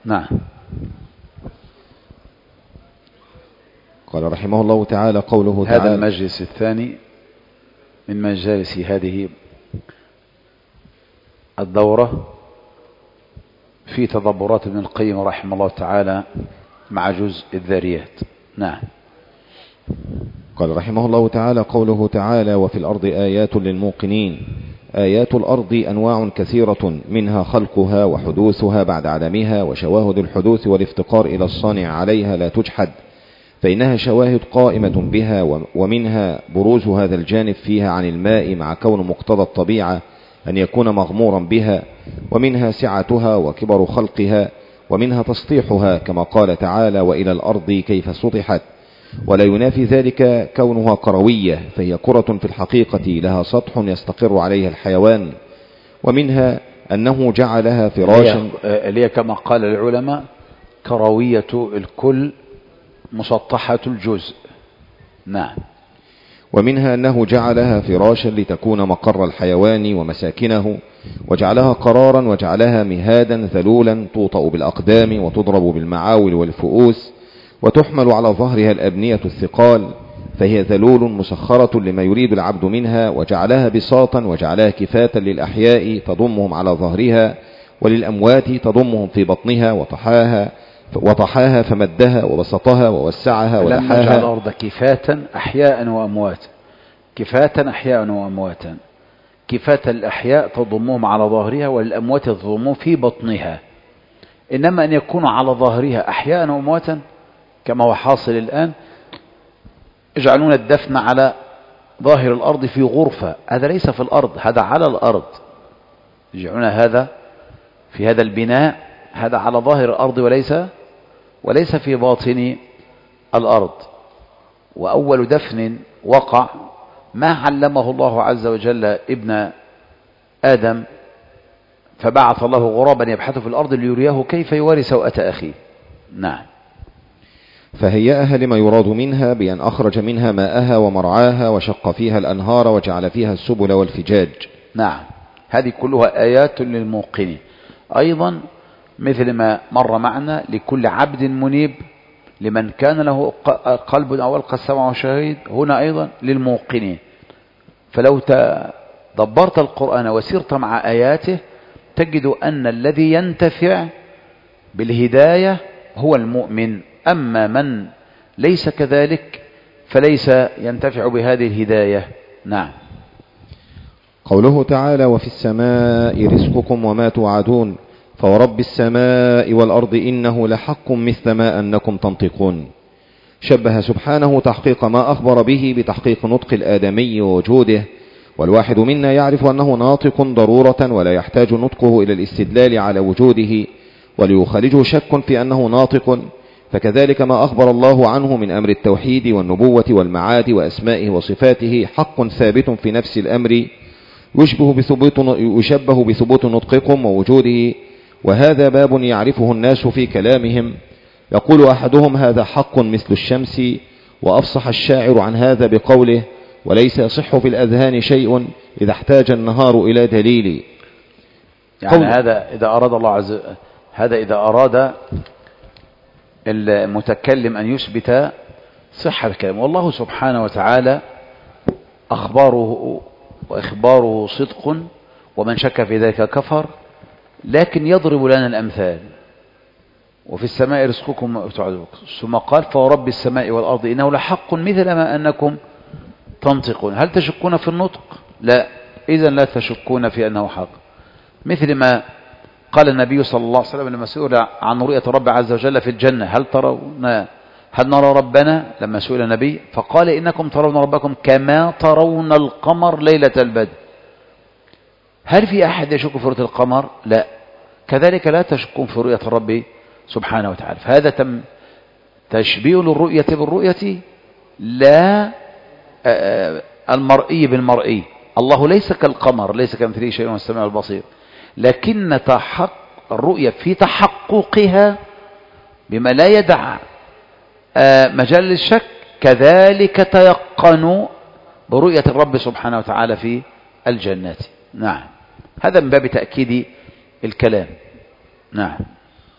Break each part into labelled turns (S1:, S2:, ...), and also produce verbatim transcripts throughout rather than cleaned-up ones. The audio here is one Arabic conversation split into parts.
S1: نعم.
S2: قال رحمه الله تعالى قوله
S1: تعالى هذا
S2: تعالى
S1: المجلس الثاني من مجالس هذه الدورة في تدبرات ابن القيم رحمه الله تعالى مع جزء الذاريات. نعم.
S2: قال رحمه الله تعالى قوله تعالى وفي الأرض آيات للموقنين. آيات الأرض أنواع كثيرة منها خلقها وحدوثها بعد عدمها وشواهد الحدوث والافتقار إلى الصانع عليها لا تجحد، فإنها شواهد قائمة بها، ومنها بروز هذا الجانب فيها عن الماء مع كون مقتضى الطبيعة أن يكون مغمورا بها، ومنها سعتها وكبر خلقها، ومنها تسطيحها كما قال تعالى وإلى الأرض كيف سطحت، ولا ينافي ذلك كونها كروية فهي كرة في الحقيقة لها سطح يستقر عليها الحيوان، ومنها أنه جعلها فراشا
S1: اللي كما قال العلماء كروية الكل مسطحة الجزء. نعم.
S2: ومنها أنه جعلها فراشا لتكون مقر الحيوان ومساكنه، وجعلها قرارا وجعلها مهادا ذلولا توطأ بالأقدام وتضرب بالمعاول والفؤوس، وتحمل على ظهرها الأبنية الثقال، فهي ذلول مسخرة لما يريد العبد منها، وجعلها بساطا وجعلها كفاة للأحياء تضمهم على ظهرها، وللأموات تضمهم في بطنها، وطحاها وطحاها فمدها وبسطها ووسعها
S1: ولحاها.
S2: ولحاها.
S1: جعل الأرض كفاة أحياء وأمواتا، كفاة أحياء وأمواتا، كفاة الأحياء تضمهم على ظهرها وللأموات تضمهم في بطنها. إنما أن يكون على ظهرها أحياء وأمواتا كما هو حاصل الآن، يجعلون الدفن على ظاهر الأرض في غرفة، هذا ليس في الأرض، هذا على الأرض. يجعلون هذا في هذا البناء، هذا على ظاهر الأرض وليس وليس في باطن الأرض. وأول دفن وقع ما علمه الله عز وجل ابن آدم، فبعث الله غرابا يبحث في الأرض ليريه كيف يواري سوءة أخيه. نعم.
S2: فهيأها لما يراد منها بأن أخرج منها ماءها ومرعاها وشق فيها الأنهار وجعل فيها السبل والفجاج.
S1: نعم. هذه كلها آيات للموقنين. أيضا مثل ما مر معنا لكل عبد منيب، لمن كان له قلب أو ألقى السمع وشهيد، هنا أيضا للموقنين. فلو تدبرت القرآن وسرت مع آياته تجد أن الذي ينتفع بالهداية هو المؤمن، أما من ليس كذلك فليس ينتفع بهذه الهداية. نعم.
S2: قوله تعالى وفي السماء رزقكم وما توعدون فورب السماء والأرض إنه لحق مثل ما أنكم تنطقون. شبه سبحانه تحقيق ما أخبر به بتحقيق نطق الآدمي ووجوده، والواحد منا يعرف أنه ناطق ضرورة ولا يحتاج نطقه إلى الاستدلال على وجوده وليخرجه شك في أنه ناطق، فكذلك ما أخبر الله عنه من أمر التوحيد والنبوة والمعاد وأسمائه وصفاته حق ثابت في نفس الأمر يشبه بثبوت يشبه بثبوت نطقكم ووجوده، وهذا باب يعرفه الناس في كلامهم. يقول أحدهم هذا حق مثل الشمس، وأفصح الشاعر عن هذا بقوله وليس يصح في الأذهان شيء إذا احتاج النهار إلى دليل.
S1: يعني هذا إذا أراد الله عز وجل، هذا إذا أراد المتكلم أن يثبت صحة الكلام، والله سبحانه وتعالى أخباره وإخباره صدق، ومن شك في ذلك كفر، لكن يضرب لنا الأمثال. وفي السماء رزقكم وتوعدون، ثم قال فورب السماء والأرض إنه لحق مثل ما أنكم تنطقون. هل تشكون في النطق؟ لا، إذن لا تشكون في أنه حق. مثل ما قال النبي صلى الله عليه وسلم لما سئل عن رؤية رب عز وجل في الجنة، هل ترون هل نرى ربنا؟ لما سئل النبي فقال إنكم ترون ربكم كما ترون القمر ليلة البدر. هل في أحد يشك في رؤية القمر؟ لا. كذلك لا تشكون في رؤية الرب سبحانه وتعالى. فهذا تم تشبيه للرؤية بالرؤية، لا المرئي بالمرئي. الله ليس كالقمر، ليس كمثله شيء والسميع البصير، لكن تحقق الرؤية في تحققها بما لا يدع مجال للشك، كذلك تيقنوا برؤية الرب سبحانه وتعالى في الجنات. نعم. هذا من باب تأكيد الكلام. نعم.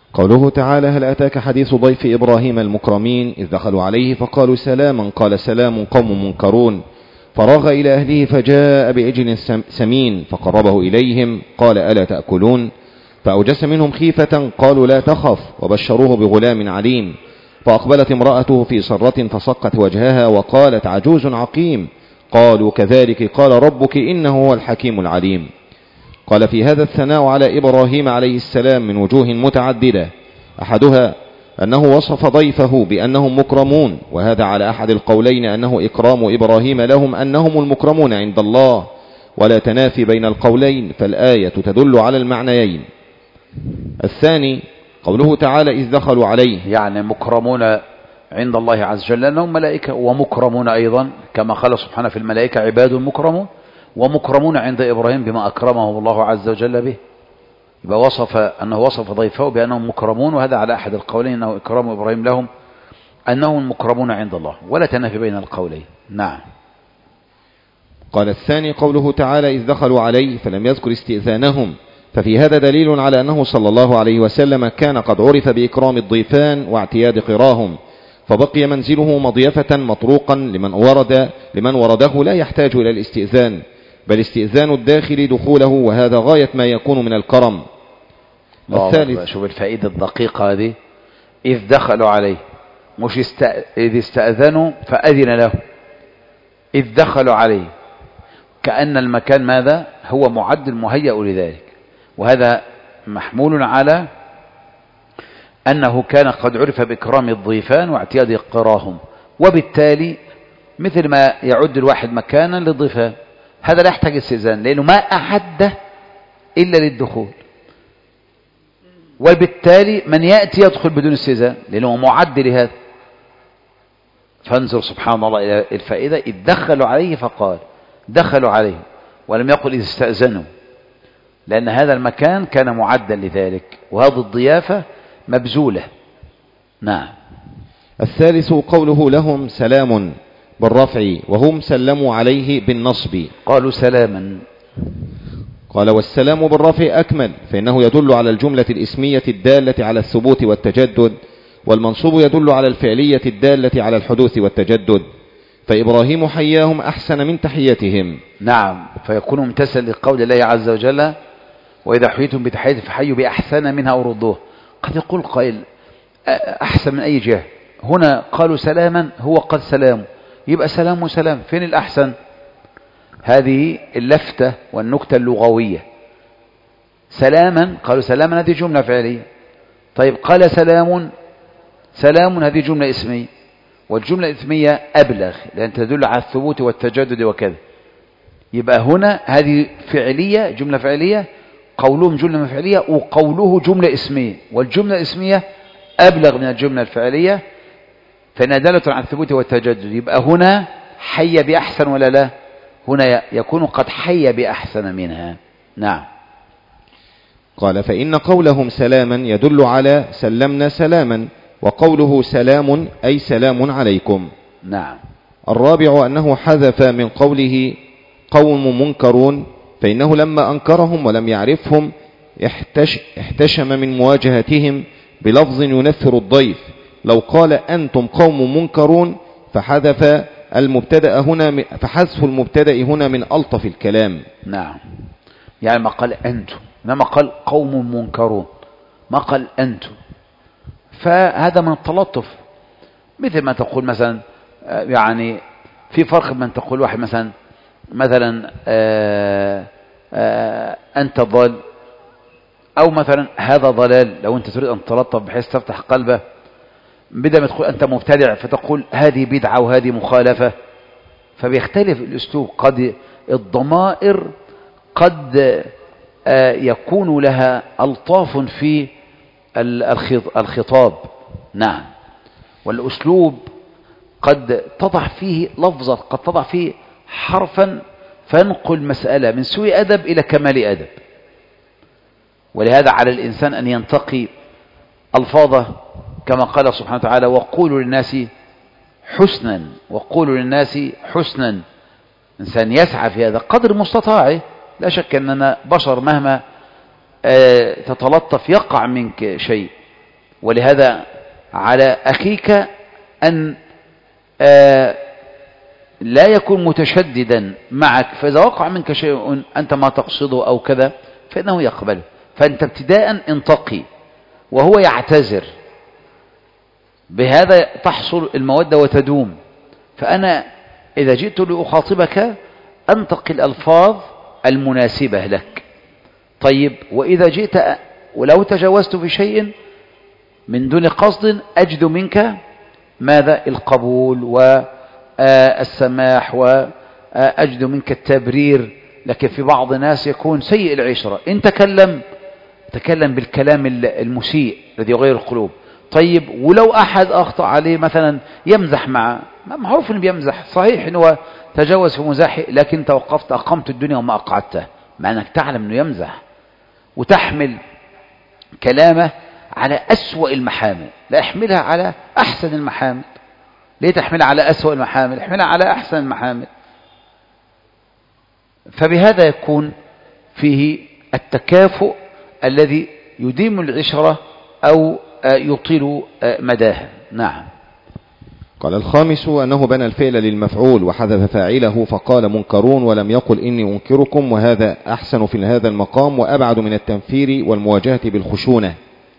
S2: قوله تعالى هل أتاك حديث ضيف إبراهيم المكرمين إذ دخلوا عليه فقالوا سلاما قال سلام قوم منكرون فراغ إلى أهله فجاء بعجل سمين فقربه إليهم قال ألا تأكلون فأوجس منهم خيفة قالوا لا تخف وبشروه بغلام عليم فأقبلت امرأته في صرة فصقت وجهها وقالت عجوز عقيم قالوا كذلك قال ربك إنه هو الحكيم العليم. قال في هذا الثناء على إبراهيم عليه السلام من وجوه متعددة أحدها أنه وصف ضيفه بأنهم مكرمون وهذا على أحد القولين أنه إكرام إبراهيم لهم أنهم المكرمون عند الله ولا تنافي بين القولين فالآية تدل على المعنيين. الثاني قوله تعالى إذ دخلوا عليه
S1: يعني مكرمون عند الله عز وجل لأنهم ملائكة ومكرمون أيضا كما قال سبحانه في الملائكة عباد مكرمون ومكرمون عند إبراهيم بما أكرمه الله عز وجل به يبقى وصف أنه وصف ضيفه بأنهم مكرمون وهذا على أحد القولين أنه إكرام إبراهيم لهم أنهم مكرمون عند الله ولا تنافي بين القولين. نعم.
S2: قال الثاني قوله تعالى إذ دخلوا عليه فلم يذكر استئذانهم ففي هذا دليل على أنه صلى الله عليه وسلم كان قد عرف بإكرام الضيفان واعتياد قراهم فبقي منزله مضيفة مطروقا لمن ورد لمن ورده لا يحتاج إلى الاستئذان بل استئذان الداخل دخوله وهذا غاية ما يكون من الكرم.
S1: الثالث شوف الفائدة الدقيقة هذه إذ دخلوا عليه مش است... إذ استأذنوا فأذن له إذ دخلوا عليه كأن المكان ماذا هو معد مهيأ لذلك وهذا محمول على أنه كان قد عرف بإكرام الضيفان واعتياد قراهم وبالتالي مثل ما يعد الواحد مكانا للضيفان هذا لا يحتاج استئذان لأنه ما أعد إلا للدخول وبالتالي من يأتي يدخل بدون استئذان لأنه معد لهذا. فانظر سبحان الله إلى الفائدة إذ دخلوا عليه فقال دخلوا عليه ولم يقل إذ استأذنوا لأن هذا المكان كان معدا لذلك وهذه الضيافة مبذولة. نعم.
S2: الثالث قوله لهم سلام بالرفع وهم سلموا عليه بالنصب
S1: قالوا سلاما.
S2: قال والسلام بالرفع أكمل فإنه يدل على الجملة الإسمية الدالة على الثبوت والتجدد والمنصوب يدل على الفعلية الدالة على الحدوث والتجدد فإبراهيم حياهم أحسن من تحيتهم.
S1: نعم فيكون امتثل لقول الله عز وجل وإذا حييتم بتحية فحيوا بأحسن منها أو ردوه. قد يقول قائل أحسن من أي جهة هنا قالوا سلاما هو قد سلام يبقى سلام وسلام فين الأحسن؟ هذه اللفتة والنكتة اللغوية. سلاما قالوا سلاما هذه جملة فعلية طيب قال سلام سلام هذه جملة اسمية والجملة الاسمية أبلغ لأن تدل على الثبوت والتجدد وكذا يبقى هنا هذه فعلية جملة فعلية قولهم جملة فعلية وقوله جملة اسمية والجملة الاسمية أبلغ من الجملة الفعلية فإنها دالة على الثبوت والتجدد يبقى هنا حي بأحسن ولا لا؟ هنا يكون قد حي بأحسن منها. نعم.
S2: قال فإن قولهم سلاما يدل على سلمنا سلاما وقوله سلام أي سلام عليكم.
S1: نعم.
S2: الرابع أنه حذف من قوله قوم منكرون فإنه لما أنكرهم ولم يعرفهم احتش احتشم من مواجهتهم بلفظ ينفر الضيف لو قال أنتم قوم منكرون فحذف المبتدأ هنا فحذف المبتدأ هنا من ألطف الكلام.
S1: نعم يعني ما قال أنتم إنما قال قوم منكرون ما قال أنتم فهذا من التلطف مثل ما تقول مثلا يعني في فرق من تقول واحد مثلا مثلا آآ آآ أنت ضال أو مثلا هذا ضلال لو أنت تريد أن تلطف بحيث تفتح قلبه بدل ما تقول أنت مبتدع فتقول هذه بدعة وهذه مخالفة فبيختلف الأسلوب. قد الضمائر قد يكون لها ألطاف في الخطاب. نعم. والأسلوب قد تضع فيه لفظة قد تضع فيه حرفا فينقل مسألة من سوء أدب إلى كمال أدب ولهذا على الإنسان أن ينتقي ألفاظه كما قال سبحانه وتعالى وقولوا للناس حسنا وقولوا للناس حسنا. إنسان يسعى في هذا قدر مستطاعه لا شك أننا بشر مهما تتلطف يقع منك شيء ولهذا على أخيك أن آه لا يكون متشددا معك، فإذا وقع منك شيء أنت ما تقصده أو كذا فإنه يقبله. فأنت ابتداء انتقي وهو يعتذر، بهذا تحصل المودة وتدوم. فأنا إذا جئت لأخاطبك أنتقي الألفاظ المناسبة لك. طيب، وإذا جئت ولو تجاوزت في شيء من دون قصد أجد منك ماذا؟ القبول والسماح، وأجد منك التبرير. لكن في بعض الناس يكون سيء العشرة، إن تكلم تكلم بالكلام المسيء الذي يغير القلوب. طيب، ولو أحد أخطأ عليه مثلا يمزح معه، معروف أنه بيمزح، صحيح أنه تجاوز في مزاحه، لكن توقفت أقمت الدنيا وما أقعدته، مع أنك تعلم أنه يمزح، وتحمل كلامه على أسوأ المحامل. لا، احملها على أحسن المحامل. ليه تحملها على أسوأ المحامل؟ احملها على أحسن المحامل. فبهذا يكون فيه التكافؤ الذي يديم العشرة أو يطيل مداها. نعم.
S2: قال الخامس أنه بنى الفعل للمفعول وحذف فاعله فقال منكرون ولم يقل إني أنكركم، وهذا أحسن في هذا المقام وأبعد من التنفير والمواجهة بالخشونة.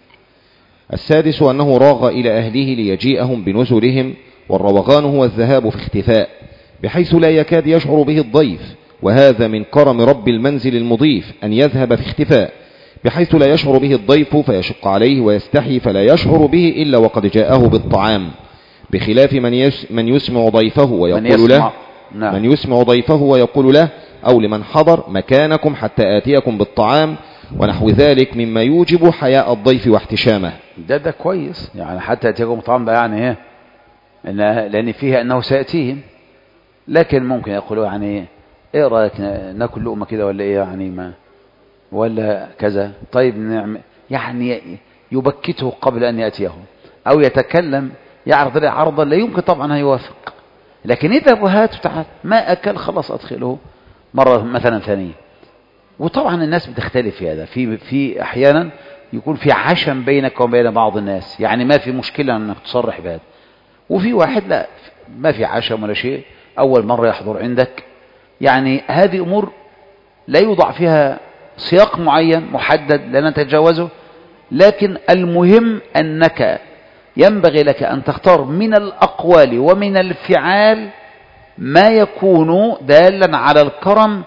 S2: السادس أنه راغ إلى أهله ليجيئهم بنزلهم، والروغان هو الذهاب في اختفاء بحيث لا يكاد يشعر به الضيف، وهذا من كرم رب المنزل المضيف أن يذهب في اختفاء بحيث لا يشعر به الضيف فيشق عليه ويستحي فلا يشعر به إلا وقد جاءه بالطعام، بخلاف من يس من يسمع ضيفه ويقول له نعم. من يسمع ضيفه ويقول له أو لمن حضر مكانكم حتى آتيكم بالطعام ونحو ذلك مما يوجب حياء الضيف واحتشامه.
S1: ده ده كويس، يعني حتى آتيكم بالطعام ده يعني ايه؟ لأن فيها أنه سيأتيهم، لكن ممكن يقولوا يعني ايه رأيك ناكل لقمة كده ولا ايه يعني ما ولا كذا. طيب نعم، يعني يبكته قبل أن يأتيه، أو يتكلم يعرض له عرضا لا يمكن طبعا هيوافق. لكن إذا وهات تعال ما أكل خلاص أدخله مرة مثلا ثانية. وطبعا الناس بتختلف في هذا، في في أحيانا يكون في عشم بينك وبين بعض الناس، يعني ما في مشكلة أنك تصرح بهذا، وفي واحد لا ما في عشم ولا شيء، أول مرة يحضر عندك. يعني هذه أمور لا يوضع فيها سياق معين محدد لا نتجاوزه، لكن المهم أنك ينبغي لك أن تختار من الأقوال ومن الفعال ما يكون دالا على الكرم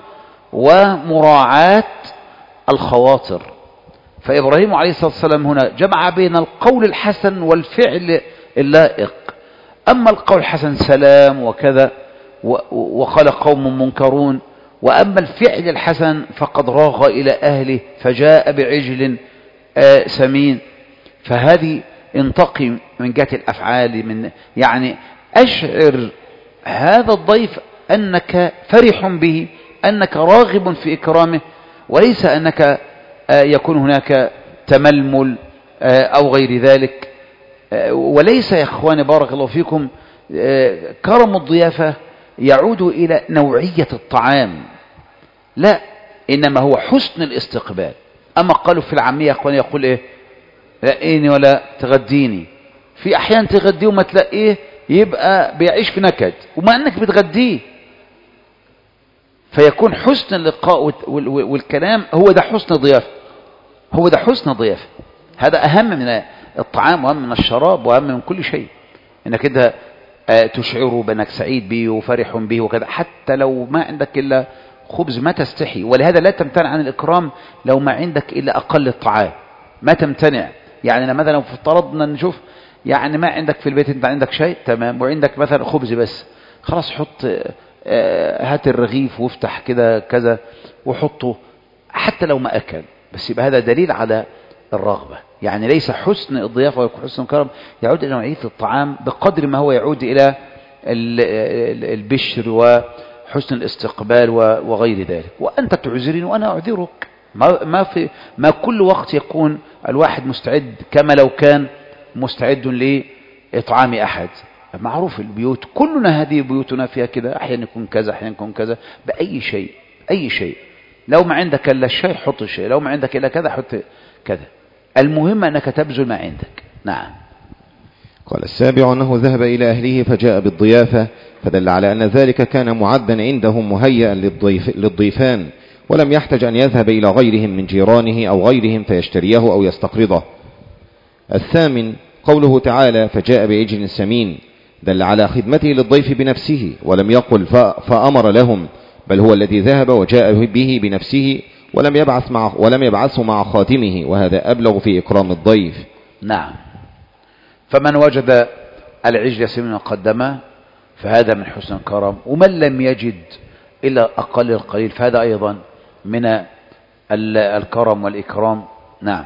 S1: ومراعاة الخواطر. فإبراهيم عليه الصلاة والسلام هنا جمع بين القول الحسن والفعل اللائق. أما القول الحسن سلام وكذا وقال قوم منكرون، وأما الفعل الحسن فقد راغ إلى أهله فجاء بعجل آه سمين. فهذه انتقي من جهة الأفعال، من يعني أشعر هذا الضيف أنك فرح به، أنك راغب في إكرامه، وليس أنك آه يكون هناك تململ آه أو غير ذلك. آه وليس يا إخواني بارك الله فيكم آه كرم الضيافة يعود إلى نوعية الطعام، لا، إنما هو حسن الاستقبال. أما قالوا في العامية يا إخواني يقول إيه؟ لاقيني ولا تغديني. في أحيان تغديه وما تلاقيه يبقى بيعيش في نكد وما أنك بتغديه. فيكون حسن اللقاء والكلام هو ده حسن ضيافة، هو ده حسن ضيافة. هذا أهم من الطعام وأهم من الشراب وأهم من كل شيء، إنك كده تشعره بأنك سعيد به وفرح به وكذا، حتى لو ما عندك إلا خبز ما تستحي. ولهذا لا تمتنع عن الإكرام لو ما عندك إلا أقل الطعام، ما تمتنع. يعني مثلا لو افترضنا نشوف يعني ما عندك في البيت، انت عندك شيء تمام وعندك مثلا خبز بس، خلاص حط هات الرغيف وافتح كده كذا وحطه حتى لو ما أكل، بس يبقى هذا دليل على الرغبة. يعني ليس حسن الضيافة وحسن الكرم يعود إلى نوعية الطعام بقدر ما هو يعود إلى البشر وحسن الاستقبال وغير ذلك. وأنت تعذرني وأنا أعذرك، ما ما في ما كل وقت يكون الواحد مستعد كما لو كان مستعد لإطعام أحد. معروف البيوت كلنا هذه بيوتنا فيها كده، أحيانا يكون كذا أحيانا يكون كذا، بأي شيء أي شيء. لو ما عندك إلا الشيء حط الشيء، لو ما عندك إلا كذا حط كذا. المهم أنك تبذل ما عندك، نعم.
S2: قال السابع أنه ذهب إلى أهله فجاء بالضيافة، فدل على أن ذلك كان معدا عندهم مهيئا للضيف للضيفان، ولم يحتج أن يذهب إلى غيرهم من جيرانه أو غيرهم فيشتريه أو يستقرضه. الثامن قوله تعالى فجاء بعجل سمين، دل على خدمته للضيف بنفسه، ولم يقل فأمر لهم، بل هو الذي ذهب وجاء به بنفسه ولم يبعث مع ولم يبعثه مع خاتمه، وهذا أبلغ في إكرام الضيف.
S1: نعم. فمن وجد العجل سمين وقدمه فهذا من حسن الكرم، ومن لم يجد إلا أقل القليل فهذا أيضا من الكرم والإكرام. نعم.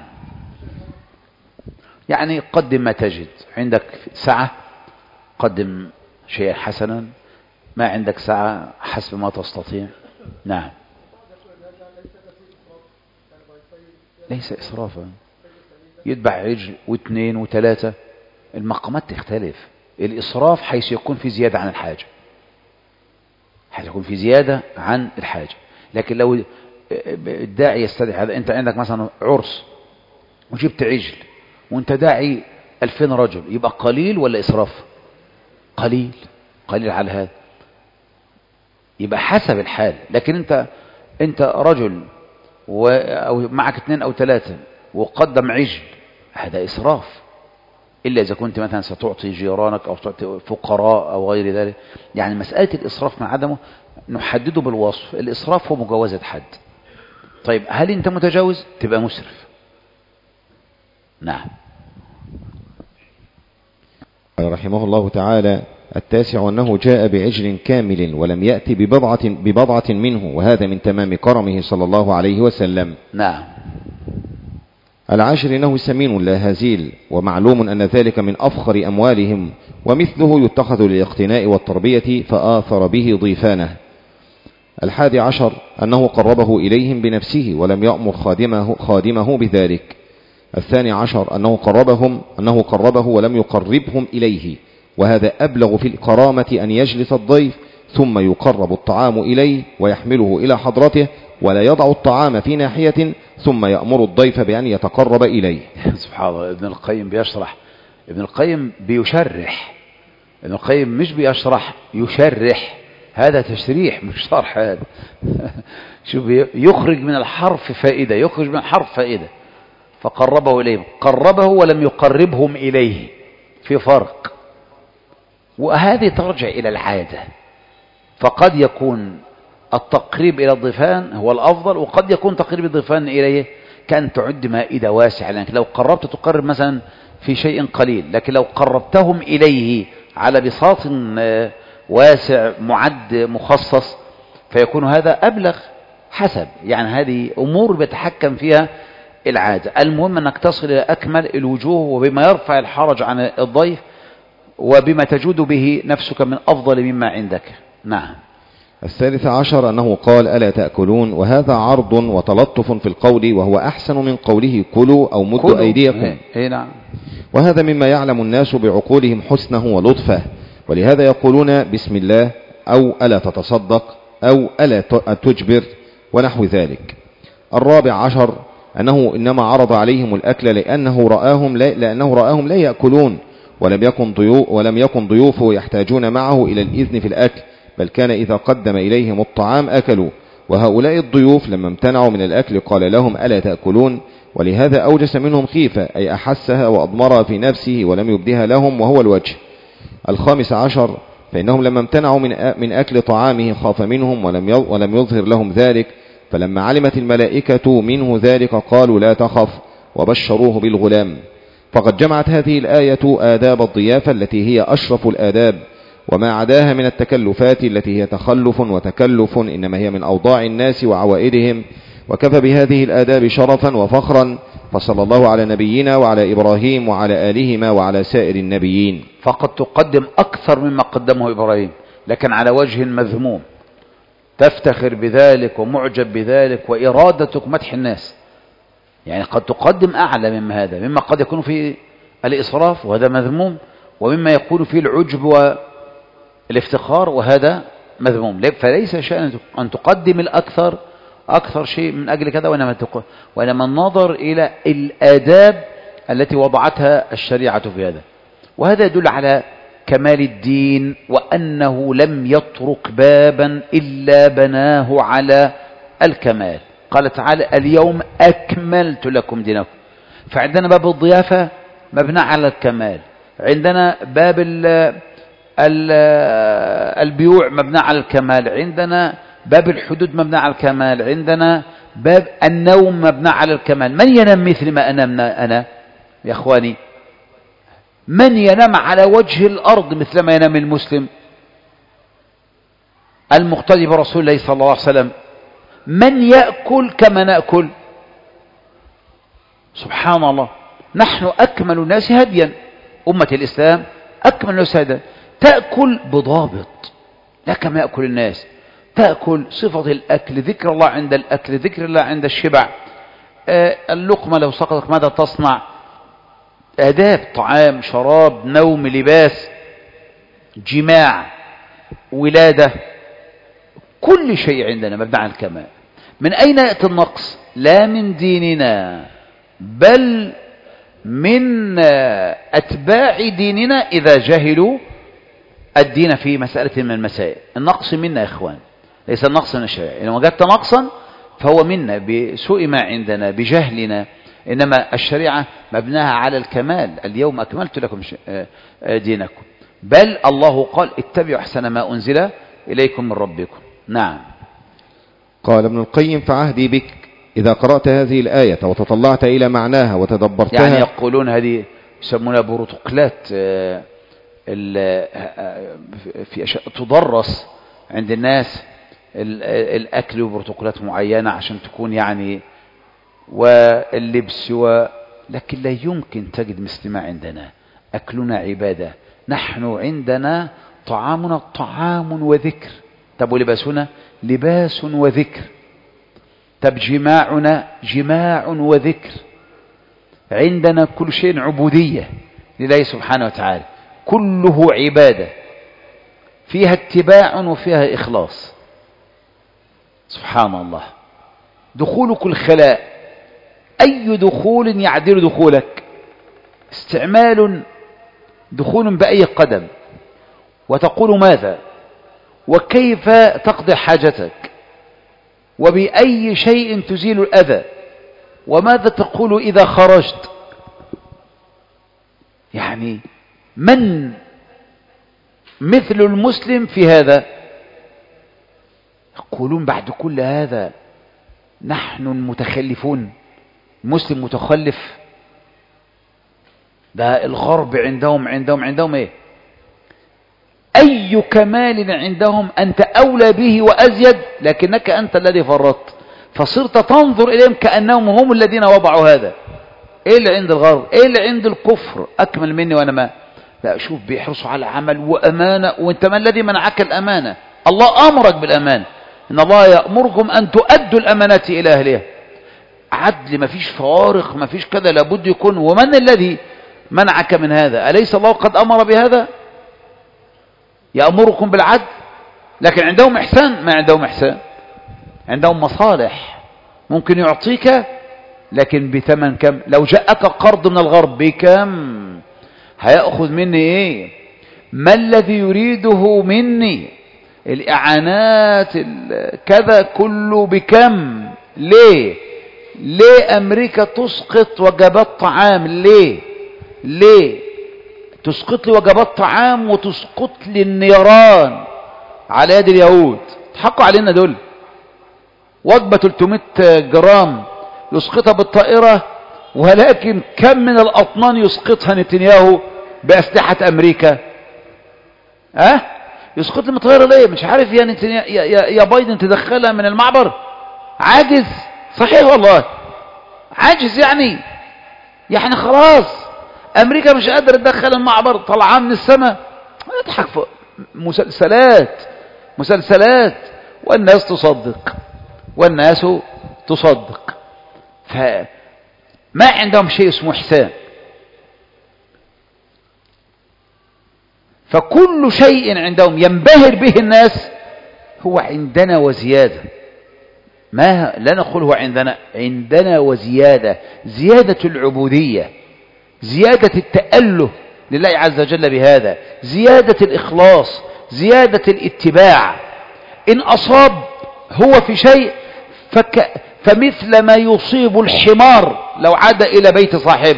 S1: يعني قدم ما تجد، عندك سعة قدم شيئا حسنا، ما عندك سعة حسب ما تستطيع. نعم. ليس إسرافا، يتبع عجل واثنين وثلاثة، المقامات تختلف. الإسراف حيث يكون في زيادة عن الحاجة، حيث يكون في زيادة عن الحاجة. لكن لو الداعي يستدعي هذا، أنت عندك مثلا عرس وجبت عجل وأنت داعي ألفين رجل، يبقى قليل ولا إسراف؟ قليل، قليل على هذا، يبقى حسب الحال. لكن أنت أنت رجل و... أو معك اثنين أو ثلاثة وقدم عجل، هذا إسراف، إلا إذا كنت مثلا ستعطي جيرانك أو تعطي فقراء أو غير ذلك. يعني مسألة الإسراف مع عدمه نحدده بالوصف. الإسراف هو مجاوزة حد. طيب هل أنت متجاوز؟ تبقى مسرف. نعم.
S2: رحمه الله تعالى التاسع أنه جاء بعجل كامل ولم يأتي ببضعة, ببضعة منه، وهذا من تمام كرمه صلى الله عليه وسلم.
S1: نعم.
S2: العاشر أنه سمين لا هزيل، ومعلوم أن ذلك من أفخر أموالهم، ومثله يتخذ للاقتناء والتربية فآثر به ضيفانه. الحادي عشر أنه قربه إليهم بنفسه ولم يأمر خادمه, خادمه بذلك. الثاني عشر أنه قربهم أنه قربه ولم يقربهم إليه، وهذا أبلغ في الكرامة أن يجلس الضيف ثم يقرب الطعام إليه ويحمله إلى حضرته، ولا يضع الطعام في ناحية ثم يأمر الضيف بأن يتقرب إليه.
S1: سبحان الله. ابن القيم بيشرح، ابن القيم بيشرح، ابن القيم مش بيشرح، يشرح. هذا تشريح مش شرح. هذا شوف، يخرج من الحرف فائدة، يخرج من الحرف فائدة. فقربه إليهم، قربه ولم يقربهم إليه، في فرق. وهذه ترجع إلى العادة، فقد يكون التقريب إلى الضيفان هو الأفضل، وقد يكون تقريب الضيفان إليه كأن تعد مائدة واسعة. لأنك لو قربت تقرب مثلا في شيء قليل، لكن لو قربتهم إليه على بساط واسع معد مخصص فيكون هذا أبلغ حسب. يعني هذه أمور بيتحكم فيها العادة. المهم أنك تصل إلى أكمل الوجوه وبما يرفع الحرج عن الضيف، وبما تجود به نفسك من أفضل مما عندك. نعم.
S2: الثالث عشر أنه قال ألا تأكلون، وهذا عرض وتلطف في القول، وهو أحسن من قوله كلوا أو مدوا أيديكم.
S1: إيه نعم.
S2: وهذا مما يعلم الناس بعقولهم حسنه ولطفه، ولهذا يقولون بسم الله أو ألا تتصدق أو ألا تجبر ونحو ذلك. الرابع عشر أنه إنما عرض عليهم الأكل لأنه رآهم لا, لأنه رآهم لا يأكلون، ولم يكن ضيوف ولم يكن ضيوفه يحتاجون معه إلى الإذن في الأكل، بل كان إذا قدم إليهم الطعام أكلوا. وهؤلاء الضيوف لما امتنعوا من الأكل قال لهم ألا تأكلون، ولهذا أوجس منهم خيفة، أي أحسها وأضمرها في نفسه ولم يبدها لهم، وهو الوجه. الخامس عشر فإنهم لما امتنعوا من أكل طعامه خاف منهم ولم ولم يظهر لهم ذلك، فلما علمت الملائكة منه ذلك قالوا لا تخف، وبشروه بالغلام. فقد جمعت هذه الآية آداب الضيافة التي هي أشرف الآداب، وما عداها من التكلفات التي هي تخلف وتكلف إنما هي من أوضاع الناس وعوائدهم، وكفى بهذه الآداب شرفا وفخرا. فصلى الله على نبينا وعلى إبراهيم وعلى آلهما وعلى سائر النبيين.
S1: فقد تقدم أكثر مما قدمه إبراهيم، لكن على وجه مذموم، تفتخر بذلك ومعجب بذلك وإرادتك مدح الناس. يعني قد تقدم أعلى مما هذا، مما قد يكون فيه الإسراف وهذا مذموم، ومما يكون فيه العجب والافتخار وهذا مذموم. فليس شأن أن تقدم الأكثر أكثر شيء من أجل كذا، وإنما, وإنما النظر إلى الآداب التي وضعتها الشريعة في هذا. وهذا يدل على كمال الدين، وأنه لم يترك بابا إلا بناه على الكمال. قال تعالى اليوم أكملت لكم دينكم. فعندنا باب الضيافة مبنى على الكمال، عندنا باب ال ال البيوع مبنى على الكمال، عندنا باب الحدود مبنى على الكمال، عندنا باب النوم مبنى على الكمال. من ينام مثل ما أنام أنا يا أخواني؟ من ينام على وجه الأرض مثل ما ينام المسلم المقتدي برسول الله صلى الله عليه وسلم؟ من يأكل كما نأكل؟ سبحان الله، نحن أكمل الناس هديا، أمة الإسلام أكمل الناس هديا. تأكل بضابط لا كما يأكل الناس، تأكل صفة الأكل، ذكر الله عند الأكل، ذكر الله عند الشبع. آه اللقمة لو سقطت ماذا تصنع؟ آداب، طعام، شراب، نوم، لباس، جماع، ولادة، كل شيء عندنا مبني على الكمال. من أين يأتي النقص؟ لا من ديننا، بل من أتباع ديننا إذا جهلوا الدين في مسألة من المسائل. النقص منا يا إخوان، ليس النقص من الشريعة. إن وجدت نقصا فهو منا بسوء ما عندنا، بجهلنا. إنما الشريعة مبناها على الكمال. اليوم أكملت لكم دينكم، بل الله قال اتبعوا أحسن ما أنزل إليكم من ربكم. نعم.
S2: قال ابن القيم فعهدي بك إذا قرأت هذه الآية وتطلعت إلى معناها وتدبرتها.
S1: يعني يقولون هذه يسمونها بروتوقلات في أشياء تدرس عند الناس، الأكل وبروتوقلات معينة عشان تكون يعني، واللبس و... لكن لا يمكن تجد مثل ما عندنا. أكلنا عبادة، نحن عندنا طعامنا طعام وذكر. طب ولباسنا لباس وذكر. طب جماعنا جماع وذكر. عندنا كل شيء عبودية لله سبحانه وتعالى، كله عبادة فيها اتباع وفيها إخلاص. سبحان الله. دخولك الخلاء، أي دخول يعدل دخولك؟ استعمال، دخول بأي قدم، وتقول ماذا وكيف تقضي حاجتك، وبأي شيء تزيل الأذى، وماذا تقول إذا خرجت. يعني من مثل المسلم في هذا؟ يقولون بعد كل هذا نحن المتخلفون، مسلم متخلف. ده الغرب عندهم عندهم عندهم ايه؟ أي كمال عندهم أنت أولى به وأزيد، لكنك أنت الذي فرطت، فصرت تنظر إليهم كأنهم هم الذين وضعوا هذا. إيه اللي عند الغرب؟ إيه اللي عند الكفر؟ أكمل مني وأنا ما. لا، شوف بيحرصوا على عمل وأمانة، وأنت ما الذي منعك الأمانة؟ الله أمرك بالأمانة، إن الله يأمركم أن تؤدوا الأمانات إلى أهلها. عدل، ما فيش فوارق، ما فيش كذا، لابد يكون. ومن الذي منعك من هذا؟ أليس الله قد أمر بهذا؟ يأمركم بالعدل، لكن عندهم إحسان؟ ما عندهم إحسان، عندهم مصالح. ممكن يعطيك لكن بثمن كم؟ لو جاءك قرض من الغرب بكم؟ هيأخذ مني إيه؟ ما الذي يريده مني؟ الإعانات كذا كله بكم؟ ليه؟ ليه أمريكا تسقط وجبات طعام؟ ليه؟ ليه تسقط لي وجبات طعام وتسقط لي النيران على يد اليهود؟ تحقوا علينا دول. وجبة ثلاثمائة جرام يسقطها بالطائرة، ولكن كم من الأطنان يسقطها نتنياهو بأسلحة أمريكا؟ أه؟ يسقط لي من الطائرة ليه؟ مش عارف يا نتنياهو يا, يا, يا بايدن تدخلها من المعبر؟ عاجز. صحيح والله عاجز. يعني يعني خلاص أمريكا مش قادرة تدخل المعبر، طلعان من السماء. اضحك فوق. مسلسلات مسلسلات والناس تصدق، والناس تصدق. فما عندهم شيء اسمه إحسان. فكل شيء عندهم ينبهر به الناس هو عندنا وزيادة. ما لا نقول هو عندنا، عندنا وزيادة، زيادة العبودية. زيادة التأله لله عز وجل بهذا، زيادة الإخلاص، زيادة الاتباع. إن أصاب هو في شيء فك فمثل ما يصيب الحمار لو عاد إلى بيت صاحبه.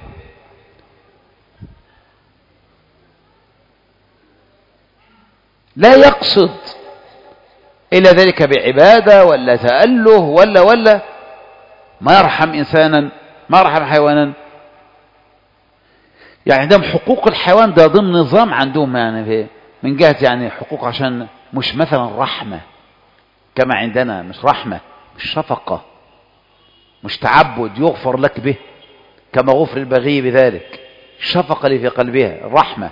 S1: لا يقصد إلى ذلك بعبادة ولا تأله ولا ولا ما يرحم إنسانا، ما يرحم حيوانا. يعني عندهم حقوق الحيوان ده ضمن نظام عندهم، يعني من جهة يعني حقوق، عشان مش مثلا رحمة كما عندنا، مش رحمة، مش شفقة، مش تعبد يغفر لك به كما غفر البغي بذلك، الشفقة اللي في قلبها الرحمة.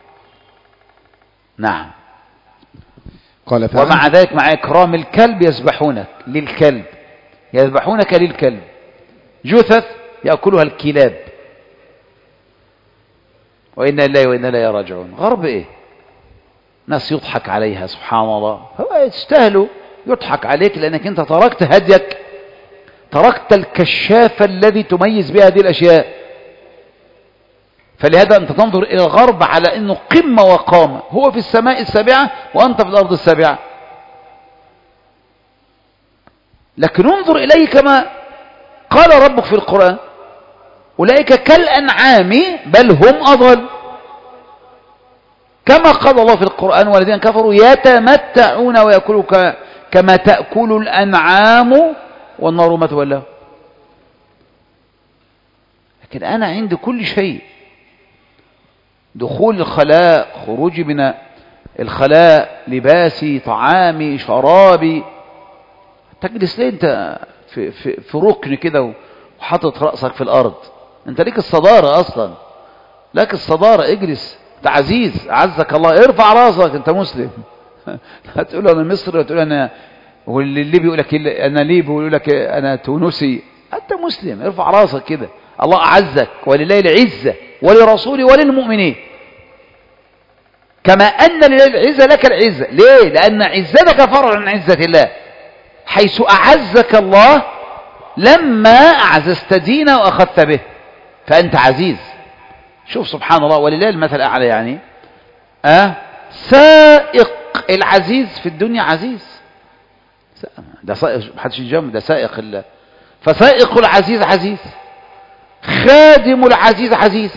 S1: نعم.
S2: قال
S1: ومع ذلك مع إكرام الكلب يذبحونك للكلب، يذبحونك للكلب، جثث يأكلها الكلاب. وإنا لله وإنا إليه راجعون. غرب إيه؟ ناس يضحك عليها سبحان الله، هو يستاهلوا يضحك عليك لأنك أنت تركت هديك، تركت الكشاف الذي تميز به هذه الأشياء. فلهذا أنت تنظر إلى الغرب على أنه قمة وقامة، هو في السماء السابعة وأنت في الأرض السابعة. لكن انظر إليه كما قال ربك في القرآن: أولئك كالأنعام بل هم أضل. كما قال الله في القرآن: والذين كفروا يتمتعون ويأكلوا كما تأكل الأنعام والنار مثوى لهم. لكن أنا عندي كل شيء، دخول الخلاء، خروجي من الخلاء، لباسي، طعامي، شرابي. تجلس ليه انت في, في, في ركن كده وحاطط رأسك في الأرض؟ انت ليك الصدارة أصلا، لك الصدارة، اجلس، انت عزيز، عزك الله، ارفع راسك، انت مسلم. هتقول انا مصري وتقول انا، واللي بيقول لك انا ليبي بيقول لك انا تونسي، انت مسلم، ارفع راسك كده. الله أعزك ولله العزة ولرسوله وللمؤمنين، كما أن لله العزة لك العزة. ليه؟ لأن عزتك فرع عن عزة الله، حيث أعزك الله لما أعززت دينه وأخذت به، فأنت عزيز. شوف سبحان الله، ولله المثل الأعلى. يعني أه سائق العزيز في الدنيا عزيز، ده سائق محدش يجمع، ده سائق الله. فسائق العزيز عزيز، خادم العزيز عزيز.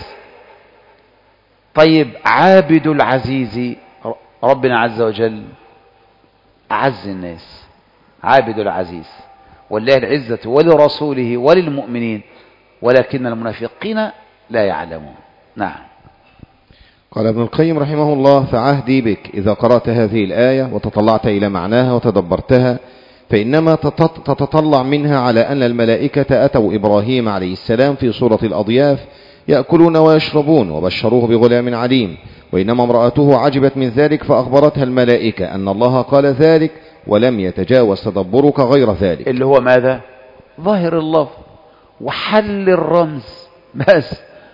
S1: طيب عابد العزيز ربنا عز وجل أعز الناس، عابد العزيز، والله العزة ولرسوله وللمؤمنين ولكن المنافقين لا يعلمون. نعم.
S2: قال ابن القيم رحمه الله: فعهدي بك إذا قرأت هذه الآية وتطلعت إلى معناها وتدبرتها، فإنما تتطلع منها على أن الملائكة أتوا إبراهيم عليه السلام في صورة الأضياف يأكلون ويشربون وبشروه بغلام عليم، وإنما امرأته عجبت من ذلك فأخبرتها الملائكة أن الله قال ذلك ولم يتجاوز تدبرك غير ذلك،
S1: اللي هو ماذا؟ ظاهر اللفظ وحل الرمز بس.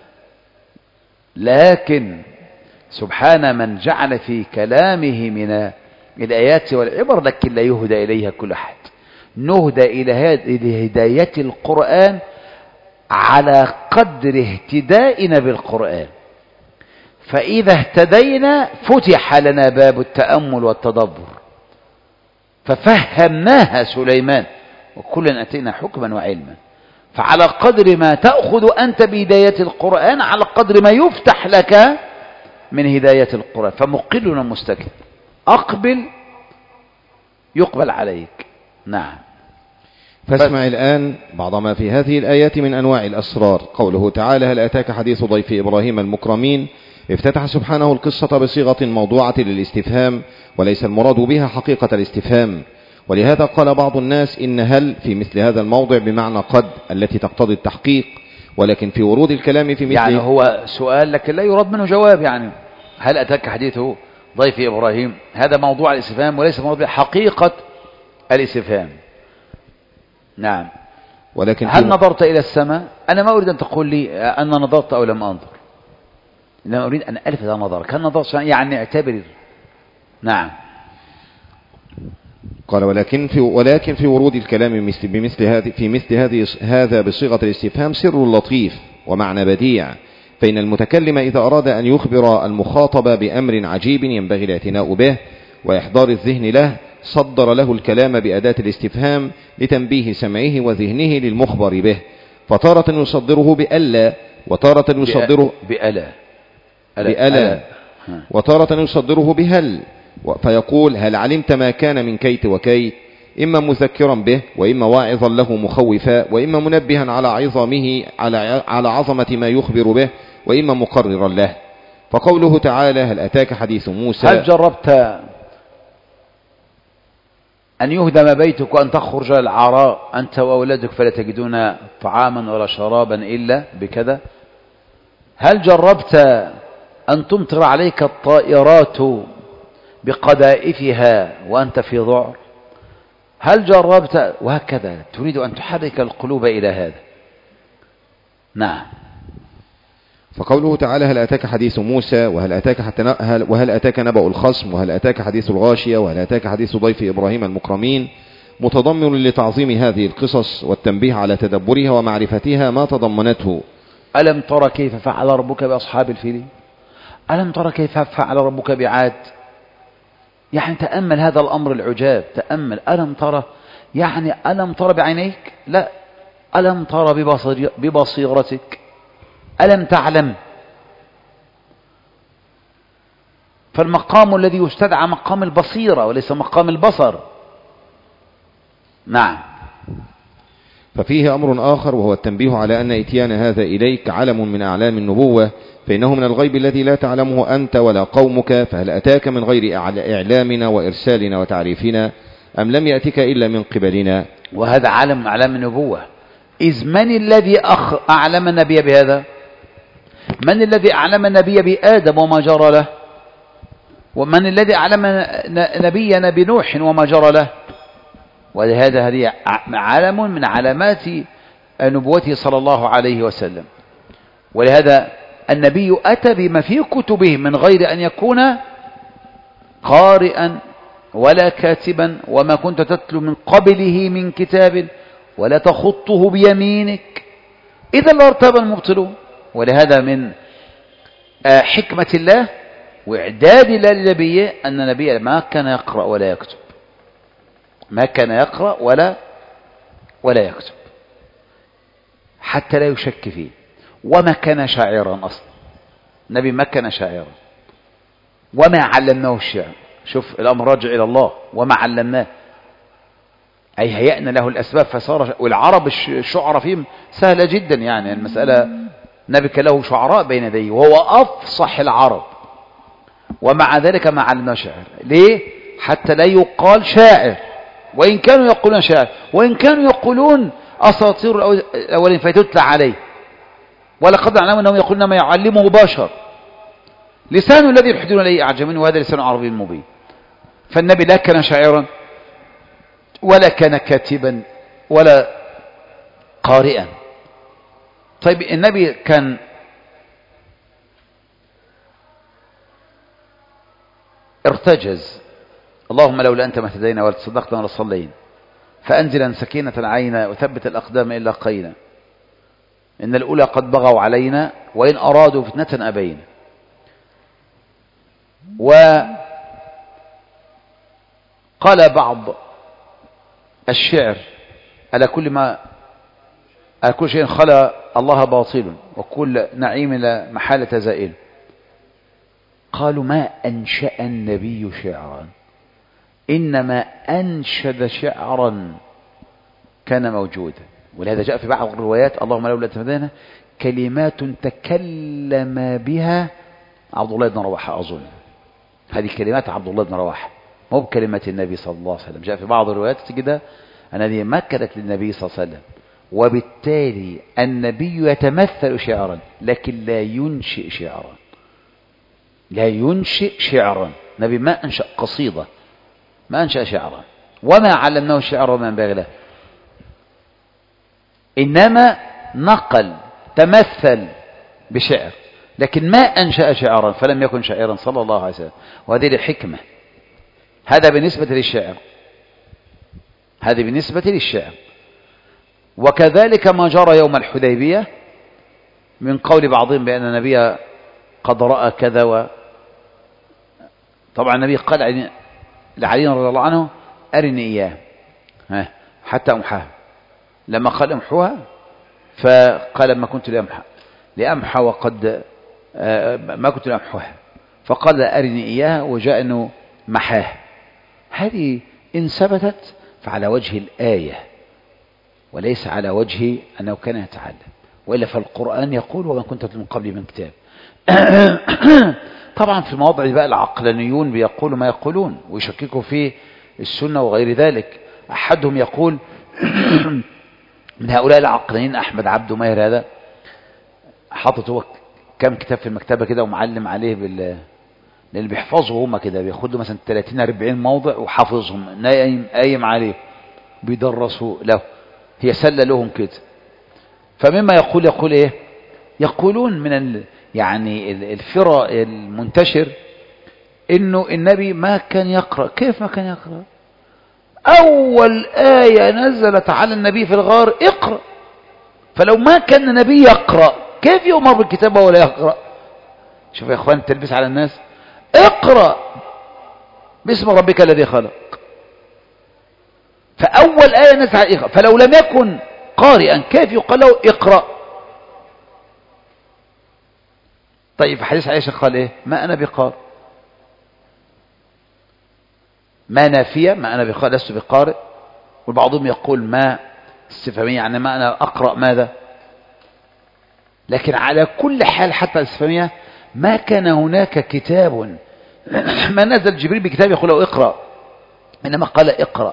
S1: لكن سبحان من جعل في كلامه من الآيات والعبر لكن لا يهدى إليها كل أحد. نهدى إلى هداية القرآن على قدر اهتدائنا بالقرآن، فإذا اهتدينا فتح لنا باب التأمل والتدبر، ففهمناها سليمان وكلا أتينا حكما وعلما. فعلى قدر ما تأخذ أنت بهداية القرآن على قدر ما يفتح لك من هداية القرآن. فمقلنا مستكبر، أقبل يقبل عليك. نعم.
S2: فاسمع الآن بعض ما في هذه الآيات من أنواع الأسرار. قوله تعالى: هل أتاك حديث ضيف إبراهيم المكرمين؟ افتتح سبحانه القصة بصيغة موضوعة للاستفهام، وليس المراد بها حقيقة الاستفهام. ولهذا قال بعض الناس إن هل في مثل هذا الموضع بمعنى قد التي تقتضي التحقيق، ولكن في ورود الكلام في مثل
S1: يعني هو سؤال لكن لا يراد منه جواب. يعني هل أتاك حديث ضيف إبراهيم، هذا موضوع الاستفهام وليس موضوع حقيقة الاستفهام. نعم.
S2: ولكن
S1: هل نظرت إلى السماء؟ أنا ما أريد أن تقول لي أن نظرت أو لم أنظر، إنما أريد أن ألفت نظرك. هل نظرت يعني اعتبر. نعم.
S2: قال ولكن في ولكن في ورود الكلام مثل بمثل هذه في مثل هذه هذا بصيغة الاستفهام سر لطيف ومعنى بديع، فإن المتكلم إذا أراد أن يخبر المخاطب بأمر عجيب ينبغي الاعتناء به وإحضار الذهن له صدر له الكلام بأداة الاستفهام لتنبيه سمعه وذهنه للمخبر به، فتارة يصدره بألا وتارة يصدره
S1: بألا
S2: بألا وتارة يصدره بهل، فيقول هل علمت ما كان من كيت وكيت، إما مذكرا به وإما واعظا له مخوفا وإما منبها على عظمه على على عظمة ما يخبر به وإما مقررا له. فقوله تعالى هل أتاك حديث موسى،
S1: هل جربت أن يهدم بيتك وأن تخرج العراء أنت وأولادك فلا تجدون طعاما ولا شرابا إلا بكذا؟ هل جربت أن تمطر عليك الطائرات بقذائفها وأنت في ذعر؟ هل جربت؟ وهكذا تريد أن تحرك القلوب إلى هذا. نعم.
S2: فقوله تعالى هل أتاك حديث موسى وهل أتاك حتى هل وهل أتاك نبأ الخصم وهل أتاك حديث الغاشية وهل أتاك حديث ضيف إبراهيم المكرمين متضمن لتعظيم هذه القصص والتنبيه على تدبرها ومعرفتها ما تضمنته.
S1: ألم ترى كيف فعل ربك بأصحاب الفيل؟ ألم ترى كيف فعل ربك بعاد؟ يعني تأمل هذا الأمر العجاب، تأمل. ألم ترى يعني ألم ترى بعينيك؟ لا، ألم ترى ببصير ببصيرتك؟ ألم تعلم؟ فالمقام الذي يستدعى مقام البصيرة وليس مقام البصر. نعم.
S2: ففيه أمر آخر وهو التنبيه على أن إتيان هذا إليك علم من أعلام النبوة، فإنه من الغيب الذي لا تعلمه أنت ولا قومك، فهل أتاك من غير إعلامنا وإرسالنا وتعريفنا أم لم يأتك إلا من قبلنا؟
S1: وهذا علم من أعلام النبوة. إذ من الذي أخ أعلم النبي بهذا؟ من الذي أعلم النبي بآدم وما جرى له؟ ومن الذي أعلم نبينا بنوح وما جرى له؟ ولهذا هذه علم من علامات نبوته صلى الله عليه وسلم. ولهذا النبي أتى بما في كتبه من غير أن يكون قارئا ولا كاتبا، وما كنت تتلو من قبله من كتاب ولا تخطه بيمينك إذا لارتاب المبطلون. ولهذا من حكمة الله وإعداد الله لنبيه أن النبي ما كان يقرأ ولا يكتب، ما كان يقرأ ولا ولا يكتب حتى لا يشك فيه، وما كان شاعرا أصلا. النبي ما كان شاعرا وما علمناه الشعر. شوف الأمر راجع إلى الله. وما علمناه أي هيأنا له الأسباب فصار. والعرب الشعراء فيهم سهلة جدا، يعني المسألة نبي له شعراء بين يديه وهو أفصح العرب، ومع ذلك ما علمناه شعر. ليه؟ حتى لا يقال شاعر، وإن كانوا يقولون شاعر، وإن كانوا يقولون أساطير الأولين فتتلى عليه. ولقد نعلم أنهم يقولون ما يعلمه بشر لسان الذي يلحدون إليه أعجمين وهذا لسان عربي مبين. فالنبي لا كان شاعرا ولا كان كاتبا ولا قارئا. طيب النبي كان ارتجز اللهم لولا أنت ما اهتدينا ولا تصدقنا ولا صلينا فأنزلا سكينة عينا وثبت الأقدام إلا قينا إن الأولى قد بغوا علينا وإن أرادوا فتنة أبينا. وقال بعض الشعر على كل ما على كل شيء خلا الله باطل وكل نعيم لا محالة زائل. قالوا ما أنشأ النبي شعرا إنما أنشد شعرا كان موجودا. ولهذا جاء في بعض الروايات اللهم لولا تهدينا كلمات تكلم بها عبد الله بن رواحة. أظن هذه كلمات عبد الله بن رواحة مو بكلمات النبي صلى الله عليه وسلم. جاء في بعض الروايات كده أن هذه ما كانت للنبي صلى الله عليه وسلم، وبالتالي النبي يتمثل شعرا لكن لا ينشئ شعرا، لا ينشئ شعرا. النبي ما أنشأ قصيدة، ما أنشأ شعرا، وما علمناه الشعر وما ينبغي له، إنما نقل تمثل بشعر لكن ما أنشأ شعرا فلم يكن شاعرا صلى الله عليه وسلم. وهذه الحكمة. هذا بالنسبة للشعر، هذه بالنسبة للشعر. وكذلك ما جرى يوم الحديبية من قول بعضهم بأن النبي قد رأى كذا و... طبعا النبي قال لعلي رضي الله عنه أرني إياه ها حتى أمحاها. لما قال امحوها فقال ما كنت لأمحى لأمحى وقد ما كنت لأمحوها، فقال أرني إياها وجاء أنه محاه. هذه إن ثبتت فعلى وجه الآية وليس على وجه أنه كان يتعلم، وإلا فالقرآن يقول وما كنت من قبل من كتاب. طبعا في المواضع بقى العقلانيون بيقولوا ما يقولون ويشككوا في السنة وغير ذلك. أحدهم يقول من هؤلاء العقلانيين أحمد عبد ماهر، هذا حاطط هو كم كتاب في المكتبة كده ومعلم عليه بال لأن بيحفظوا هما كده، بياخدوا مثلا ثلاثين أربعين موضع وحافظهم نايم قايم عليه بيدرسوا له، هي سلة لهم كده. فمما يقول يقول ايه يقولون من ال يعني الفرق المنتشر انه النبي ما كان يقرأ. كيف ما كان يقرأ؟ اول آية نزلت على النبي في الغار اقرأ، فلو ما كان النبي يقرأ كيف يؤمر بالكتابة ولا يقرأ؟ شوف يا اخوان التلبيس على الناس، اقرأ باسم ربك الذي خلق، فاول آية نزلت على اقرأ، فلو لم يكن قارئا كيف يقال له اقرأ؟ طيب في حديث عائشة قال ايه؟ ما انا بقارئ، ما نافية، ما انا بقارئ لست بقارئ. وبعضهم يقول ما استفهامية يعني ما انا اقرأ ماذا. لكن على كل حال حتى الاستفهامية ما كان هناك كتاب ما نزل جبريل بكتاب يقول له اقرأ، انما قال اقرأ.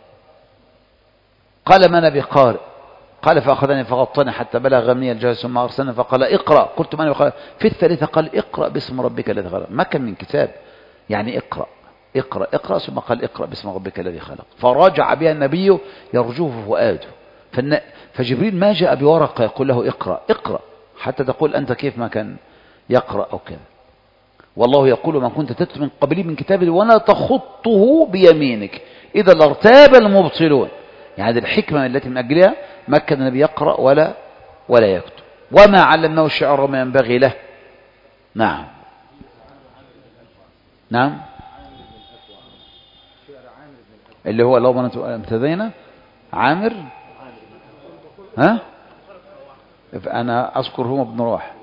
S1: قال ما انا بقارئ، قال فأخذني فغطني حتى بلغ مني الجهل ثم أرسلني فقال اقرأ، قلت ما أنا بقارئ. في الثالثة قال اقرأ باسم ربك الذي خلق، ما كان من كتاب يعني اقرأ اقرأ اقرأ ثم قال اقرأ باسم ربك الذي خلق، فراجع بها النبي يرجوه فؤاده. فجبريل ما جاء بورقة يقول له اقرأ اقرأ حتى تقول أنت كيف ما كان يقرأ أو كذا. والله يقول ما كنت تتلو من قبلي من كتاب ولا تخطه بيمينك إذا لارتاب المبطلون. يعني هذه الحكمة التي من أجلها ما كان النبي يقرأ ولا ولا يكتب، وما علمناه الشعر وما ينبغي له. نعم نعم اللي هو لو امتدينا عامر ها أنا أذكر هو ابن رواح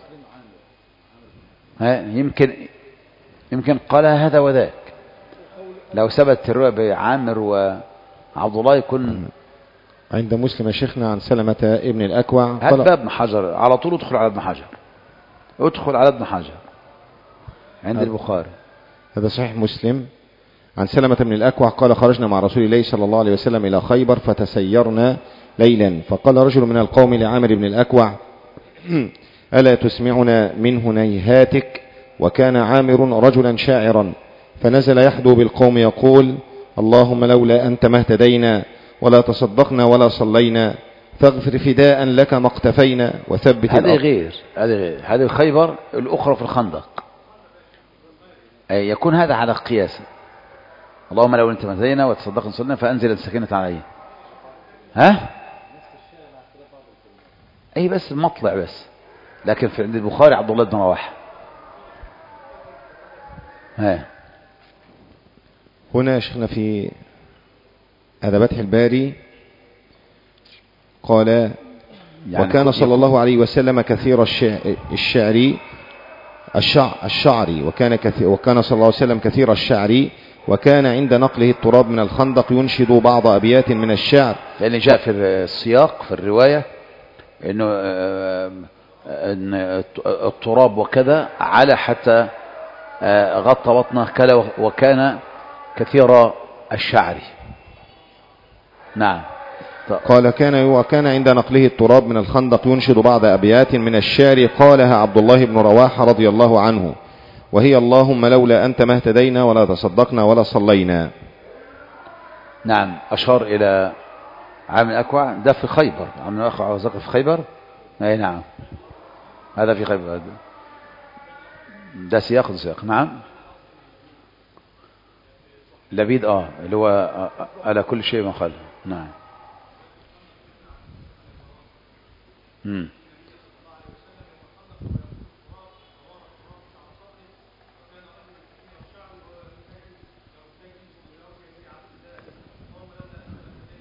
S1: ها يمكن يمكن قال هذا وذاك. لو ثبت الرواية بعامر وعبد الله يكون
S2: عند مسلم شيخنا عن سلمة ابن الأكوع.
S1: هات بقى ابن حجر على طول، ادخل على ابن حجر ادخل على ابن حجر عند البخاري.
S2: هذا صحيح مسلم. عن سلمة بن الأكوع قال خرجنا مع رسول الله صلى الله عليه وسلم إلى خيبر فتسيرنا ليلا، فقال رجل من القوم لعامر بن الأكوع ألا تسمعنا من هنيهاتك؟ وكان عامر رجلا شاعرا، فنزل يحدو بالقوم يقول اللهم لولا أنت ما اهتدينا ولا تصدقنا ولا صلينا، فاغفر فداء لك ما اقتفينا وثبت
S1: هذه غير هذه غير هذه خيبر، الأخرى في الخندق. أي يكون هذا على قياس اللهم لو أنت ما اهتدينا وتصدقنا صلينا فأنزل السكينة عليه. ها أي بس المطلع بس. لكن في عند البخاري عبد الله بن رواحه. ها
S2: هنا شيخنا في هذا فتح الباري قال يعني وكان صلى الله عليه وسلم كثير الشعر الشع الشعري وكان كثير وكان صلى الله عليه وسلم كثير الشعر وكان عند نقله التراب من الخندق ينشد بعض أبيات من الشعر.
S1: لأن جاء في السياق في الرواية إنه إن التراب وكذا على حتى غطى بطنه كلا وكان كثير الشعر. نعم
S2: قال كان وكان عند نقله التراب من الخندق ينشد بعض أبيات من الشعر قالها عبد الله بن رواحة رضي الله عنه، وهي اللهم لولا أنت ما اهتدينا ولا تصدقنا ولا صلينا.
S1: نعم أشار إلى عام الأكوع ده في خيبر، عام الأكوع وزق في خيبر. أي نعم هذا في خيبر، ده سياق سياق. نعم لبيد اه اللي هو على كل شيء ما قال. نعم مم.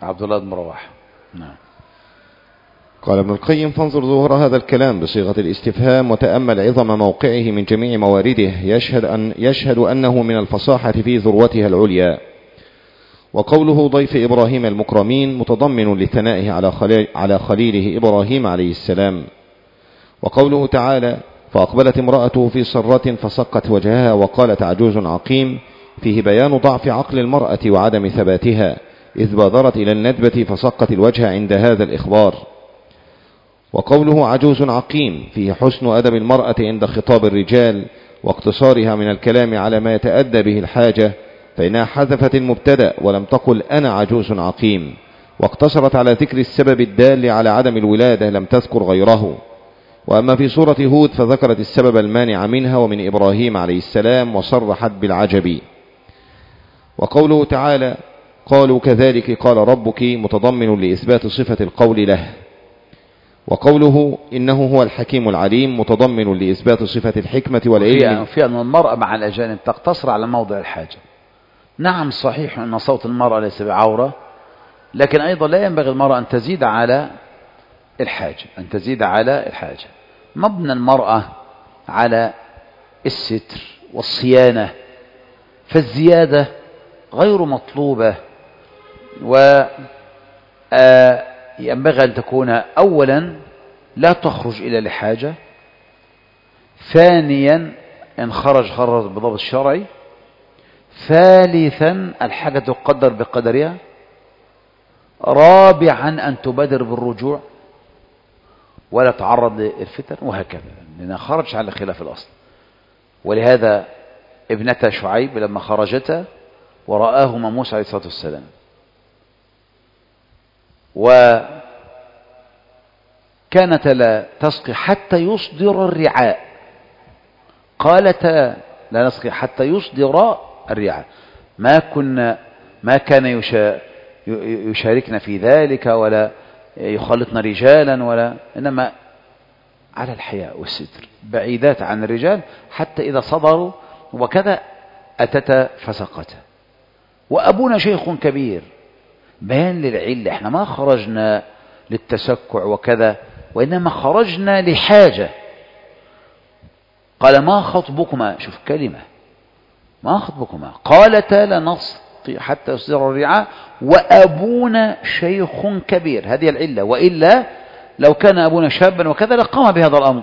S1: عبد الله بن رواحة. نعم.
S2: قال ابن القيم: فانظر ظهور هذا الكلام بصيغة الاستفهام وتأمل عظم موقعه من جميع موارده، يشهد, أن يشهد أنه من الفصاحة في ذروتها العليا. وقوله ضيف إبراهيم المكرمين متضمن لثنائه على, خليل على خليله إبراهيم عليه السلام. وقوله تعالى: فأقبلت امرأته في صرة فصقت وجهها وقالت عجوز عقيم، فيه بيان ضعف عقل المرأة وعدم ثباتها، إذ بادرت إلى الندبة فصقت الوجه عند هذا الإخبار. وقوله عجوز عقيم فيه حسن أدب المرأة عند خطاب الرجال واقتصارها من الكلام على ما يتأدى به الحاجة، فإنها حذفت المبتدأ ولم تقل أنا عجوز عقيم، واقتصرت على ذكر السبب الدال على عدم الولادة لم تذكر غيره. وأما في سورة هود فذكرت السبب المانع منها ومن إبراهيم عليه السلام وصرحت بالعجب. وقوله تعالى: قالوا كذلك قال ربك متضمن لإثبات صفة القول له. وقوله إنه هو الحكيم العليم متضمن لإثبات صفة الحكمة والعلم.
S1: في أن المرأة مع الأجانب تقتصر على موضع الحاجة. نعم صحيح أن صوت المرأة ليس بعورة، لكن أيضا لا ينبغي المرأة أن تزيد على الحاجة أن تزيد على الحاجة. مبنى المرأة على الستر والصيانة، فالزيادة غير مطلوبة، وينبغي أن تكون أولا لا تخرج إلا لحاجة، ثانيا إن خرج خرج بضبط الشرعي، ثالثا الحاجة تقدر بقدرها، رابعا أن تبادر بالرجوع ولا تعرض للفتن، وهكذا، لأنها خرج على خلاف الأصل. ولهذا ابنتا شعيب لما خرجتا ورآهما موسى عليه الصلاة والسلام وكانت لا تسقي حتى يصدر الرعاء، قالتا لا نسقي حتى يصدر الرعاء، ما كنا ما كان يشا يشاركنا في ذلك ولا يخالطنا رجالا، ولا إنما على الحياء والستر بعيدات عن الرجال حتى إذا صدروا وكذا أتتا فسقتا. وأبونا شيخ كبير، بيان للعلة، احنا ما خرجنا للتسكع وكذا، وإنما خرجنا لحاجة. قال ما خطبكما، شوف كلمة، ما خطبكما، قالتا لنسقي حتى يصدر الرعاء وأبونا شيخ كبير، هذه العلة، وإلا لو كان أبونا شابا وكذا لقام بهذا الأمر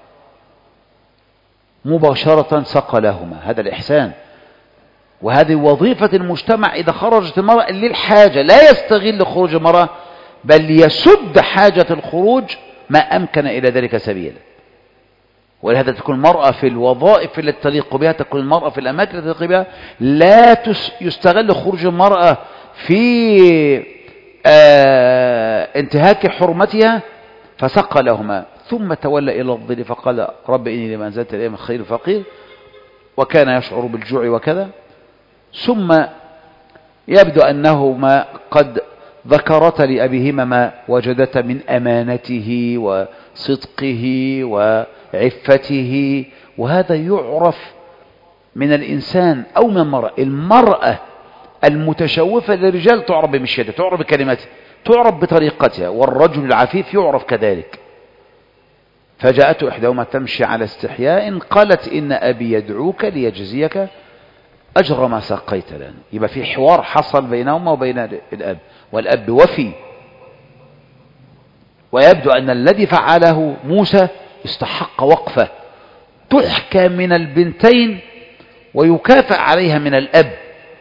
S1: مباشرة، سقى لهما، هذا الإحسان. وهذه وظيفة المجتمع إذا خرجت المرأة للحاجة، لا يستغل خروج المرأة بل يسد حاجة الخروج ما أمكن إلى ذلك سبيلا. ولهذا تكون المرأة في الوظائف التي تليق بها، تكون المرأة في الأماكن التي تليق بها، لا يستغل خروج المرأة في آه انتهاك حرمتها، فسقى لهما ثم تولى إلى الظل فقال رب إني لما أنزلت إلي من خير فقير، وكان يشعر بالجوع وكذا. ثم يبدو أنهما قد ذكرتا لأبيهما ما وجدتا من أمانته وصدقه وعفته، وهذا يعرف من الإنسان أو من المرأة. المرأة المتشوفة للرجال تعرف بمشيتها، تعرف بكلماتها، تعرف بطريقتها، والرجل العفيف يعرف كذلك. فجاءته إحداهما تمشي على استحياء قالت إن أبي يدعوك ليجزيك أجر ما سقيت لنا. يبقى في حوار حصل بينهما وبين الأب، والأب وفي. ويبدو أن الذي فعله موسى استحق وقفة تحكى من البنتين ويكافئ عليها من الأب،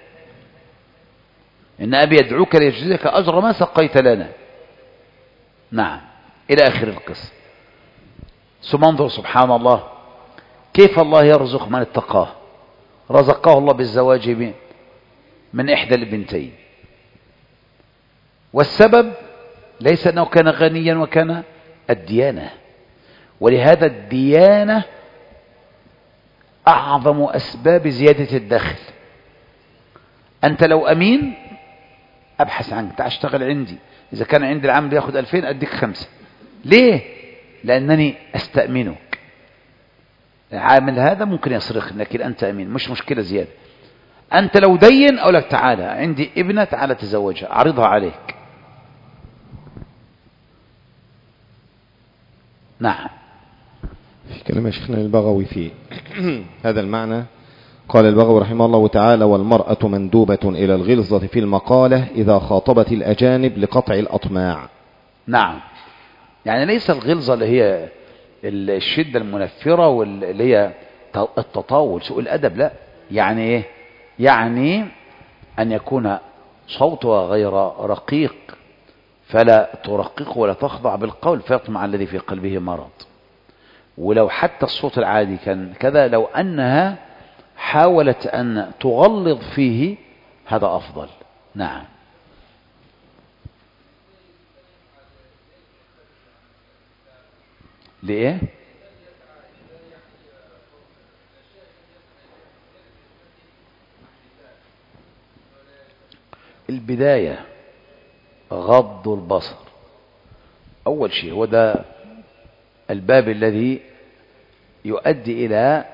S1: إن أبي يدعوك ليجزيك أجر ما سقيت لنا. نعم، إلى آخر القصة. ثم انظر سبحان الله كيف الله يرزق من اتقاه. رزقه الله بالزواج من إحدى البنتين، والسبب ليس أنه كان غنيا وكان الديانة. ولهذا الديانة أعظم أسباب زيادة الدخل. أنت لو أمين أبحث عنك، تعال اشتغل عندي، إذا كان عندي العام بياخد ألفين أديك خمسة. ليه؟ لأنني أستأمنك. العامل هذا ممكن يسرق، لكن أنت أمين، مش مشكلة زيادة. أنت لو دين أقول لك تعالى عندي ابنة، تعالى تزوجها، أعرضها عليك، نعم.
S2: في كلام شيخنا البغوي في هذا المعنى قال البغوي رحمه الله تعالى: والمرأة مندوبة إلى الغلظة في المقالة إذا خاطبت الأجانب لقطع الأطماع.
S1: نعم، يعني ليس الغلظة اللي هي الشدة المنفرة واللي هي التطاول سوء الأدب، لا، يعني إيه؟ يعني أن يكون صوتها غير رقيق فلا ترقق ولا تخضع بالقول فيطمع الذي في قلبه مرض. ولو حتى الصوت العادي كان كذا، لو أنها حاولت أن تغلظ فيه هذا أفضل. نعم. ليه؟ البداية غض البصر أول شيء، وده الباب الذي يؤدي إلى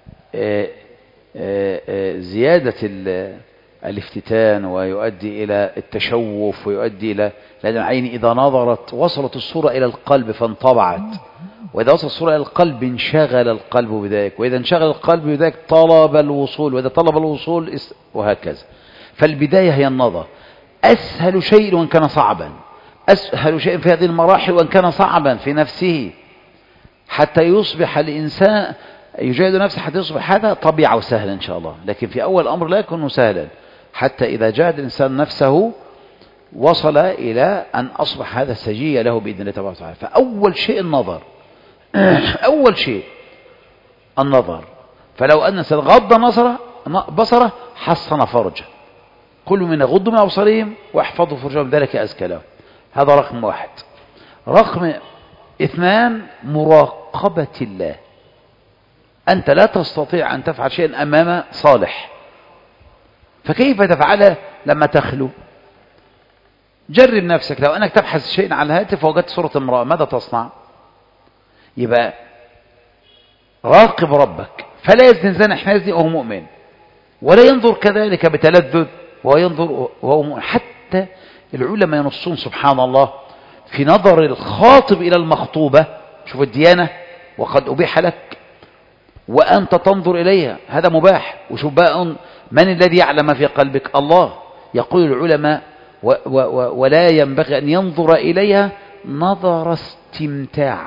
S1: زيادة الافتتان ويؤدي إلى التشوف ويؤدي إلى، لأن العين إذا نظرت وصلت الصورة إلى القلب فانطبعت، وإذا وصلت الصورة إلى القلب انشغل القلب بذلك، وإذا انشغل القلب بذلك طلب الوصول، وإذا طلب الوصول وهكذا. فالبداية هي النظر، أسهل شيء وإن كان صعبا، أسهل شيء في هذه المراحل وإن كان صعبا في نفسه، حتى يصبح الإنسان يجاهد نفسه حتى يصبح هذا طبيعة وسهلا إن شاء الله. لكن في أول الأمر لا يكون سهلا، حتى إذا جاهد الإنسان نفسه وصل إلى أن أصبح هذا سجية له بإذن الله تبارك وتعالى. فأول شيء النظر أول شيء النظر. فلو أن الإنسان غض نظره بصره حصن فرجه، كل من يغض من أبصارهم واحفظوا فرجهم ذلك أزكى لهم. هذا رقم واحد. رقم اثنان مراقبة الله. أنت لا تستطيع أن تفعل شيئا أمام صالح، فكيف تفعله لما تخلو؟ جرب نفسك، لو أنك تبحث شيئا على الهاتف ووجدت صورة امرأة ماذا تصنع؟ يبقى راقب ربك، فلا يزن زنا حين يزني وهو مؤمن، ولا ينظر كذلك بتلذذ وهو ينظر وهو مؤمن. حتى العلماء ينصون سبحان الله في نظر الخاطب إلى المخطوبة، شوف الديانة، وقد أبيح لك وأنت تنظر إليها، هذا مباح. وشوف بقى من الذي يعلم في قلبك؟ الله. يقول العلماء و و و ولا ينبغي أن ينظر إليها نظر استمتاع،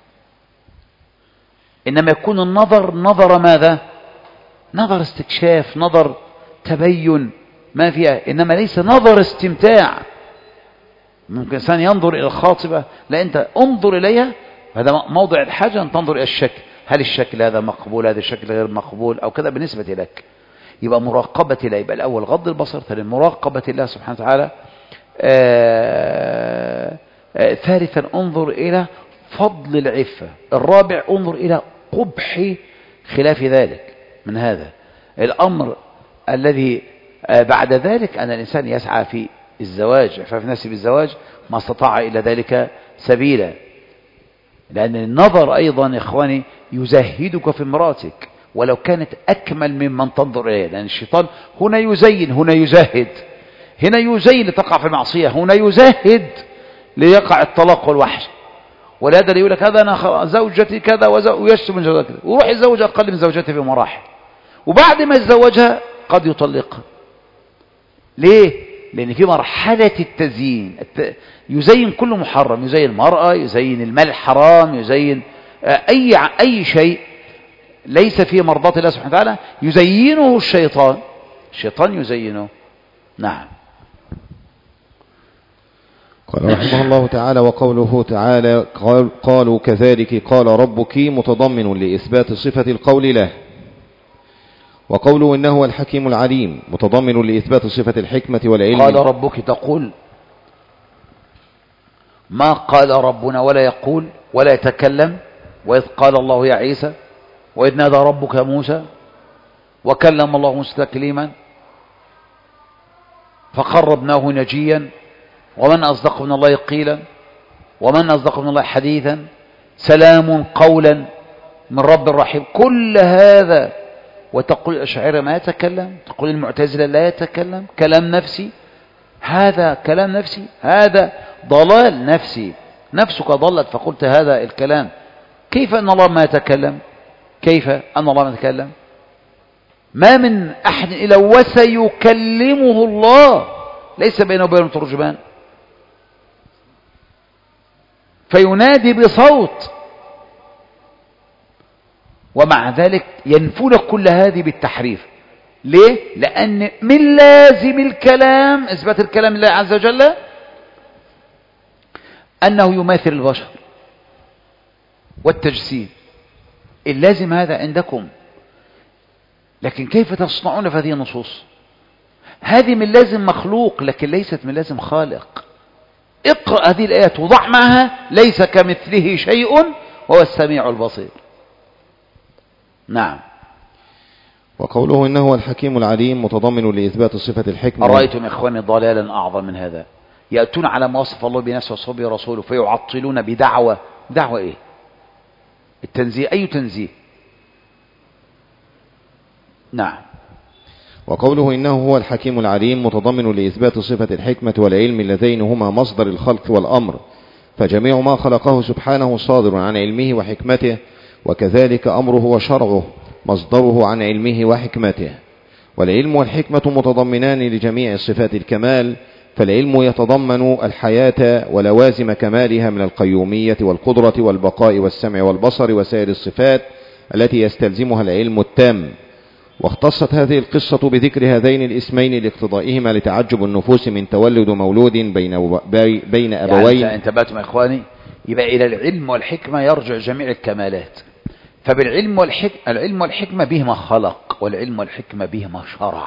S1: إنما يكون النظر نظر ماذا؟ نظر استكشاف، نظر تبين ما فيها، إنما ليس نظر استمتاع. ممكن إنسان ينظر إلى الخاطبة، لا، أنت انظر إليها، هذا موضع الحاجة أن تنظر إلى الشكل، هل الشكل هذا مقبول، هذا الشكل غير مقبول أو كذا بالنسبة لك. يبقى مراقبة الله، يبقى الأول غض البصر، ثانيا مراقبة الله سبحانه وتعالى، آآ آآ ثالثا انظر إلى فضل العفة، الرابع انظر إلى قبح خلاف ذلك من هذا الأمر الذي بعد ذلك أن الإنسان يسعى في الزواج، عفاف نفسه بالزواج ما استطاع إلى ذلك سبيلا. لأن النظر أيضا يا إخواني يزهدك في امرأتك ولو كانت أكمل ممن تنظر إليه، لأن الشيطان هنا يزين، هنا يزهد، هنا يزين لتقع في المعصية، هنا يزهد ليقع الطلاق والوحش. ولهذا يقول لك هذا أنا زوجتي كذا ويشتم من زوجتي كذا، ويروح يتزوج أقل من زوجته بمراحل، وبعد ما يتزوجها قد يطلقها. ليه؟ لأن في مرحلة التزيين، يزين كل محرم، يزين المرأة، يزين المال الحرام، يزين أي أي شيء ليس فيه مرضاة الله سبحانه وتعالى يزينه الشيطان، الشيطان يزينه. نعم.
S2: قال رحمه الله تعالى: وقوله تعالى قال قالوا كذلك قال ربك متضمن لإثبات صفة القول له، وقوله إنه هو الحكيم العليم متضمن لإثبات صفة الحكمة والعلم.
S1: قال ربك تقول ما قال ربنا ولا يقول ولا يتكلم. وإذ قال الله يا عيسى وإذ نادى ربك موسى وكلم الله موسى تكليما فقربناه نجيا ومن أصدق من الله قيلا ومن أصدق من الله حديثا سلام قولا من رب رحيم. كل هذا وتقول الأشاعرة ما يتكلم، تقول المعتزلة لا يتكلم، كلام نفسي، هذا كلام نفسي، هذا ضلال نفسي، نفسك ضلت فقلت هذا الكلام كيف أن الله ما يتكلم؟ كيف أن الله ما يتكلم؟ ما من أحد إلا وسيكلمه الله، ليس بينه وبينه ترجمان، فينادي بصوت. ومع ذلك ينفون كل هذه بالتحريف. ليه؟ لأن من لازم الكلام، إثبات الكلام لله عز وجل، أنه يماثل البشر والتجسيد، اللازم هذا عندكم. لكن كيف تصنعون في هذه النصوص؟ هذه من لازم مخلوق لكن ليست من لازم خالق. اقرأ هذه الآيات وضع معها ليس كمثله شيء وهو السميع البصير. نعم.
S2: وقوله إنه هو الحكيم العليم متضمن لإثبات صفة الحكمة.
S1: أرأيتم إخواني ضلالا أعظم من هذا؟ يأتون على ما وصف الله بنفسه وصفه رسوله فيعطلون بدعوة. دعوة إيه؟ التنزيه. أي تنزيه؟ نعم.
S2: وقوله إنه هو الحكيم العليم متضمن لإثبات صفة الحكمة والعلم اللذين هما مصدر الخلق والأمر، فجميع ما خلقه سبحانه صادر عن علمه وحكمته، وكذلك أمره وشرعه مصدره عن علمه وحكمته. والعلم والحكمة متضمنان لجميع صفات الكمال، فالعلم يتضمن الحياة ولوازم كمالها من القيومية والقدرة والبقاء والسمع والبصر وسائر الصفات التي يستلزمها العلم التام. واختصت هذه القصة بذكر هذين الاسمين لاقتضائهما لتعجب النفوس من تولد مولود بين بين أبوين.
S1: يعني انتبهتم يا إخواني؟ يبقى إلى العلم والحكمة يرجع جميع الكمالات. فبالعلم والحكمة، العلم والحكمة بهما خلق، والعلم والحكمة بهما شرع.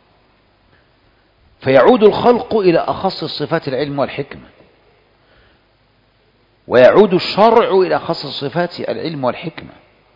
S1: فيعود الخلق إلى أخص صفات العلم والحكمة، ويعود الشرع إلى أخص صفات العلم والحكمة.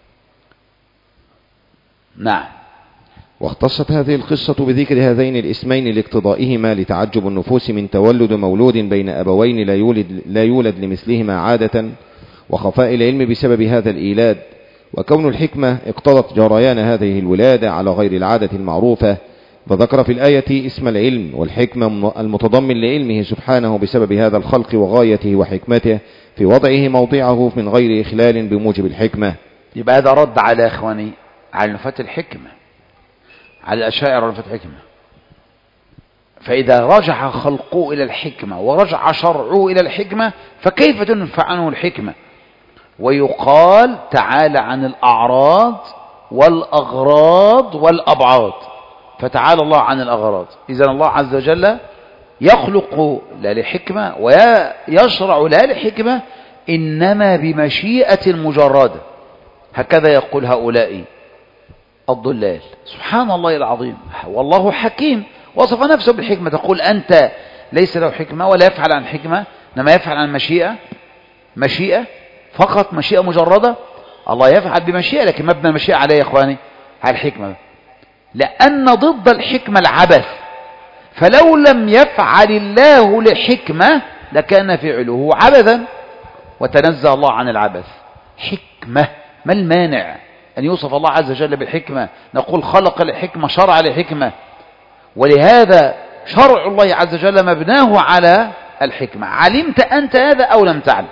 S1: نعم.
S2: واختصت هذه القصة بذكر هذين الاسمين لاقتضائهما لتعجب النفوس من تولد مولود بين أبوين لا يولد, لا يولد لمثلهما عادة، وخفاء العلم بسبب هذا الإيلاد، وكون الحكمة اقتضت جريان هذه الولادة على غير العادة المعروفة. فذكر في الآية اسم العلم والحكمة المتضمن لعلمه سبحانه بسبب هذا الخلق وغايته وحكمته في وضعه موضعه من غير إخلال بموجب الحكمة.
S1: يبقى هذا رد على إخواني على نفاة الحكمة، على الأشاعرة ونفاة الحكمة. فإذا رجع خلقه إلى الحكمة ورجع شرعه إلى الحكمة فكيف تنفع عنه الحكمة؟ ويقال تعالى عن الأعراض والأغراض والأبعاد، فتعالى الله عن الأغراض. إذن الله عز وجل يخلق لا لحكمة ويشرع لا لحكمة، إنما بمشيئة مجردة. هكذا يقول هؤلاء الضلال. سبحان الله العظيم، والله حكيم وصف نفسه بالحكمة. تقول أنت ليس له حكمة ولا يفعل عن حكمة، إنما يفعل عن مشيئة، مشيئة فقط، مشيئة مجردة. الله يفعل بمشيئة، لكن مبنى المشيئة عليه يا إخواني على الحكمة، لأن ضد الحكمة العبث. فلو لم يفعل الله لحكمة لكان فعله عبثا، وتنزه الله عن العبث. حكمة، ما المانع أن يوصف الله عز وجل بالحكمة؟ نقول خلق الحكمة، شرع الحكمة، ولهذا شرع الله عز وجل مبناه على الحكمة. علمت أنت هذا أو لم تعلم؟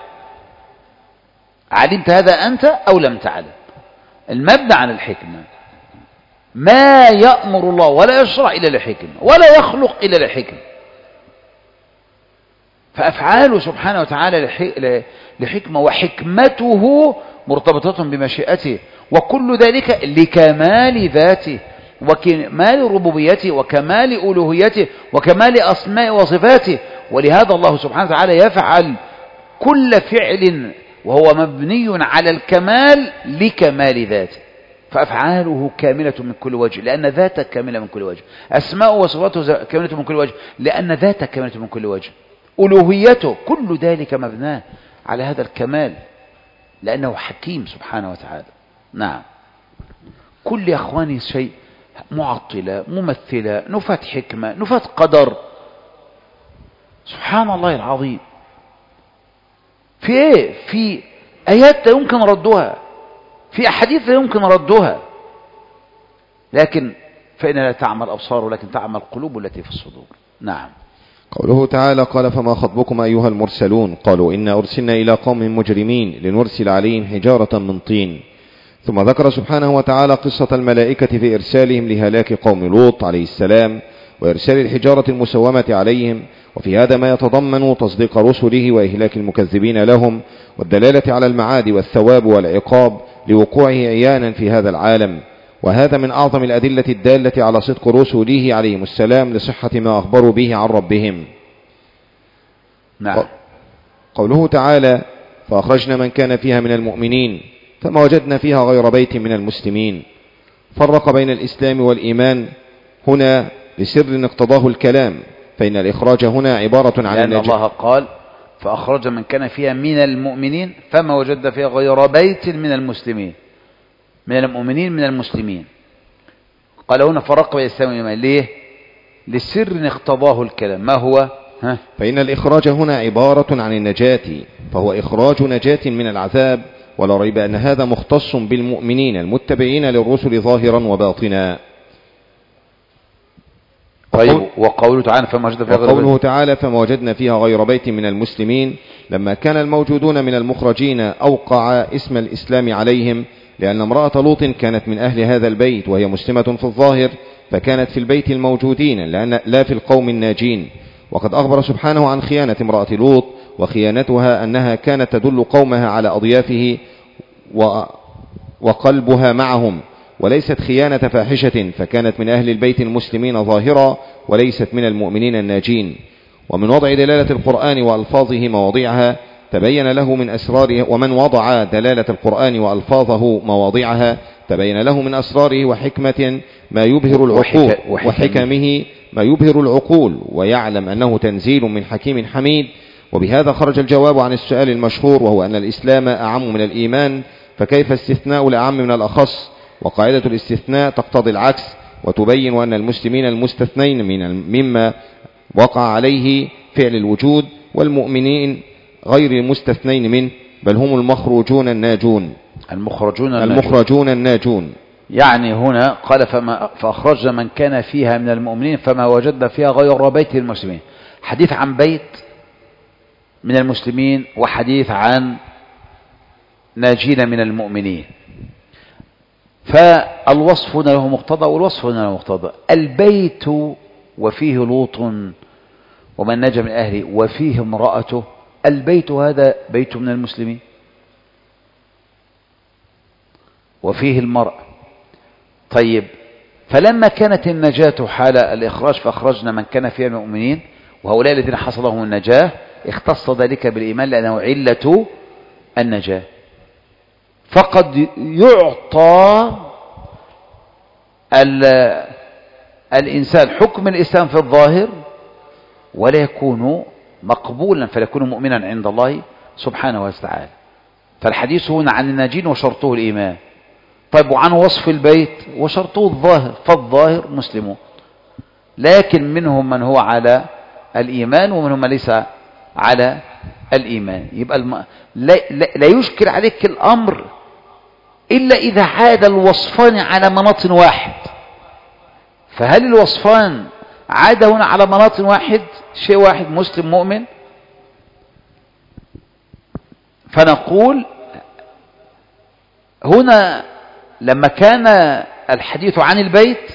S1: علمت هذا أنت أو لم تعلم؟ المبنى على الحكمة. ما يأمر الله ولا يشرع إلا لحكمة، ولا يخلق إلا لحكمة. فأفعاله سبحانه وتعالى لحكمة، وحكمته مرتبطة بمشيئته، وكل ذلك لكمال ذاته وكمال ربوبيته وكمال ألوهيته وكمال أسماء وصفاته. ولهذا الله سبحانه وتعالى يفعل كل فعل وهو مبني على الكمال لكمال ذاته. فأفعاله كاملة من كل وجه لأن ذاته كاملة من كل وجه. أسماء وصفاته كاملة من كل وجه لأن ذاته كاملة من كل وجه. ألوهيته كل ذلك مبناه على هذا الكمال لأنه حكيم سبحانه وتعالى. نعم. كل يا أخواني شيء معطلة، ممثلة، نفاة حكمة، نفاة قدر. سبحان الله العظيم. في ايه؟ في آيات لا يمكن ردها، في أحاديث لا يمكن ردها، لكن فإن لا تعمل الأبصار ولكن تعمل القلوب التي في الصدور. نعم.
S2: قوله تعالى قال فما خطبكم أيها المرسلون قالوا إنا أرسلنا إلى قوم مجرمين لنرسل عليهم حجارة من طين. ثم ذكر سبحانه وتعالى قصة الملائكة في إرسالهم لهلاك قوم لوط عليه السلام وإرسال الحجارة المسومة عليهم، وفي هذا ما يتضمن تصديق رسله وإهلاك المكذبين لهم والدلالة على المعاد والثواب والعقاب لوقوعه عيانا في هذا العالم. وهذا من أعظم الأدلة الدالة على صدق رسله عليهم السلام لصحة ما أخبروا به عن ربهم.
S1: نعم.
S2: قوله تعالى فأخرجنا من كان فيها من المؤمنين فما وجدنا فيها غير بيت من المسلمين، فرق بين الإسلام والإيمان هنا لسر اقتضاه الكلام، فإن الإخراج هنا عبارة عن
S1: لأن الله قال فأخرج من كان فيها من المؤمنين فما وجدنا فيها غير بيت من المسلمين، من المؤمنين من المسلمين. قال هنا فرق بين الإسلام والإيمان ليه؟ لسر اقتضاه الكلام. ما هو؟ ها؟
S2: فإن الإخراج هنا عبارة عن النجاة، فهو إخراج نجاة من العذاب، ولا ريب أن هذا مختص بالمؤمنين المتبعين للرسل ظاهرا وباطنا.
S1: طيب وقوله تعالى فما وجدنا فيها غير
S2: وقوله تعالى فما وجدنا فيها غير بيت من المسلمين، لما كان الموجودون من المخرجين أوقع اسم الإسلام عليهم، لأن امرأة لوط كانت من أهل هذا البيت وهي مسلمة في الظاهر، فكانت في البيت الموجودين لأن لا في القوم الناجين. وقد أخبر سبحانه عن خيانة امرأة لوط، وخيانتها أنها كانت تدل قومها على أضيافه وقلبها معهم، وليست خيانة فاحشة، فكانت من أهل البيت المسلمين ظاهرا وليست من المؤمنين الناجين. ومن وضع دلالة القرآن وألفاظه مواضعها تبين له من أسراره، ومن وضع دلالة القرآن وألفاظه مواضعها تبين له من أسراره وحكمة ما يبهر العقول وحكمه ما يبهر العقول، ويعلم أنه تنزيل من حكيم حميد. وبهذا خرج الجواب عن السؤال المشهور، وهو أن الإسلام أعم من الإيمان، فكيف استثناء الأعم من الأخص؟ وقاعدة الاستثناء تقتضي العكس، وتبين أن المسلمين المستثنين من مما وقع عليه فعل الوجود، والمؤمنين غير المستثنين منه، بل هم المخرجون الناجون
S1: المخرجون الناجون,
S2: المخرجون الناجون.
S1: يعني هنا قال فما فأخرجنا من كان فيها من المؤمنين فما وجدنا فيها غير بيت المسلمين. حديث عن بيت من المسلمين وحديث عن ناجين من المؤمنين، فالوصف هنا له مقتضى والوصف هنا له مقتضى. البيت وفيه لوط ومن نجا من أهله وفيه امرأته، البيت هذا بيت من المسلمين وفيه المرأة. طيب فلما كانت النجاة حال الإخراج فأخرجنا من كان فيها المؤمنين، وهؤلاء الذين حصل لهم النجاة اختص ذلك بالإيمان لأنه علة النجاة. فقد يعطى الإنسان حكم الإسلام في الظاهر ولا يكون مقبولا، فلا يكون مؤمنا عند الله سبحانه وتعالى. فالحديث هنا عن الناجين وشرطه الإيمان. طيب وعن وصف البيت وشرطه الظاهر، فالظاهر مسلمون، لكن منهم من هو على الإيمان ومنهم من ليس على الإيمان. يبقى الم... لا... لا... لا يشكل عليك الأمر إلا إذا عاد الوصفان على مناط واحد. فهل الوصفان عاد هنا على مناط واحد، شيء واحد، مسلم مؤمن؟ فنقول هنا لما كان الحديث عن البيت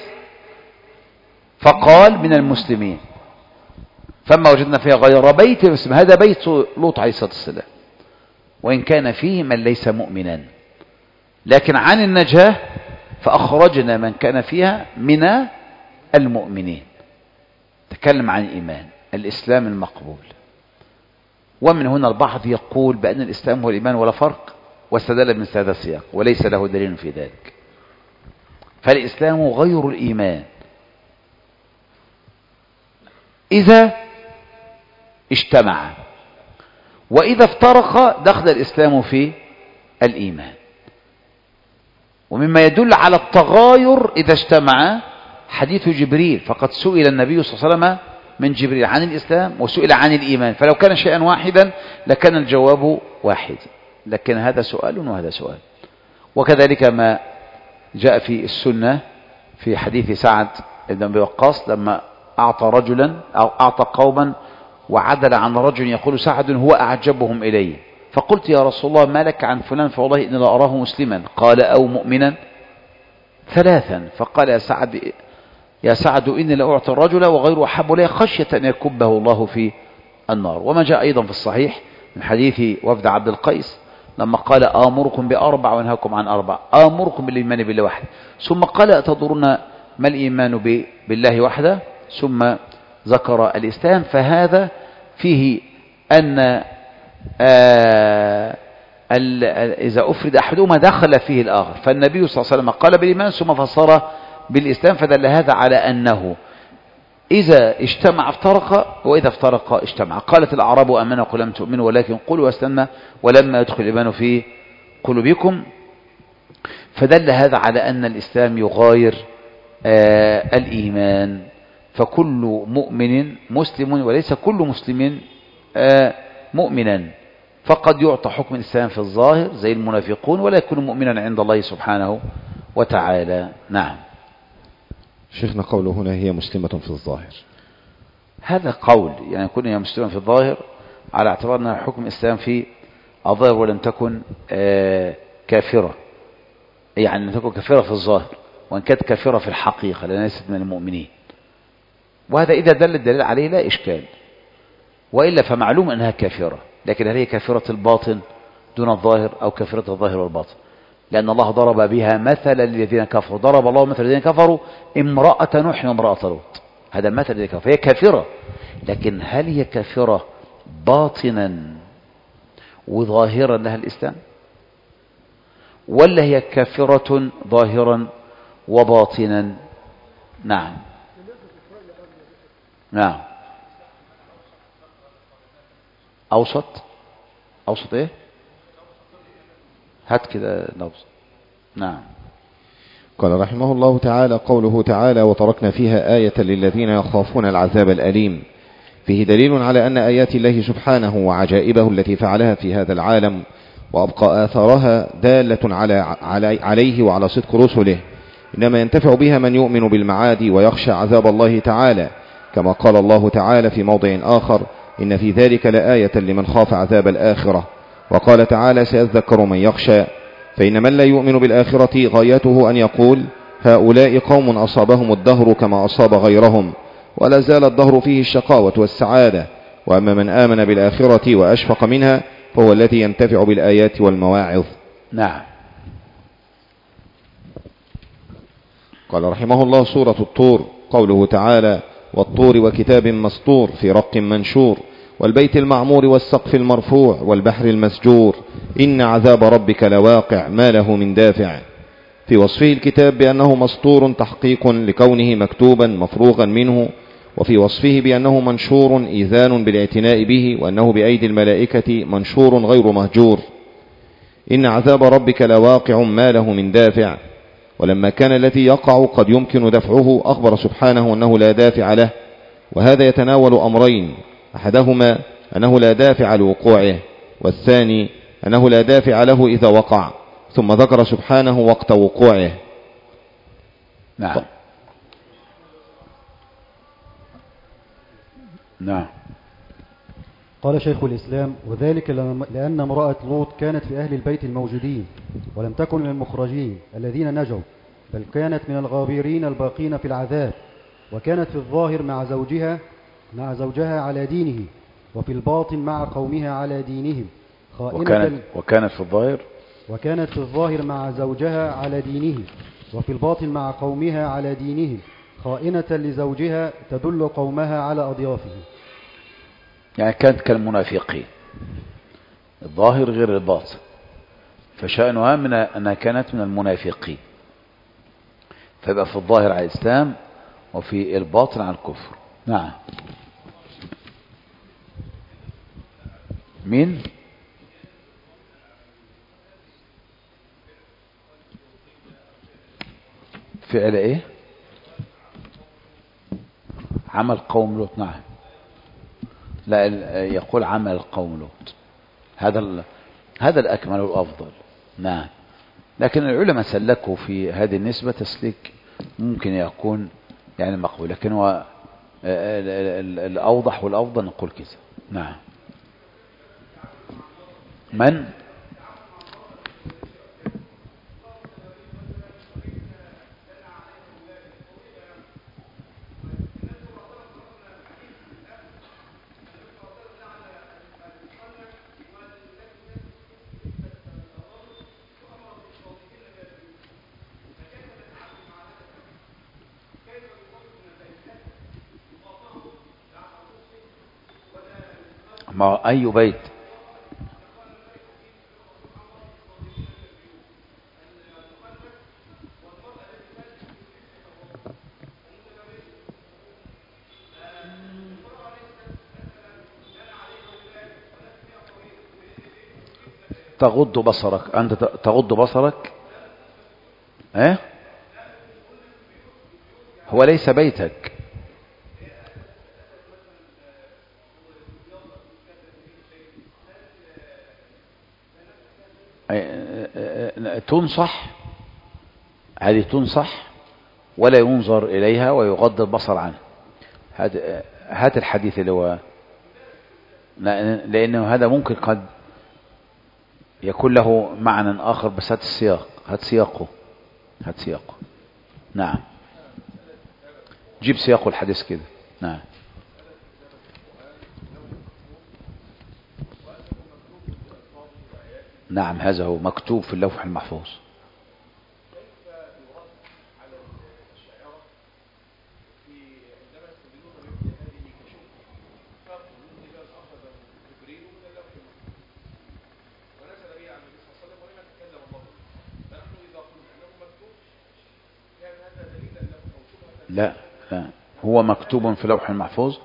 S1: فقال من المسلمين فما وجدنا فيها غير بيت المسلمين، هذا بيت لوط عليه الصلاة والسلام وإن كان فيه من ليس مؤمنا. لكن عن النجاة فأخرجنا من كان فيها من المؤمنين. تكلم عن الإيمان، الإسلام المقبول. ومن هنا البعض يقول بأن الإسلام هو الإيمان ولا فرق، واستدل من هذا السياق وليس له دليل في ذلك. فالإسلام غير الإيمان إذا اجتمع، وإذا افترق دخل الإسلام في الإيمان. ومما يدل على التغاير إذا اجتمع حديث جبريل، فقد سئل النبي صلى الله عليه وسلم من جبريل عن الإسلام وسئل عن الإيمان، فلو كان شيئا واحدا لكان الجواب واحد، لكن هذا سؤال وهذا سؤال. وكذلك ما جاء في السنة في حديث سعد بن أبي وقاص لما أعطى رجلا أو أعطى قوما وعدل عن رجل يقول سعد هو أعجبهم إلي، فقلت يا رسول الله ما لك عن فلان؟ فوالله إني لا أراه مسلما. قال أو مؤمنا ثلاثا. فقال يا سعد يا سعد إني لأعطي الرجل وغير أحب لي خشية أن يكبه الله في النار. وما جاء أيضا في الصحيح من حديث وفد عبد القيس لما قال آمركم بأربع وانهاكم عن أربع، آمركم بالإيمان بالله وحده، ثم قال أتدرون ما الإيمان بالله وحده، ثم ذكر الإسلام. فهذا فيه أن آه إذا أفرد أحدهما دخل فيه الآخر، فالنبي صلى الله عليه وسلم قال بالإيمان ثم فسر بالإسلام، فدل هذا على أنه إذا اجتمع افترق وإذا افترق اجتمع. قالت الأعراب آمنا قل لم تؤمنوا ولكن قلوا أسلمنا ولما يدخل الإيمان في قلوبكم، فدل هذا على أن الإسلام يغاير آه الإيمان، فكل مؤمن مسلم وليس كل مسلم آه مؤمنا، فقد يعطى حكم الإسلام في الظاهر زي المنافقون ولا يكون مؤمنا عند الله سبحانه وتعالى. نعم.
S2: شيخنا قوله هنا هي مسلمة في الظاهر،
S1: هذا قول يعني يكون هي مسلمة في الظاهر على اعتبار أنها حكم الإسلام في الظاهر ولم تكن آه كافرة، يعني لم تكن كافرة في الظاهر وإن كانت كافرة في الحقيقة لأنها ليست من المؤمنين، وهذا إذا دل الدليل عليه لا إشكال، وإلا فمعلوم أنها كافرة، لكن هل هي كافرة الباطن دون الظاهر أو كافرة الظاهر والباطن؟ لأن الله ضرب بها مثلا للذين كفروا، ضرب الله مثلا للذين كفروا امرأة نوح وامرأة لوط، هذا المثل الذي كفر، فهي كافرة، لكن هل هي كافرة باطنا وظاهرا لها الإسلام، ولا هي كافرة ظاهرا وباطنا؟ نعم نعم. أوسط أوسط إيه؟ هات كده لفظ. نعم.
S2: قال رحمه الله تعالى قوله تعالى وتركنا فيها آية للذين يخافون العذاب الأليم، فيه دليل على أن آيات الله سبحانه وعجائبه التي فعلها في هذا العالم وأبقى آثارها دالة على عليه وعلى صدق رسله، إنما ينتفع بها من يؤمن بالمعاد ويخشى عذاب الله تعالى، كما قال الله تعالى في موضع آخر إن في ذلك لآية لمن خاف عذاب الآخرة. وقال تعالى سيذكر من يخشى، فإن من لا يؤمن بالآخرة غايته أن يقول هؤلاء قوم أصابهم الدهر كما أصاب غيرهم، ولا زال الدهر فيه الشقاوة والسعادة، وأما من آمن بالآخرة وأشفق منها فهو الذي ينتفع بالآيات والمواعظ.
S1: نعم.
S2: قال رحمه الله سورة الطور قوله تعالى والطور وكتاب مسطور في رق منشور والبيت المعمور والسقف المرفوع والبحر المسجور إن عذاب ربك لواقع ما له من دافع، في وصفه الكتاب بأنه مسطور تحقيق لكونه مكتوبا مفروغا منه، وفي وصفه بأنه منشور إيذان بالاعتناء به وأنه بأيدي الملائكة منشور غير مهجور. إن عذاب ربك لواقع ما له من دافع، ولما كان الذي يقع قد يمكن دفعه أخبر سبحانه أنه لا دافع له، وهذا يتناول أمرين، أحدهما أنه لا دافع لوقوعه، والثاني أنه لا دافع له إذا وقع، ثم ذكر سبحانه وقت وقوعه.
S1: نعم. نعم.
S3: قال شيخ الإسلام وذلك لأن امرأة لوط كانت في أهل البيت الموجودين ولم تكن من المخرجين الذين نجوا، بل كانت من الغابرين الباقين في العذاب، وكانت في الظاهر مع زوجها مع زوجها على دينه، وفي الباطن مع قومها على دينهم خائنة
S1: وكانت, وكانت في الظاهر
S3: وكانت في الظاهر مع زوجها على دينه، وفي الباطن مع قومها على دينهم خائنة لزوجها تدل قومها على أضيافه،
S1: يعني كانت كالمنافقين، الظاهر غير الباطن، فشأنها من أنها كانت من المنافقين، فيبقى في الظاهر على الإسلام وفي الباطن على الكفر. نعم. مين؟ فعل ايه؟ عمل قوم لوط. نعم. لا يقول عمل قوم لوط، هذا هذا الأكمل والأفضل. نعم. لكن العلماء سلكوا في هذه النسبة تسليك ممكن يكون يعني مقبول، لكن هو الأوضح والأفضل نقول كذا. نعم. من ما أي بيت؟ تغض بصرك، أنت تغض بصرك. إيه؟ هو ليس بيتك. تنصح، هذه تنصح ولا ينظر إليها ويغض البصر عنها. هذا الحديث اللي هو، لأنه هذا ممكن قد يكون له معنى آخر، بس هات السياق، هات سياقه، هات سياقه. نعم، جيب سياقه الحديث كده. نعم. نعم، هذا هو مكتوب في اللوح المحفوظ. لا لا، هو مكتوب في اللوح المحفوظ،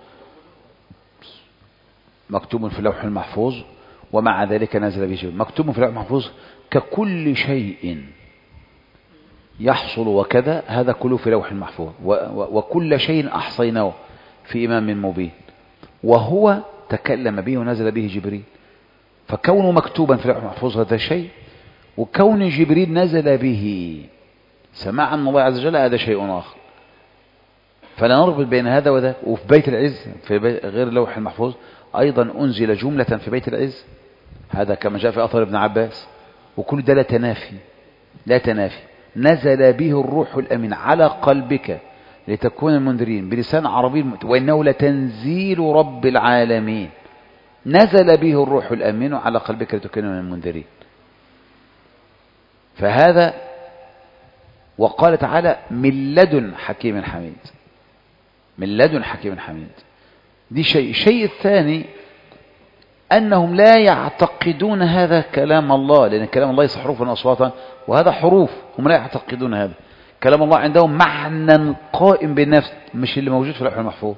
S1: مكتوب في اللوح المحفوظ، ومع ذلك نزل به جبريل. مكتوب في اللوح المحفوظ ككل شيء يحصل وكذا، هذا كله في لوح المحفوظ، وكل شيء أحصيناه في إمام مبين، وهو تكلم به ونزل به جبريل. فكونه مكتوبا في اللوح المحفوظ هذا شيء، وكون جبريل نزل به سماعا من الله عز وجل هذا شيء آخر. فلا نربط بين هذا وذاك. وفي بيت العز في بيت غير اللوح المحفوظ أيضا أنزل جملة في بيت العز، هذا كما جاء في أثر ابن عباس. وكل ده لا تنافي، لا تنافي. نزل به الروح الأمين على قلبك لتكون المنذرين بلسان عربي، وإنه لتنزيل رب العالمين. نزل به الروح الأمين على قلبك لتكون من المنذرين. فهذا، وقال تعالى من لدن حكيم حميد، من لدن حكيم حميد. دي شيء. الشيء الثاني أنهم لا يعتقدون هذا كلام الله، لأن كلام الله يصح حروفا وأصواتا، وهذا حروف. هم لا يعتقدون هذا كلام الله، عندهم معنى قائم بالنفس، مش اللي موجود في اللوح المحفوظ.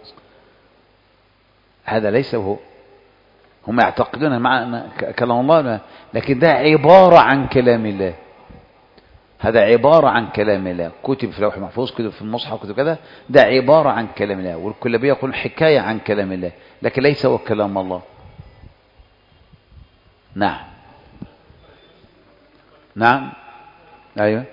S1: هذا ليس هو. هم يعتقدون معنى كلام الله، لكن ده عبارة عن كلام الله. هذا عبارة عن كلام الله، كتب في اللوح المحفوظ، كتب في المصحف، كتب كذا، ده عبارة عن كلام الله. والكلابية يقول حكاية عن كلام الله، لكن ليس هو كلام الله. نعم نعم أيوة.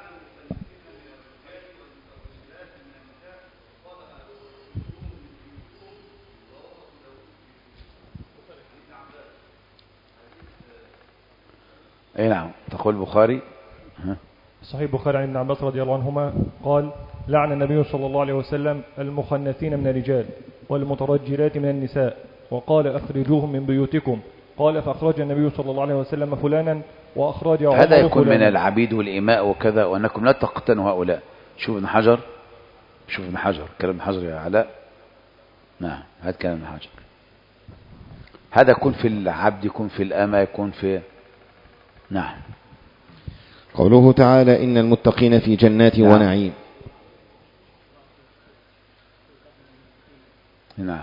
S1: أي نعم. تقول البخاري
S4: صحيح البخاري عن ابن عباس رضي الله عنهما قال: لعن النبي صلى الله عليه وسلم المخنثين من الرجال والمترجلات من النساء، وقال: أخرجوهم من بيوتكم. قال: فأخرج النبي صلى الله عليه وسلم فلانا وأخرج عمر
S1: هذا يكون
S4: فلانا.
S1: من العبيد والإماء وكذا، وأنكم لا تقتنوا هؤلاء. شوف ابن حجر، شوف ابن حجر، كلام ابن حجر يا علاء. نعم، هذا كلام ابن حجر. هذا يكون في العبد، يكون في الأمة، يكون في. نعم.
S2: قوله تعالى: إن المتقين في جنات
S1: نعم.
S2: ونعيم.
S1: نعم.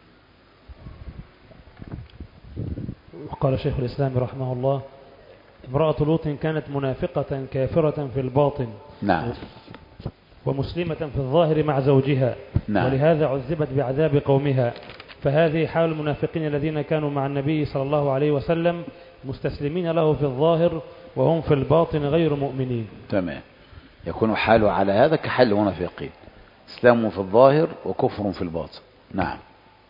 S5: وقال شيخ الإسلام رحمه الله: امرأة لوط كانت منافقة كافرة في الباطن،
S1: نعم،
S5: ومسلمة في الظاهر مع زوجها،
S1: نعم.
S5: ولهذا عذبت بعذاب قومها. فهذه حال المنافقين الذين كانوا مع النبي صلى الله عليه وسلم مستسلمين له في الظاهر، وهم في الباطن غير مؤمنين.
S1: تمام. يكون حاله على هذا كحال المنافقين، إسلام في الظاهر وكفر في الباطن. نعم.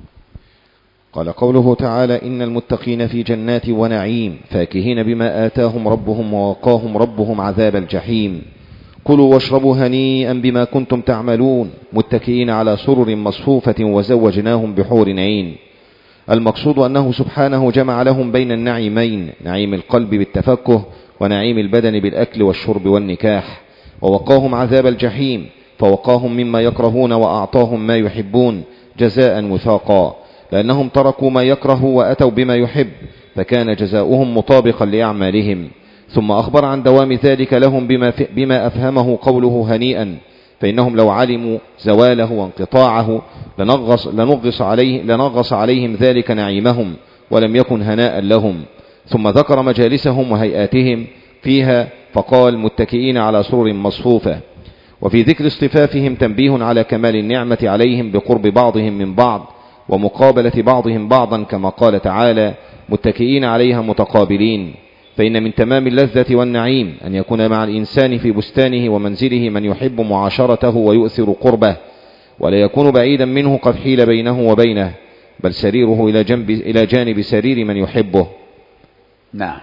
S2: قال قوله تعالى إن المتقين في جنات ونعيم فاكهين بما آتاهم ربهم ووقاهم ربهم عذاب الجحيم كلوا واشربوا هنيئا بما كنتم تعملون متكئين على سرر مصفوفة وزوجناهم بحور عين. المقصود أنه سبحانه جمع لهم بين النعيمين، نعيم القلب بالتفكه ونعيم البدن بالأكل والشرب والنكاح، ووقاهم عذاب الجحيم فوقاهم مما يكرهون وأعطاهم ما يحبون جزاء وفاقا، لأنهم تركوا ما يكره وأتوا بما يحب فكان جزاؤهم مطابقا لأعمالهم. ثم أخبر عن دوام ذلك لهم بما, بما أفهمه قوله هنيئا، فإنهم لو علموا زواله وانقطاعه لنغص, لنغص, عليه لنغص عليهم ذلك نعيمهم ولم يكن هناء لهم. ثم ذكر مجالسهم وهيئاتهم فيها فقال متكئين على سرر مصفوفة. وفي ذكر اصطفافهم تنبيه على كمال النعمة عليهم بقرب بعضهم من بعض ومقابلة بعضهم بعضا، كما قال تعالى متكئين عليها متقابلين. فإن من تمام اللذة والنعيم أن يكون مع الإنسان في بستانه ومنزله من يحب معاشرته ويؤثر قربه، ولا يكون بعيدا منه قد حيل بينه وبينه، بل سريره إلى جنب إلى جانب سرير من يحبه.
S1: نعم.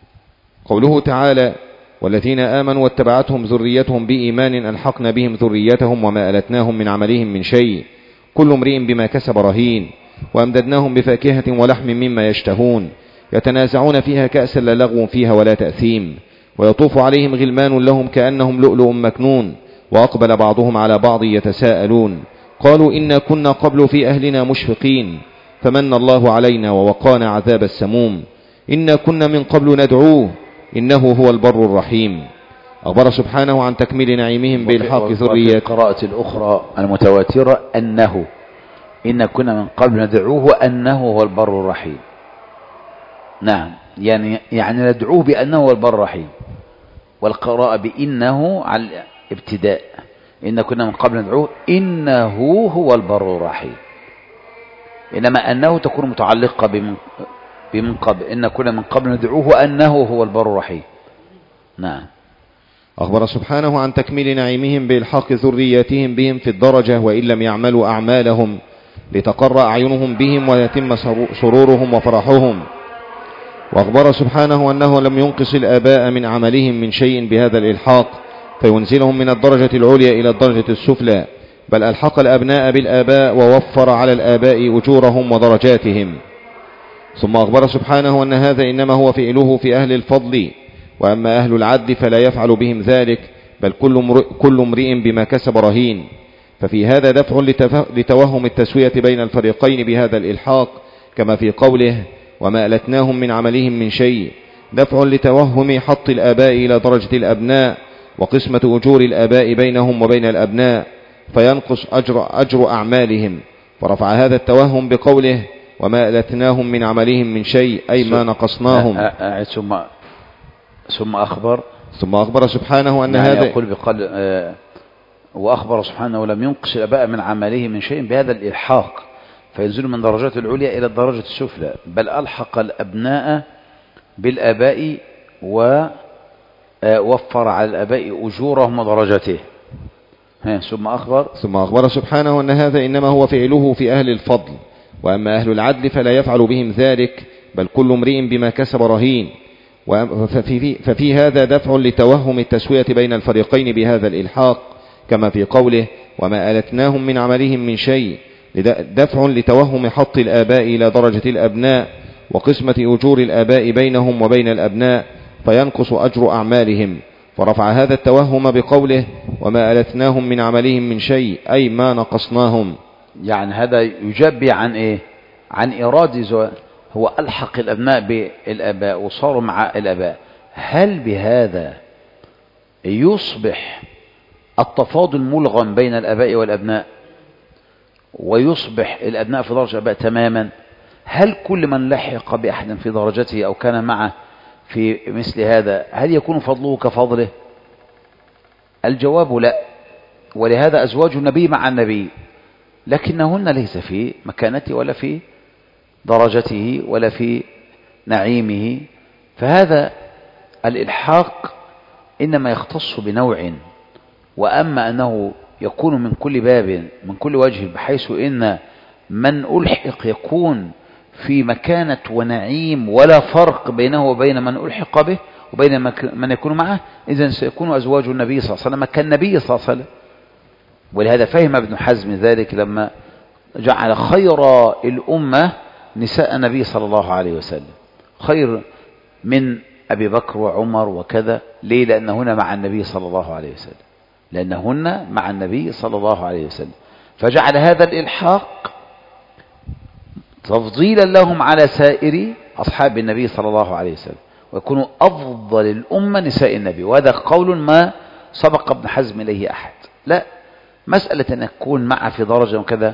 S2: قوله تعالى والذين آمنوا واتبعتهم ذريتهم بإيمان ألحقنا بهم ذريتهم وما ألتناهم من عملهم من شيء كل امرئ بما كسب رهين وأمددناهم بفاكهة ولحم مما يشتهون يتنازعون فيها كأسا لا لغو فيها ولا تأثيم ويطوف عليهم غلمان لهم كأنهم لؤلؤ مكنون وأقبل بعضهم على بعض يتساءلون قالوا إنا كنا قبل في أهلنا مشفقين فمن الله علينا ووقانا عذاب السموم إنا كنا من قبل ندعوه إنه هو البر الرحيم. أخبر سبحانه عن تكميل نعيمهم بإلحاق ذرية.
S1: القراءة الأخرى المتواترة أنه إن كنا من قبل ندعوه أنه هو البر الرحيم. نعم، يعني يعني ندعوه بأنه هو البر الرحيم، والقراءة بإنه على الابتداء إن كنا من قبل ندعوه إنه هو البر الرحيم، إنما أنه تكون متعلقة بمن بمن قبل إن كنا من قبل ندعوه أنه هو البر الرحيم. نعم.
S2: أخبر سبحانه عن تكميل نعيمهم بإلحاق ذرياتهم بهم في الدرجة وإن لم يعملوا أعمالهم لتقر أعينهم بهم ويتم سرورهم وفرحهم. وأخبر سبحانه أنه لم ينقص الآباء من عملهم من شيء بهذا الإلحاق فينزلهم من الدرجة العليا إلى الدرجة السفلى، بل ألحق الأبناء بالآباء ووفر على الآباء أجورهم ودرجاتهم. ثم أخبر سبحانه أن هذا إنما هو فعله في أهل الفضل، وأما أهل العدل فلا يفعل بهم ذلك، بل كل امرئ بما كسب رهين. ففي هذا دفع لتوهم التسوية بين الفريقين بهذا الإلحاق، كما في قوله وما ألتناهم من عملهم من شيء، دفع لتوهم حط الآباء إلى درجة الأبناء وقسمة أجور الآباء بينهم وبين الأبناء فينقص أجر, أجر أعمالهم، فرفع هذا التوهم بقوله وما ألتناهم من عملهم من شيء أي ما نقصناهم.
S1: ثم ثم أخبر
S2: ثم أخبر سبحانه أن
S1: يعني
S2: هذا
S1: يقول بقل آه وأخبر سبحانه ولم ينقص الآباء من عمله من شيء بهذا الإلحاق فينزل من درجات العليا إلى الدرجة السفلى، بل ألحق الأبناء بالآباء ووفر على الآباء أجورهم ودرجاته. ثم أخبر
S2: ثم أخبر سبحانه أن هذا إنما هو فعله في أهل الفضل، وأما أهل العدل فلا يفعل بهم ذلك، بل كل امرئ بما كسب رهين. ففي, ففي هذا دفع لتوهم التسوية بين الفريقين بهذا الإلحاق، كما في قوله وما ألتناهم من عملهم من شيء، دفع لتوهم حط الآباء إلى درجة الأبناء وقسمة أجور الآباء بينهم وبين الأبناء فينقص أجر أعمالهم، فرفع هذا التوهم بقوله وما ألتناهم من عملهم من شيء أي ما نقصناهم.
S1: يعني هذا يجبي عن إيه؟ عن إرادة هو ألحق الأبناء بالآباء وصاروا مع الآباء. هل بهذا يصبح التفاضل ملغم بين الآباء والأبناء ويصبح الأبناء في درجة الآباء تماما؟ هل كل من لحق بأحد في درجته أو كان معه في مثل هذا هل يكون فضله كفضله؟ الجواب لا، ولهذا أزواج النبي مع النبي لكنهن ليس في مكانته ولا في درجته ولا في نعيمه، فهذا الإلحاق إنما يختص بنوع، وأما أنه يكون من كل باب من كل وجه، بحيث إن من ألحق يكون في مكانة ونعيم ولا فرق بينه وبين من ألحق به وبين من يكون معه، إذن سيكون أزواج النبي صلى الله عليه وسلم كالنبي صلى الله عليه وسلم. ولهذا فهم ابن حزم ذلك لما جعل خير الأمة نساء النبي صلى الله عليه وسلم، خير من أبي بكر وعمر وكذا. ليه؟ لأنهن مع النبي صلى الله عليه وسلم، لأنهن مع النبي صلى الله عليه وسلم. فجعل هذا الإلحاق تفضيلا لهم على سائر أصحاب النبي صلى الله عليه وسلم، ويكونوا أفضل الأمة نساء النبي. وهذا قول ما سبق ابن حزم إليه أحد. لا، مسألة أن يكون معه في درجة وكذا،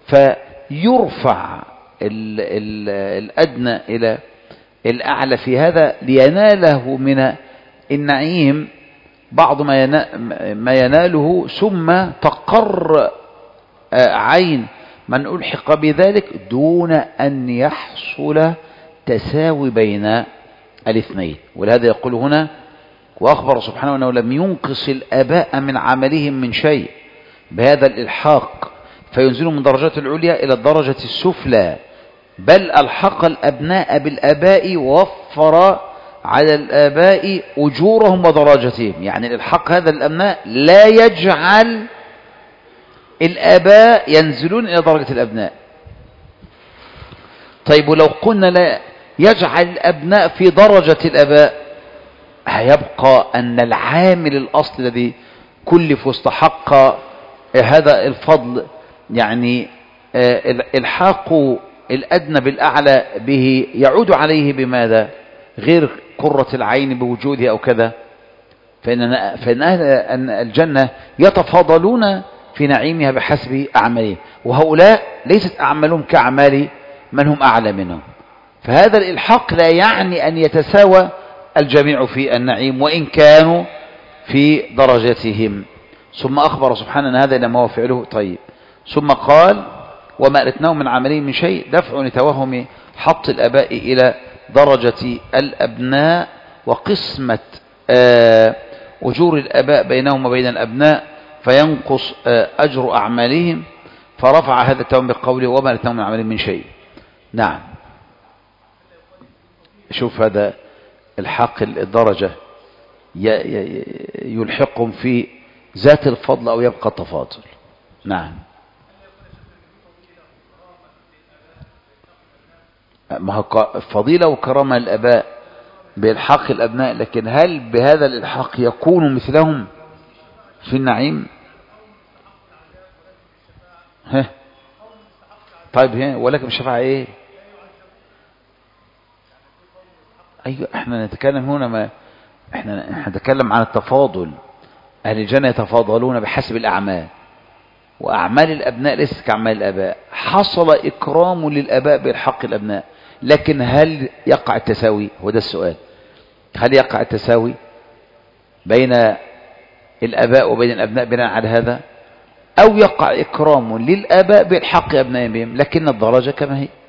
S1: فيرفع ال ال الأدنى إلى الأعلى في هذا ليناله من النعيم بعض ما, ينا ما يناله، ثم تقر عين من ألحق بذلك دون أن يحصل تساوي بين الاثنين. ولهذا يقول هنا: وأخبر سبحانه أنه لم ينقص الآباء من عملهم من شيء بهذا الإلحاق فينزلوا من درجات العليا إلى الدرجة السفلى، بل ألحق الأبناء بالآباء ووفر على الآباء أجورهم ودرجاتهم. يعني الإلحاق هذا الأبناء لا يجعل الآباء ينزلون إلى درجة الأبناء. طيب، ولو قلنا لا يجعل الأبناء في درجة الآباء، هيبقى أن العامل الأصل الذي كلف واستحق هذا الفضل، يعني الحاق الأدنى بالأعلى به، يعود عليه بماذا؟ غير قرة العين بوجوده أو كذا. فإن, فإن أهل الجنة يتفاضلون في نعيمها بحسب أعمالهم، وهؤلاء ليست أعمالهم كأعمال من هم أعلى منهم. فهذا الإلحاق لا يعني أن يتساوى الجميع في النعيم وإن كانوا في درجتهم. ثم أخبر سبحانه أن هذا لما هو فعله. طيب، ثم قال: وما ألتناهم من عملهم من شيء، دفع لتوهم حط الآباء إلى درجة الأبناء وقسمة أجور الآباء بينهم وبين الأبناء فينقص أجر أعمالهم، فرفع هذا التوهم بقوله: وما ألتناهم من عملهم من شيء. نعم، شوف هذا الحق الدرجة يلحقهم في ذات الفضل أو يبقى التفاضل. نعم، ما هو فضيلة وكرامة الآباء بإلحاق الأبناء، لكن هل بهذا الإلحاق يكون مثلهم في النعيم؟ ها طيب، ها ولكن الشفاعة ايه؟ ايوه، احنا نتكلم هنا، ما احنا نتكلم عن التفاضل. اهل الجنة يتفاضلون بحسب الأعمال، وأعمال الأبناء ليست كأعمال الآباء. حصل إكرام للآباء بإلحاق الأبناء، لكن هل يقع التساوي؟ هو ده السؤال. هل يقع التساوي بين الآباء وبين الأبناء بناء على هذا، أو يقع إكرام للآباء بإلحاق أبنائهم لكن الدرجة كما هي؟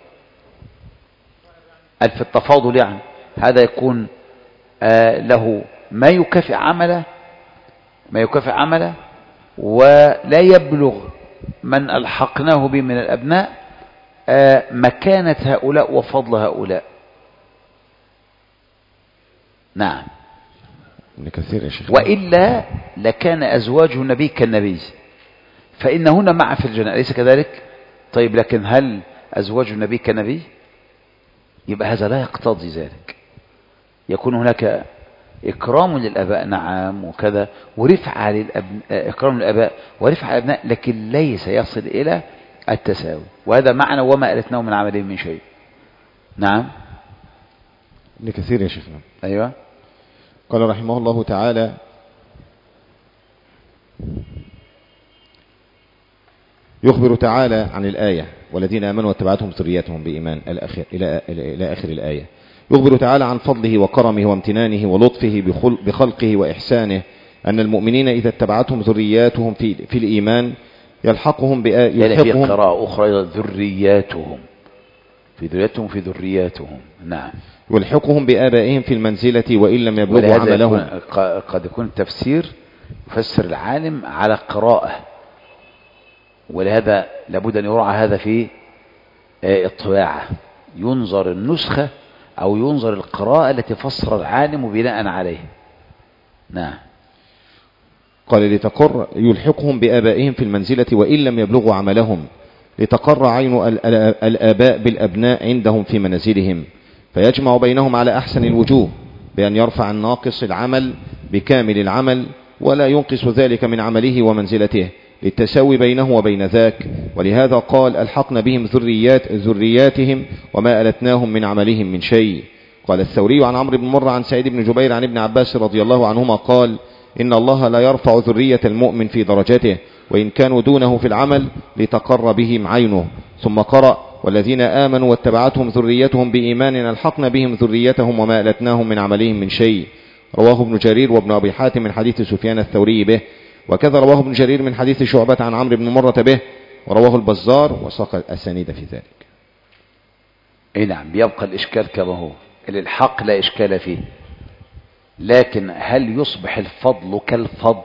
S1: هل في التفاضل يعني هذا يكون آه له ما يكافئ عمله ما يكافئ عمله ولا يبلغ من ألحقناه به من الأبناء آه مكانة هؤلاء وفضل هؤلاء؟ نعم،
S2: كثير يا شيخ.
S1: وإلا لكان أزواج النبي كالنبي، فإنهن معا في الجنة، أليس كذلك؟ طيب، لكن هل أزواج النبي كالنبي؟ يبقى هذا لا يقتضي ذلك. يكون هناك إكرام للأباء، نعم، وكذا، ورفعة للأبناء، إكرام للأباء ورفعة للأبناء، لكن ليس يصل إلى التساوي. وهذا معنى وما ألتناه من عملهم من شيء. نعم،
S2: ابن كثير يا شيخنا.
S1: أيوة،
S2: قال رحمه الله تعالى: يخبر تعالى عن الآية: والذين آمنوا واتبعتهم ذريتهم بإيمان إلى إلى آخر الآية. يخبر تعالى عن فضله وكرمه وامتنانه ولطفه بخلقه وإحسانه، أن المؤمنين إذا اتبعتهم ذرياتهم في في الإيمان يلحقهم
S1: يعني في قراءة أخرى ذرياتهم في ذرياتهم في ذرياتهم نعم،
S2: يلحقهم بآبائهم في المنزلة وإن لم يبلغوا عملهم.
S1: قد يكون التفسير يفسر العالم على قراءة ولهذا لابد أن يراعى هذا في الطباعة، ينظر النسخة أو ينظر القراءة التي فسر العالم بناء عليه. نعم.
S2: قال لتقر يلحقهم بآبائهم في المنزلة وإن لم يبلغوا عملهم، لتقر عين الآباء بالأبناء عندهم في منازلهم، فيجمع بينهم على أحسن الوجوه بأن يرفع الناقص العمل بكامل العمل ولا ينقص ذلك من عمله ومنزلته، للتساوي بينه وبين ذاك. ولهذا قال ألحقنا بهم ذريات ذرياتهم وما ألتناهم من عملهم من شيء. قال الثوري عن عمرو بن مرة عن سعيد بن جبير عن ابن عباس رضي الله عنهما قال إن الله لا يرفع ذرية المؤمن في درجته وإن كانوا دونه في العمل لتقر بهم عينه. ثم قرأ والذين آمنوا واتبعتهم ذريتهم بإيمان ألحقنا بهم ذريتهم وما ألتناهم من عملهم من شيء. رواه ابن جرير وابن أبي حاتم من حديث سفيان الثوري به، وكذا رواه ابن جرير من حديث شعبة عن عمرو بن مرة به، ورواه البزار وساق الأسانيد في ذلك.
S1: اي نعم، بيبقى الإشكال كما هو، الإلحاق لا إشكال فيه، لكن هل يصبح الفضل كالفضل؟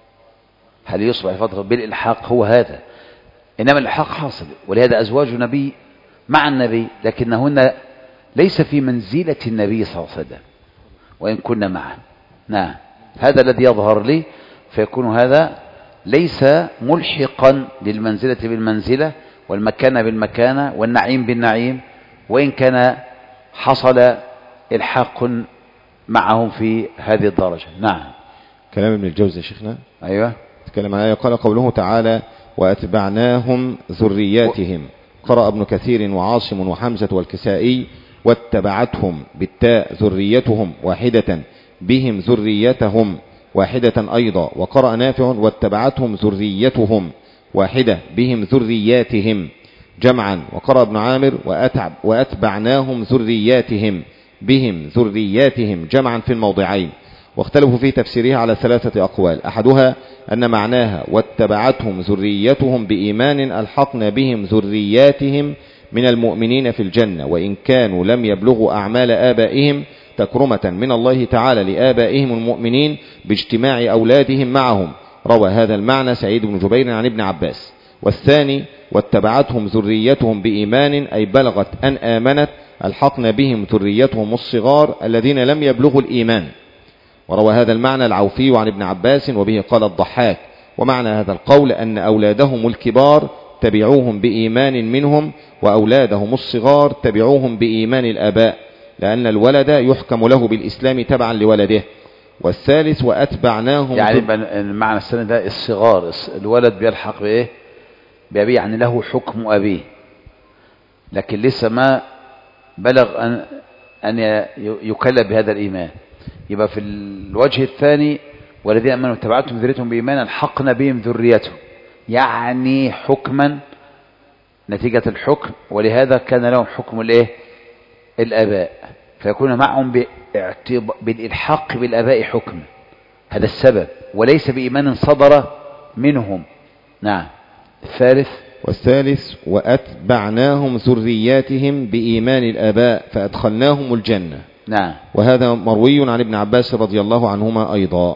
S1: هل يصبح الفضل بالإلحاق؟ هو هذا، إنما الإلحاق حاصل، ولهذا أزواج النبي مع النبي لكنهن ليس في منزلة النبي صلى الله عليه وسلم وإن كنا معه. نعم، هذا الذي يظهر لي، فيكون هذا ليس ملحقا للمنزلة بالمنزلة والمكانة بالمكانة والنعيم بالنعيم، وإن كان حصل إلحاق معهم في هذه الدرجة. نعم.
S2: كلام ابن الجوزي يا شيخنا.
S1: أيوة.
S2: تكلم عليه. قال قوله تعالى وأتبعناهم ذرياتهم، قرأ ابن كثير وعاصم وحمزة والكسائي واتبعتهم بالتاء ذريتهم واحدة بهم ذريتهم واحدة أيضا، وقرأ نافع واتبعتهم ذريتهم واحدة بهم ذرياتهم جمعا، وقرأ ابن عامر وأتعب وأتبعناهم ذرياتهم بهم ذرياتهم جمعا في الموضعين. واختلفوا في تفسيرها على ثلاثة أقوال، أحدها أن معناها واتبعتهم ذريتهم بإيمان ألحقنا بهم ذرياتهم من المؤمنين في الجنة وإن كانوا لم يبلغوا أعمال آبائهم، تكرمة من الله تعالى لآبائهم المؤمنين باجتماع أولادهم معهم. روى هذا المعنى سعيد بن جبير عن ابن عباس. والثاني واتبعتهم ذريتهم بإيمان أي بلغت أن آمنت ألحقنا بهم ذريتهم الصغار الذين لم يبلغوا الإيمان. وروى هذا المعنى العوفي عن ابن عباس وبه قال الضحاك. ومعنى هذا القول أن أولادهم الكبار تبعوهم بإيمان منهم وأولادهم الصغار تبعوهم بإيمان الآباء، لأن الولد يحكم له بالإسلام تبعا لولده. والثالث وأتبعناهم،
S1: يعني المعنى الثاني ده الصغار، الولد بيلحق بإيه؟ بأبيه، يعني له حكم أبيه لكن لسه ما بلغ أن أن يكلف بهذا الإيمان. يبقى في الوجه الثاني والذين آمنوا واتبعتهم ذريتهم بإيمان ألحقنا بهم ذريتهم، يعني حكما نتيجة الحكم، ولهذا كان لهم حكم الايه؟ الآباء، فيكون معهم بالإلحاق بالآباء حكم، هذا السبب، وليس بإيمان صدر منهم. نعم. الثالث
S2: والثالث وأتبعناهم ذرياتهم بإيمان الآباء فأدخلناهم الجنة.
S1: نعم.
S2: وهذا مروي عن ابن عباس رضي الله عنهما أيضا.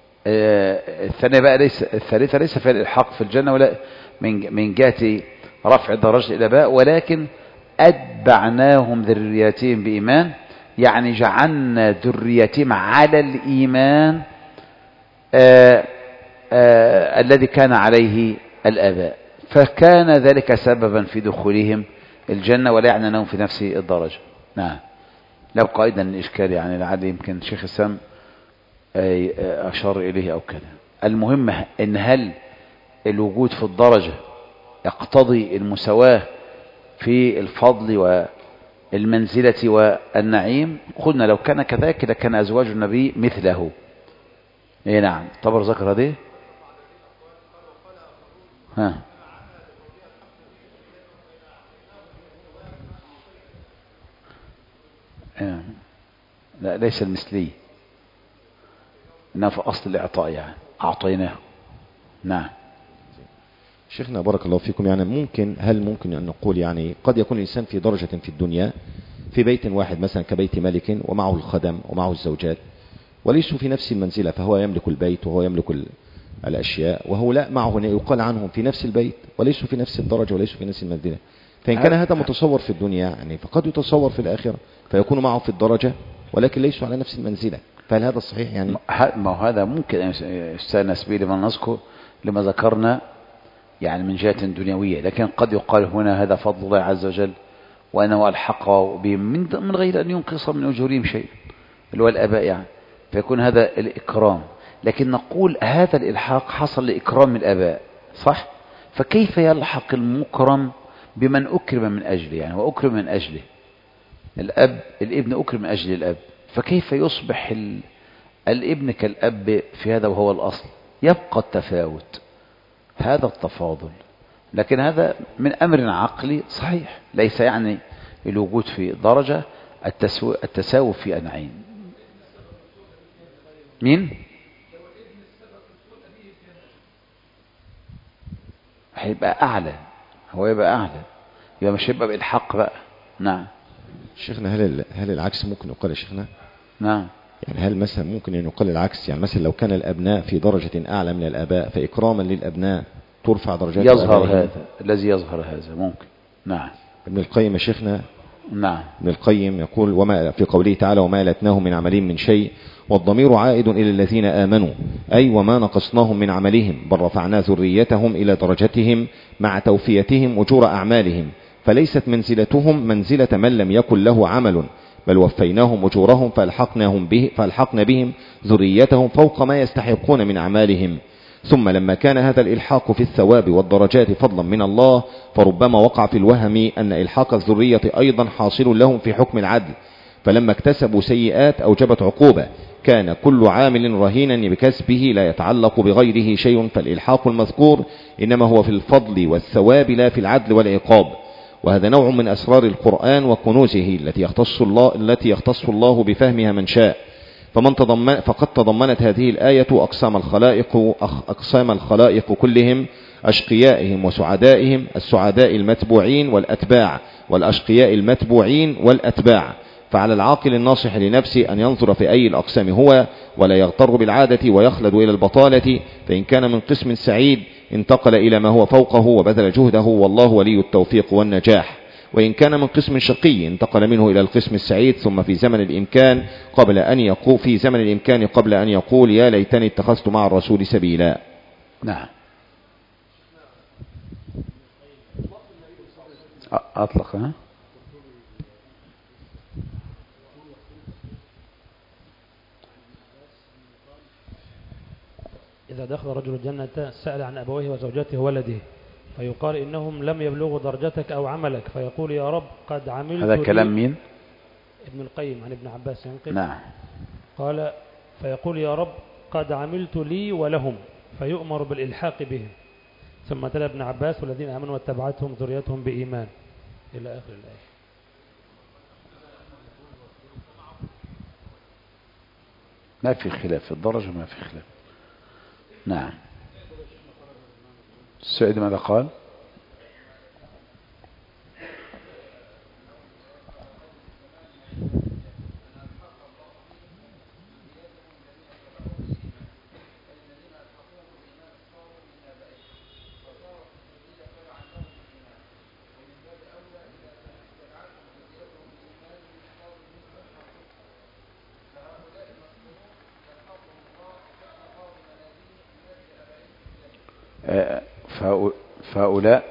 S1: آه الثانية بقى ليس، الثالثة ليس في الإلحاق في الجنة ولا من من جهة رفع درجة الآباء، ولكن أتبعناهم ذرياتهم بإيمان، يعني جعلنا ذرياتهم على الإيمان آه آه الذي كان عليه الآباء، فكان ذلك سببا في دخولهم الجنة ولا يعني أنهم في نفس الدرجة. نعم. لو قائدا الإشكال يعني لعل يمكن شيخ السام أشار إليه أو كذا. المهم إن هل الوجود في الدرجة يقتضي المساواة في الفضل والمنزلة والنعيم؟ قلنا لو كان كذلك لكان أزواج النبي مثله. إيه نعم. طبر ذكر هذه. ها. لا ليس المثلي، إنها في أصل الإعطاء، يعني أعطيناه. نعم.
S2: شيخنا بارك الله فيكم، يعني ممكن هل ممكن أن نقول يعني قد يكون الإنسان في درجة في الدنيا في بيت واحد مثلا كبيت ملك ومعه الخدم ومعه الزوجات وليسوا في نفس المنزلة، فهو يملك البيت وهو يملك الأشياء، وهؤلاء معه يقال عنهم في نفس البيت وليسوا في نفس الدرجة وليسوا في نفس المنزلة. فإن كان هذا متصور في الدنيا يعني فقد يتصور في الآخرة فيكون معه في الدرجة ولكن ليسوا على نفس المنزلة. فهل هذا صحيح يعني؟
S1: ما هذا ممكن يستأنس به لما نذكر لما ذكرنا يعني من جهة دنيوية، لكن قد يقال هنا هذا فضل الله عز وجل وأنه ألحق بهم من غير أن ينقص من أجورهم شيء اللي هو الآباء يعني، فيكون هذا الإكرام. لكن نقول هذا الإلحاق حصل لإكرام الآباء صح، فكيف يلحق المكرم بمن أكرم من أجله؟ يعني وأكرم من أجله الأب، الابن أكرم من أجل الأب، فكيف يصبح الابن كالأب في هذا وهو الأصل؟ يبقى التفاوت، هذا التفاضل. لكن هذا من أمر عقلي صحيح، ليس يعني الوجود في درجة التساوي في أنعين. مين؟ هيبقى أعلى، هو يبقى أعلى، يبقى مش هيبقى بالحق بقى. نعم
S2: شيخنا، هل هل العكس ممكن يقال يا شيخنا؟
S1: نعم.
S2: يعني هل مثلا ممكن أن يقال العكس؟ يعني مثلا لو كان الأبناء في درجة أعلى من الآباء فإكراما للأبناء ترفع درجات
S1: يظهر هذا الذي يظهر هذا ممكن. نعم.
S2: ابن القيم يا شيخنا،
S1: نعم،
S2: ابن القيم يقول وما في قوله تعالى وما لتناهم من عملهم من شيء، والضمير عائد إلى الذين آمنوا، أي وما نقصناهم من عملهم بل رفعنا ذريتهم إلى درجتهم مع توفيتهم أجور أعمالهم، فليست منزلتهم منزلة من لم يكن له عمل، بل وفيناهم أجورهم فألحقناهم به فألحقنا بهم ذريتهم فوق ما يستحقون من أعمالهم. ثم لما كان هذا الإلحاق في الثواب والدرجات فضلا من الله، فربما وقع في الوهم أن إلحاق الذرية أيضا حاصل لهم في حكم العدل، فلما اكتسبوا سيئات أوجبت عقوبة، كان كل عامل رهينا بكسبه لا يتعلق بغيره شيء، فالإلحاق المذكور إنما هو في الفضل والثواب لا في العدل والعقاب. وهذا نوع من أسرار القرآن وكنوزه التي يختص الله, التي يختص الله بفهمها من شاء. فمن تضمن فقد تضمنت هذه الآية أقسام الخلائق أقسام الخلائق كلهم، أشقيائهم وسعدائهم، السعداء المتبوعين والأتباع، والأشقياء المتبوعين والأتباع. فعلى العاقل الناصح لنفسه أن ينظر في أي الأقسام هو، ولا يغتر بالعادة ويخلد إلى البطالة، فإن كان من قسم سعيد انتقل إلى ما هو فوقه وبذل جهده، والله ولي التوفيق والنجاح. وإن كان من قسم شقي انتقل منه إلى القسم السعيد، ثم في زمن الإمكان قبل أن يقول في زمن الإمكان قبل أن يقول يا ليتني اتخذت مع الرسول سبيلا.
S1: نعم. أطلق ها؟
S5: إذا دخل رجل الجنة سأل عن أبويه وزوجته وولده، فيقال إنهم لم يبلغوا درجتك أو عملك، فيقول يا رب قد عملت.
S1: هذا كلام مين؟
S5: ابن القيم عن ابن عباس ينقل.
S1: نعم.
S5: قال فيقول يا رب قد عملت لي ولهم، فيؤمر بالإلحاق بهم. ثم تلا ابن عباس والذين آمنوا واتبعتهم ذريتهم بإيمان إلى آخر الآية.
S1: ما في خلاف في الدرجة، ما في خلاف. نعم. السعيد ماذا قال؟ فهؤلاء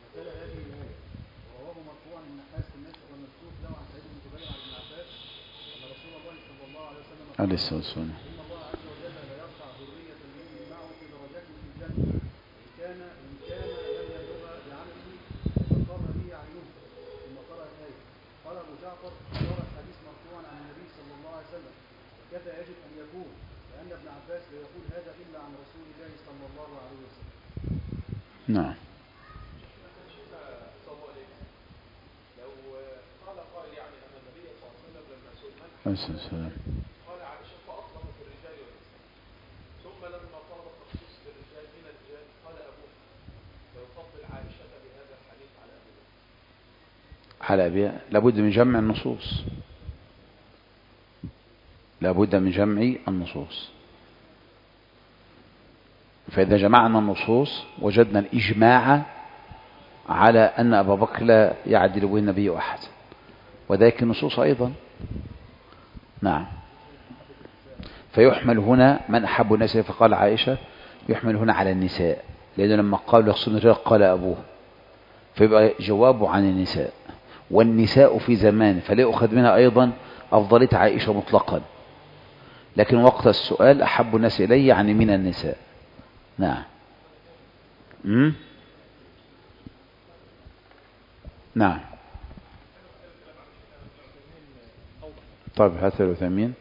S1: عليه الصلاة والسلام.
S3: كذا يجب أن يكون، لأن ابن عباس لا يقول هذا إلا عن رسول الله صلى الله عليه وسلم.
S1: نعم.
S6: لو قال قائل يعني أن النبي صلى الله عليه وسلم لما سئل
S1: عليه الصلاة والسلام
S6: قال عائشة فأطلق في الرجال والنساء، ثم لما طلب التخصيص للرجال من الرجال قال أبوه، فيفضل عائشة بهذا الحديث على أبوه.
S1: على أبيها لابد من جمع النصوص، لابد من جمع النصوص. فإذا جمعنا النصوص وجدنا الإجماع على أن أبا بكر لا يعدل به النبي أحد، وذلك النصوص أيضا. نعم. فيحمل هنا من أحب الناس، فقال عائشة يحمل هنا على النساء، لأنه لما قال يخصون الرجال قال أبوه، فيبقى جوابه عن النساء، والنساء في زمان فلا يؤخذ منها أيضا أفضلية عائشة مطلقا، لكن وقت السؤال أحب الناس إلي يعني من النساء. نعم. مم؟ نعم. طيب هات العثيمين.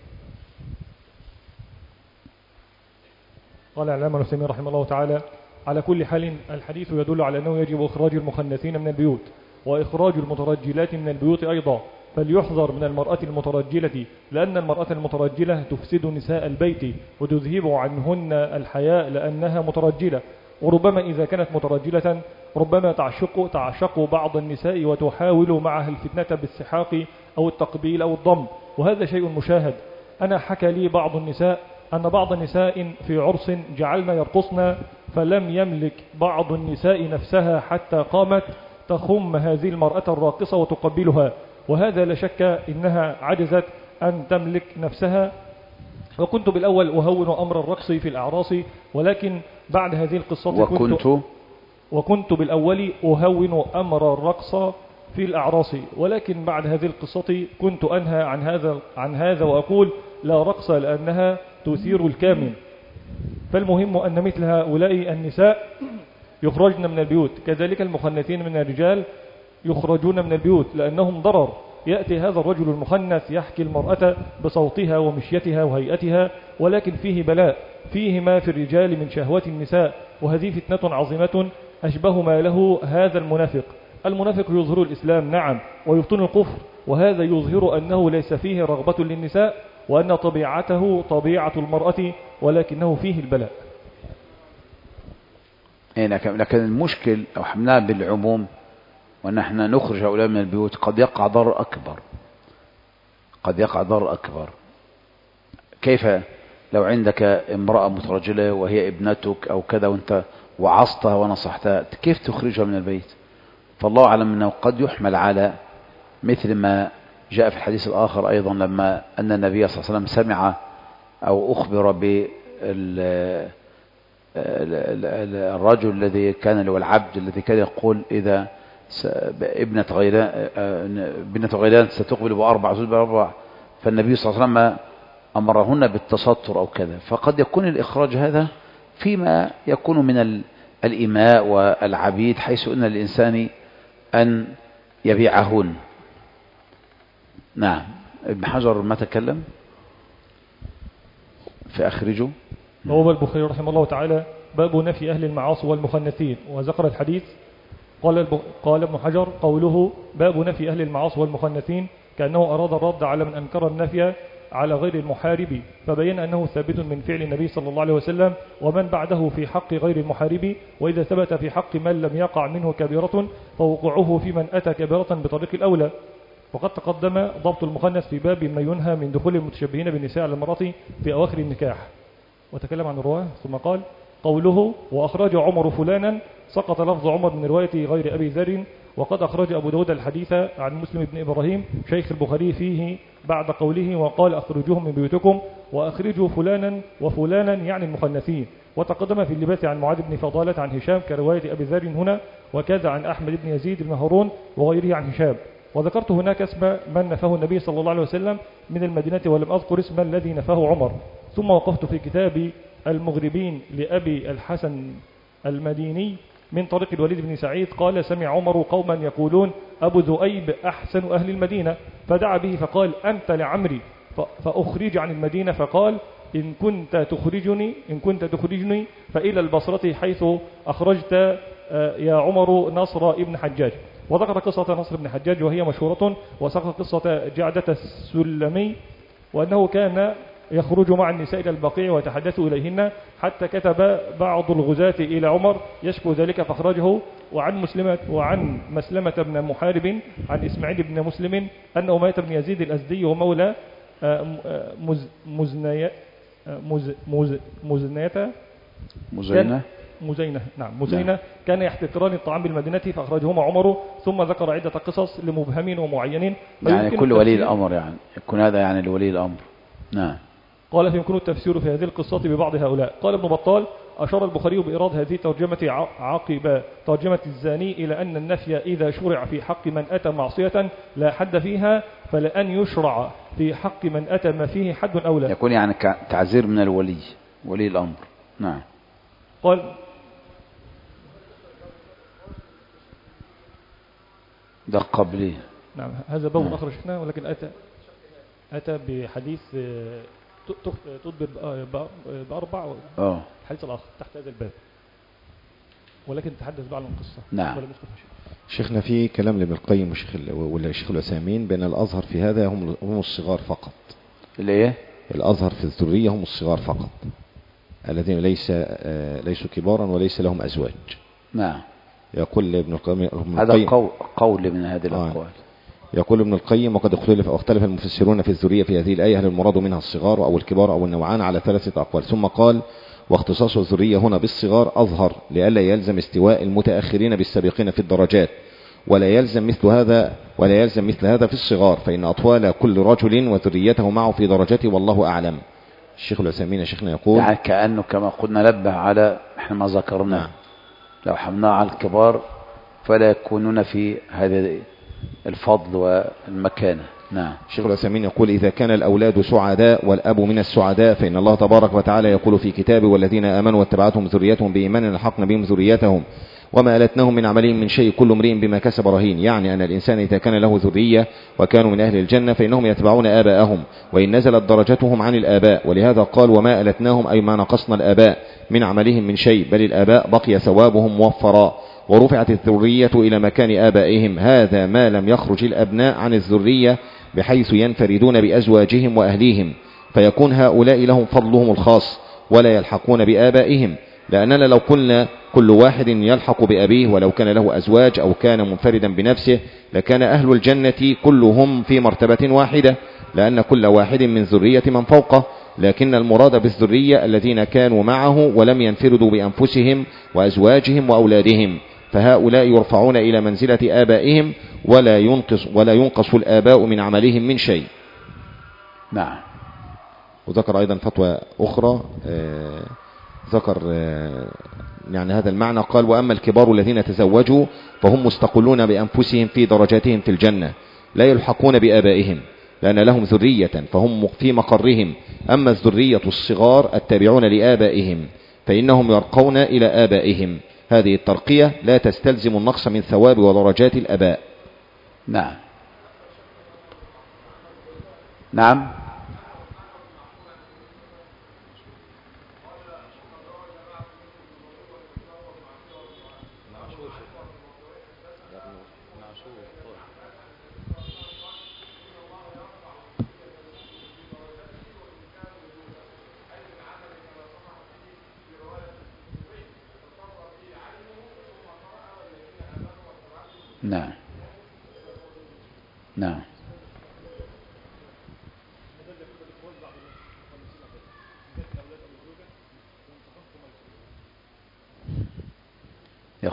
S4: قال العلامة ابن عثيمين رحمه الله تعالى: على كل حال الحديث يدل على أنه يجب إخراج المخنثين من البيوت، وإخراج المترجلات من البيوت أيضا، فليحذر من المرأة المترجلة، لأن المرأة المترجلة تفسد نساء البيت وتذهب عنهن الحياء لأنها مترجلة، وربما إذا كانت مترجلة ربما تعشق, تعشق بعض النساء وتحاول معها الفتنة بالسحاق أو التقبيل أو الضم، وهذا شيء مشاهد. أنا حكى لي بعض النساء أن بعض النساء في عرس جعلنا يرقصن، فلم يملك بعض النساء نفسها حتى قامت تخم هذه المرأة الراقصة وتقبلها، وهذا لا شك إنها عجزت أن تملك نفسها. وكنت بالأول أهون أمر الرقص في الأعراس، ولكن بعد هذه القصة
S1: وكنت
S4: كنت وكنت بالأول أهون أمر الرقص في الأعراس، ولكن بعد هذه القصة كنت أنهى عن هذا عن هذا وأقول لا رقص لأنها تثير الكامن. فالمهم أن مثل هؤلاء النساء يخرجن من البيوت، كذلك المخنثين من الرجال يخرجون من البيوت لأنهم ضرر. يأتي هذا الرجل المخنث يحكي المرأة بصوتها ومشيتها وهيئتها، ولكن فيه بلاء، فيه ما في الرجال من شهوات النساء، وهذه فتنة عظيمة أشبه ما له هذا المنافق. المنافق يظهر الإسلام نعم ويبطن الكفر، وهذا يظهر أنه ليس فيه رغبة للنساء، وأن طبيعته طبيعة المرأة، ولكنه فيه البلاء.
S1: لكن المشكل لو حملناها بالعموم ونحن نخرج هؤلاء من البيوت قد يقع ضرر أكبر، قد يقع ضرر أكبر. كيف لو عندك امرأة مترجلة وهي ابنتك أو كذا وانت وعظتها ونصحتها، كيف تخرجها من البيت؟ فالله أعلم أنه قد يحمل على مثل ما جاء في الحديث الآخر أيضا، لما أن النبي صلى الله عليه وسلم سمع أو أخبر بالرجل الذي كان له العبد الذي كان يقول إذا ابنة غيلان ابنة غيلان ستقبل بأربع زوج بأربع، فالنبي صلى الله عليه وسلم أمرهن بالتستر أو كذا. فقد يكون الإخراج هذا فيما يكون من الإماء والعبيد، حيث أن الإنسان أن يبيعهن. نعم. ابن حجر ما تكلم في أخرجه.
S4: هو البخاري رحمه الله تعالى باب نفي أهل المعاصي والمخنثين، وذكر الحديث. قال قال ابن حجر قوله باب نفي أهل المعاصي والمخنثين كأنه أراد الرد على من أنكر النفي على غير المحارب، فبين أنه ثابت من فعل النبي صلى الله عليه وسلم ومن بعده في حق غير المحارب، وإذا ثبت في حق من لم يقع منه كبيرة فوقعه في من أتى كبيرة بطريق الأولى. وقد تقدم ضبط المخنث في باب ما ينهى من دخول المتشبهين بالنساء على المرأة في أواخر النكاح، وتكلم عن الرواه. ثم قال قوله وأخرج عمر فلانا سقط لفظ عمر من رواية غير أبي ذر. وقد أخرج أبو داود الحديث عن مسلم بن إبراهيم شيخ البخاري فيه بعد قوله وقال أخرجوهم من بيوتكم وأخرجوا فلانا وفلانا يعني المخنثين. وتقدم في اللباس عن معاذ بن فضالة عن هشام كرواية أبي ذر هنا، وكذا عن أحمد بن يزيد بن هارون وغيره عن هشام. وذكرت هناك اسم من نفاه النبي صلى الله عليه وسلم من المدينة ولم أذكر اسم الذي نفاه عمر. ثم وقفت في كتاب المغربين لأبي الحسن المديني من طريق الوليد بن سعيد قال سمع عمر قوما يقولون أبو ذؤيب أحسن أهل المدينة، فدعا به فقال أنت لعمري فأخرج عن المدينة، فقال إن كنت تخرجني إن كنت تخرجني فإلى البصرة حيث أخرجت يا عمر نصر ابن حجاج. وذكر قصة نصر بن حجاج وهي مشهورة، وسقط قصة جعدة السلمي وأنه كان يخرج مع النساء إلى البقيع ويتحدث إليهن حتى كتب بعض الغزاة إلى عمر يشكو ذلك فأخرجه. وعن مسلمة وعن مسلمة بن محارب عن إسماعيل بن مسلم أن أمية بن يزيد الأزدي ومولى مز مزنية مز مز مزنية
S1: مزينة
S4: مزينة نعم مزينة نعم. كان يحتقران الطعام بالمدينة فأخرجهما عمر. ثم ذكر عدة قصص لمبهمين ومعينين
S1: يعني كل ولي الأمر يعني يكون هذا يعني لولي الأمر. نعم.
S4: قال فيمكن التفسير في هذه القصة ببعض هؤلاء. قال ابن بطال أشار البخاري بإيراد هذه الترجمة عقب ترجمة الزاني إلى أن النفي إذا شرع في حق من أتى معصية لا حد فيها فلأن يشرع في حق من أتى ما فيه حد أولى،
S1: يكون يعني تعزير من الولي ولي الأمر. نعم.
S4: قال
S1: ده قبلي.
S4: نعم هذا باب آخر شفناه، ولكن أتى أتى بحديث تدبر بأربع
S1: أوه.
S4: الحديث الآخر تحت هذا الباب، ولكن تحدث بعض عن القصة.
S1: نعم.
S2: شيخنا في كلام لابن القيم وشيخ ولا شيخ العثيمين بأن الأزهر في هذا هم هم الصغار فقط.
S1: ليه؟
S2: الأزهر في الذرية هم الصغار فقط الذين ليس ليسوا كبارا وليس لهم أزواج.
S1: نعم.
S2: يقول ابن القيم
S1: هذا قول, قول من هذه الأقوال.
S2: آه. يقول ابن القيم وقد اختلف واختلف المفسرون في الذرية في هذه الآية هل المراد منها الصغار أو الكبار أو النوعان على ثلاثة أقوال. ثم قال واختصاص الذرية هنا بالصغار أظهر لئلا يلزم استواء المتأخرين بالسابقين في الدرجات، ولا يلزم مثل هذا ولا يلزم مثل هذا في الصغار، فإن أطفال كل رجل وذريته معه في درجته والله أعلم. الشيخ العثيمين شيخنا يقول
S1: يعني كأنه كما قلنا نبه على احنا ما ذكرناه. نعم. لو حملنا على الكبار فلا يكونون في هذا الفضل والمكانة. نعم.
S2: الشيخ العثيمين يقول إذا كان الأولاد سعداء والأب من السعداء فإن الله تبارك وتعالى يقول في كتابه والذين آمنوا واتبعتهم ذريتهم بإيمان لحقنا بهم ذريتهم وما ألتناهم من عملهم من شيء كل امرئ بما كسب رهين. يعني أن الإنسان إذا كان له ذرية وكانوا من أهل الجنة فإنهم يتبعون آباءهم وإن نزلت درجتهم عن الآباء، ولهذا قال وما ألتناهم أي ما نقصنا الآباء من عملهم من شيء، بل الآباء بقي ثوابهم موفرا ورفعت الذرية إلى مكان آبائهم. هذا ما لم يخرج الأبناء عن الذرية بحيث ينفردون بأزواجهم وأهليهم، فيكون هؤلاء لهم فضلهم الخاص ولا يلحقون بآبائهم. لأننا لو قلنا كل واحد يلحق بأبيه ولو كان له أزواج أو كان منفردا بنفسه لكان أهل الجنة كلهم في مرتبة واحدة، لأن كل واحد من ذرية من فوقه، لكن المراد بالذرية الذين كانوا معه ولم ينفردوا بأنفسهم وأزواجهم وأولادهم، فهؤلاء يرفعون إلى منزلة آبائهم ولا ينقص ولا ينقص الآباء من عملهم من شيء.
S1: نعم.
S2: وذكر أيضا فتوى أخرى آه ذكر آه يعني هذا المعنى قال وأما الكبار الذين تزوجوا فهم مستقلون بأنفسهم في درجاتهم في الجنة لا يلحقون بآبائهم لأن لهم ذرية فهم في مقرهم. أما الذرية الصغار التابعون لآبائهم فإنهم يرقون إلى آبائهم. هذه الترقية لا تستلزم النقص من ثواب ودرجات الآباء.
S1: نعم. نعم. نعم. نعم.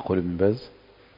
S1: يقول ابن باز.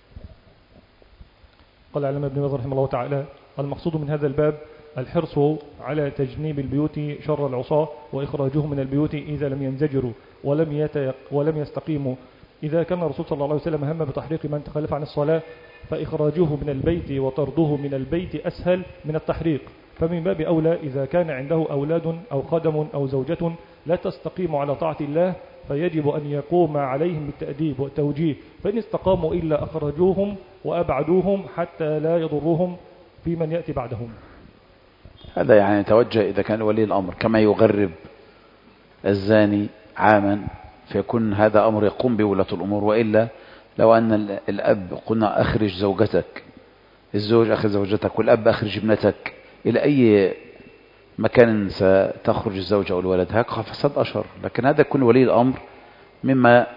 S4: قال علم ابن باز رحمه الله تعالى: المقصود من هذا الباب الحرص على تجنيب البيوت شر العصاة وإخراجهم من البيوت إذا لم ينزجروا ولم, يتيق ولم يستقيموا. إذا كان الرسول صلى الله عليه وسلم هم بتحريق من تخلف عن الصلاة فإخراجوه من البيت وطرده من البيت أسهل من التحريق، فمن باب أولى إذا كان عنده أولاد أو خدم أو زوجة لا تستقيم على طاعة الله فيجب أن يقوم عليهم بالتأديب والتوجيه، فإن استقاموا إلا أخرجوهم وأبعدوهم حتى لا يضروهم في من يأتي بعدهم.
S1: هذا يعني يتوجه إذا كان ولي الأمر كما يغرب الزاني عاما فيكون هذا أمر يقوم بولاة الأمور، وإلا لو أن الأب قلنا أخرج زوجتك، الزوج أخرج زوجتك والأب أخرج ابنتك، إلى أي مكان ستخرج الزوجة أو الولد؟ هكذا فساد أشر. لكن هذا يكون ولي الأمر مما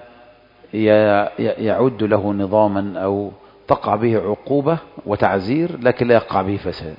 S1: يعد له نظاما أو تقع به عقوبة وتعزير لكن لا يقع به فساد.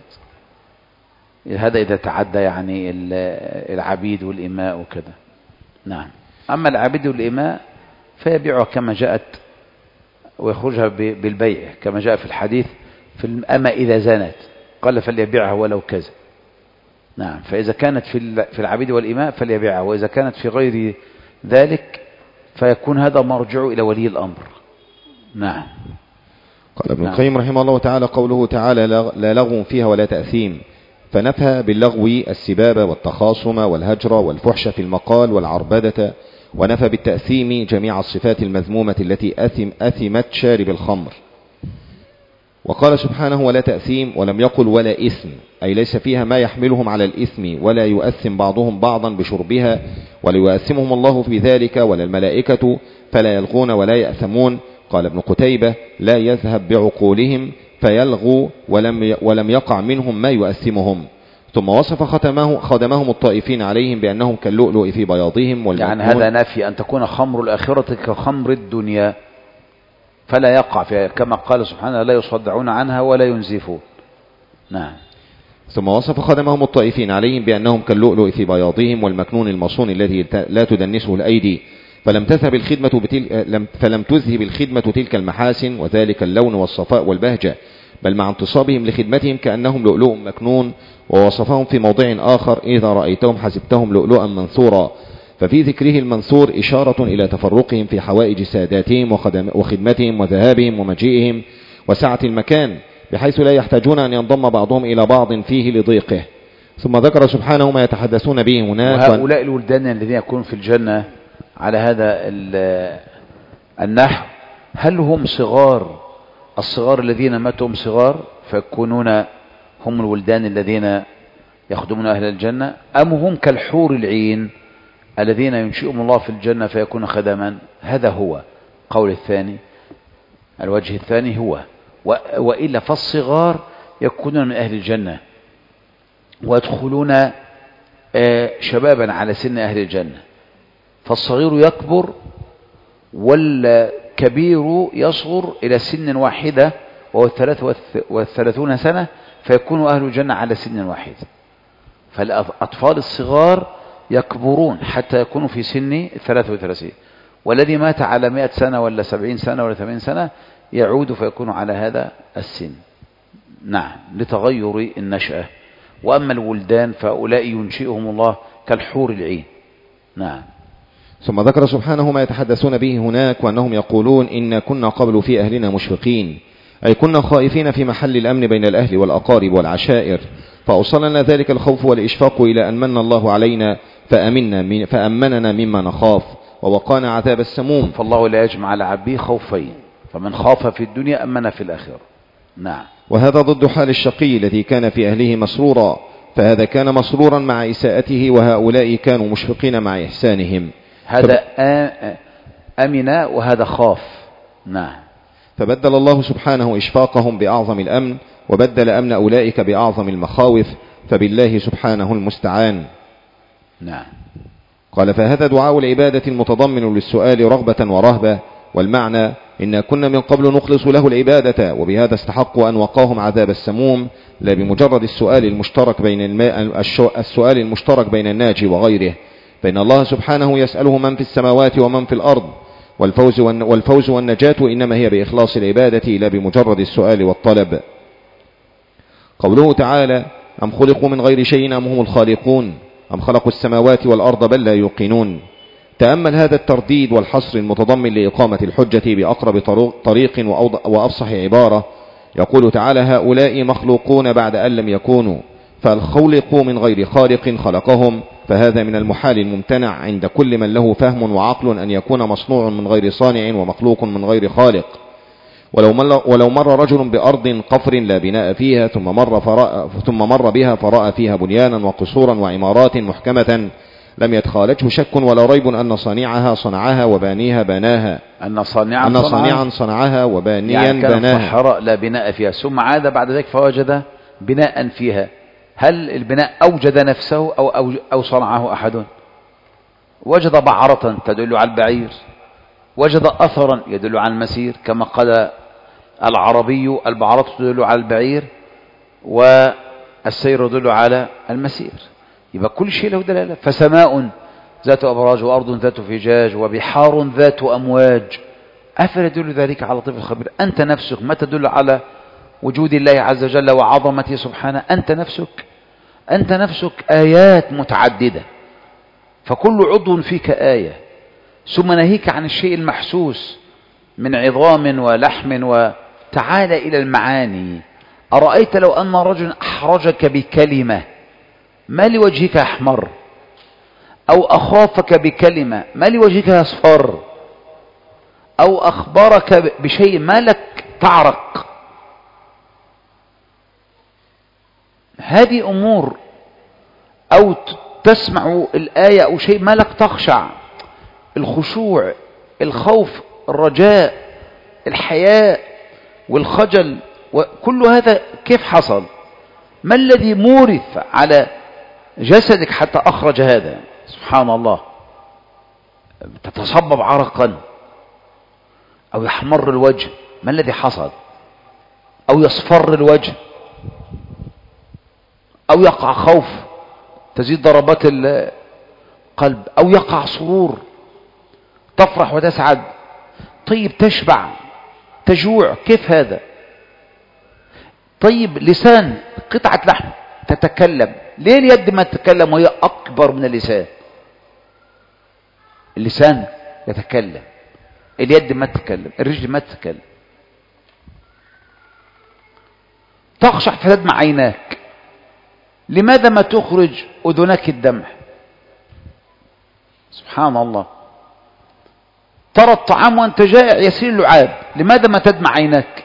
S1: هذا إذا تعدى يعني العبيد والإماء وكذا. نعم. أما العبيد والإماء فيبيعها كما جاءت ويخرجها بالبيع كما جاء في الحديث في الأمة إذا زانت قال فليبيعها ولو كذا. نعم. فإذا كانت في العبيد والإماء فليبيعها، وإذا كانت في غير ذلك فيكون هذا مرجع إلى ولي الأمر. نعم.
S2: قال ابن القيم رحمه الله تعالى: قوله تعالى لا لغو فيها ولا تأثيم، فنفى باللغو السباب والتخاصم والهجر والفحش في المقال والعربدة، ونفى بالتأثيم جميع الصفات المذمومة التي أثم أثمت شارب الخمر. وقال سبحانه ولا تأثيم، ولم يقل ولا إثم، أي ليس فيها ما يحملهم على الإثم، ولا يؤثم بعضهم بعضا بشربها، ولا يؤثمهم الله في ذلك ولا الملائكة، فلا يلغون ولا يأثمون. قال ابن قتيبة: لا يذهب بعقولهم فيلغوا ولم ولم يقع منهم ما يؤثمهم. ثم وصف ختمه خدمهم الطائفين عليهم بأنهم كاللؤلؤ في بياضهم.
S1: يعني هذا نفي أن تكون خمر الآخرة كخمر الدنيا فلا يقع فيها، كما قال سبحانه: لا يصدعون عنها ولا ينزفون. نعم.
S2: ثم وصف خدمهم الطائفين عليهم بأنهم كاللؤلؤ في بياضهم والمكنون المصون الذي لا تدنسه الأيدي، فلم تذهب الخدمة بتل... فلم تذهب الخدمة تلك المحاسن وذلك اللون والصفاء والبهجة، بل مع انتصابهم لخدمتهم كأنهم لؤلؤ مكنون. ووصفهم في موضع آخر: إذا رأيتهم حسبتهم لؤلؤا منثورا. ففي ذكره المنثور إشارة إلى تفرقهم في حوائج ساداتهم وخدم... وخدمتهم وذهابهم ومجيئهم وسعة المكان، بحيث لا يحتاجون أن ينضم بعضهم إلى بعض فيه لضيقه. ثم ذكر سبحانه ما يتحدثون به هناك.
S1: وهؤلاء الولدان الذين يكونون في الجنة على هذا النحو هل هم صغار الصغار الذين ماتوا صغار فيكونون هم الولدان الذين يخدمون أهل الجنة، أم هم كالحور العين الذين ينشئهم الله في الجنة فيكون خدما؟ هذا هو قول الثاني. الوجه الثاني هو وإلا فالصغار يكونون من أهل الجنة ويدخلون شبابا على سن أهل الجنة، فالصغير يكبر والكبير يصغر إلى سن واحدة وهو الثلاث والثلاثون سنة فيكون أهل الجنة على سن واحد. فالأطفال الصغار يكبرون حتى يكونوا في سن الثلاثة وثلاثين، والذي مات على مئة سنة ولا سبعين سنة ولا ثمانين سنة يعود فيكون على هذا السن. نعم، لتغير النشأة. وأما الولدان فأولئك ينشئهم الله كالحور العين. نعم.
S2: ثم ذكر سبحانه ما يتحدثون به هناك، وأنهم يقولون إن كنا قبل في أهلنا مشفقين، أي كنا خائفين في محل الأمن بين الأهل والأقارب والعشائر، فأوصلنا ذلك الخوف والإشفاق إلى أن من الله علينا فأمنا من فأمننا مما نخاف ووقانا عذاب السموم.
S1: فالله لا يجمع على عبده خوفين، فمن خاف في الدنيا أمن في الآخرة. نعم.
S2: وهذا ضد حال الشقي الذي كان في أهله مسرورا، فهذا كان مسرورا مع إساءته، وهؤلاء كانوا مشفقين مع إحسانهم.
S1: هذا أمن وهذا خاف. نعم.
S2: فبدل الله سبحانه إشفاقهم بأعظم الأمن، وبدل أمن أولئك بأعظم المخاوف، فبالله سبحانه المستعان.
S1: نعم.
S2: قال: فهذا دعاء العبادة المتضمن للسؤال رغبة ورهبة، والمعنى إن كنا من قبل نخلص له العبادة، وبهذا استحقوا أن وقاهم عذاب السموم، لا بمجرد السؤال المشترك بين الماء السؤال المشترك بين الناجي وغيره، فإن الله سبحانه يسأله من في السماوات ومن في الأرض، والفوز, والفوز والنجاة إنما هي بإخلاص العبادة لا بمجرد السؤال والطلب. قوله تعالى أم خلقوا من غير شيء أم هم الخالقون أم خلقوا السماوات والأرض بل لا يوقنون. تأمل هذا الترديد والحصر المتضمن لإقامة الحجة بأقرب طريق وأفصح عبارة. يقول تعالى هؤلاء مخلوقون بعد أن لم يكونوا، فالخلقوا من غير خالق خلقهم، فهذا من المحال الممتنع عند كل من له فهم وعقل أن يكون مصنوع من غير صانع ومخلوق من غير خالق. ولو مر, ولو مر رجل بأرض قفر لا بناء فيها ثم مر, فرأ ثم مر بها فرأى فيها بنيانا وقصورا وعمارات محكمة لم يتخالجه شك ولا ريب أن صانعها صنعها وبانيها بناها،
S1: أن صانعا
S2: أن صانعا صنعها وبانيا
S1: يعني كانت
S2: بناها.
S1: صحراء لا بناء فيها ثم عاد بعد ذلك فوجد بناء فيها. هل البناء أوجد نفسه أو, أو, أو صنعه أحد؟ وجد بعرة تدل على البعير، وجد أثرا يدل على المسير، كما قال العربي البعرة تدل على البعير والسير يدل على المسير. يبقى كل شيء له دلالة. فسماء ذات أبراج وأرض ذات فجاج وبحار ذات أمواج، أفلا يدل ذلك على لطيف الخبير؟ أنت نفسك ما تدل على وجود الله عز وجل وعظمته سبحانه؟ أنت نفسك أنت نفسك آيات متعددة، فكل عضو فيك آية. ثم ناهيك عن الشيء المحسوس من عظام ولحم، وتعالى إلى المعاني. أرأيت لو أن رجل أحرجك بكلمة ما لوجهك أحمر، أو أخافك بكلمة ما لوجهك يصفر، أو أخبرك بشيء ما لك تعرق؟ هذه أمور، أو تسمع الآية أو شيء ما لك تخشع. الخشوع، الخوف، الرجاء، الحياء والخجل، وكل هذا كيف حصل؟ ما الذي مورث على جسدك حتى أخرج هذا؟ سبحان الله. تتصبب عرقا أو يحمر الوجه، ما الذي حصل؟ أو يصفر الوجه، أو يقع خوف تزيد ضربات القلب، أو يقع سرور تفرح وتسعد. طيب تشبع، تجوع، كيف هذا؟ طيب لسان قطعة لحم تتكلم، ليه اليد ما تتكلم وهي أكبر من اللسان؟ اللسان يتكلم، اليد ما تتكلم، الرجل ما تتكلم. تخشع فتدمع عيناك، لماذا ما تخرج أذنك الدمع؟ سبحان الله. ترى الطعام وأنت جائع يسيل اللعاب، لماذا ما تدمع عيناك؟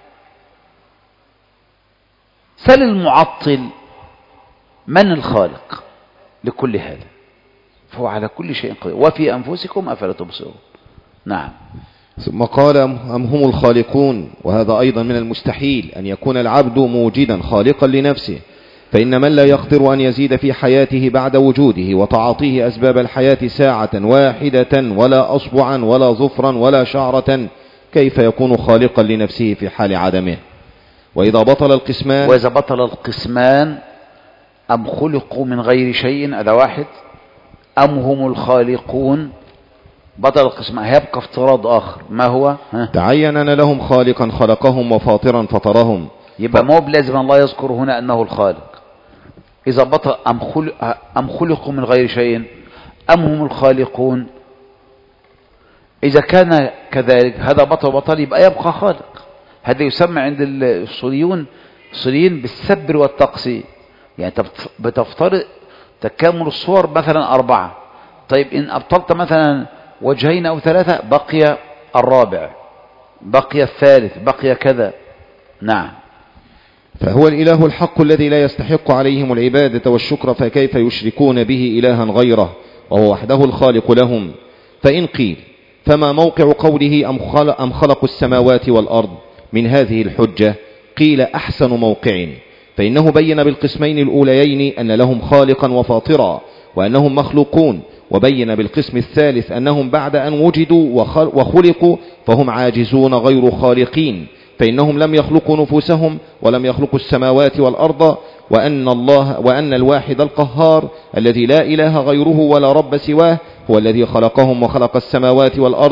S1: سل المعطل من الخالق لكل هذا، فهو على كل شيء قدير. وفي أنفسكم أفلا تبصرون. نعم.
S2: ثم قال أم هم الخالقون، وهذا أيضا من المستحيل أن يكون العبد موجدا خالقا لنفسه، فإن من لا يقدر أن يزيد في حياته بعد وجوده وتعاطيه أسباب الحياة ساعة واحدة ولا أصبعا ولا ظفرا ولا شعرة، كيف يكون خالقا لنفسه في حال عدمه؟ وإذا بطل القسمان
S1: وإذا بطل القسمان أم خلقوا من غير شيء، هذا واحد، أم هم الخالقون، بطل القسمان، هيبقى افتراض آخر. ما هو؟ ها؟
S2: تعين أن لهم خالقا خلقهم وفاطرا فطرهم.
S1: يبقى مو بلازم الله يذكر هنا أنه الخالق. إذا بطل أم, خلق أم خلقوا من غير شيء أم هم الخالقون، إذا كان كذلك هذا بطل بطل يبقى يبقى خالق. هذا يسمى عند الصليون الصليين بالسبر والتقسيم. يعني بتفترض تكامل الصور مثلا أربعة، طيب إن أبطلت مثلا وجهين أو ثلاثة بقي الرابع، بقي الثالث، بقي كذا. نعم.
S2: فهو الإله الحق الذي لا يستحق عليهم العبادة والشكر، فكيف يشركون به إلها غيره وهو وحده الخالق لهم؟ فإن قيل فما موقع قوله أم خلقوا السماوات والأرض من هذه الحجة؟ قيل أحسن موقع، فإنه بين بالقسمين الأوليين أن لهم خالقا وفاطرا وأنهم مخلوقون، وبين بالقسم الثالث أنهم بعد أن وجدوا وخلقوا فهم عاجزون غير خالقين، فإنهم لم يخلقوا نفوسهم ولم يخلقوا السماوات والأرض، وأن الله وأن الواحد القهار الذي لا إله غيره ولا رب سواه هو الذي خلقهم وخلق السماوات والأرض،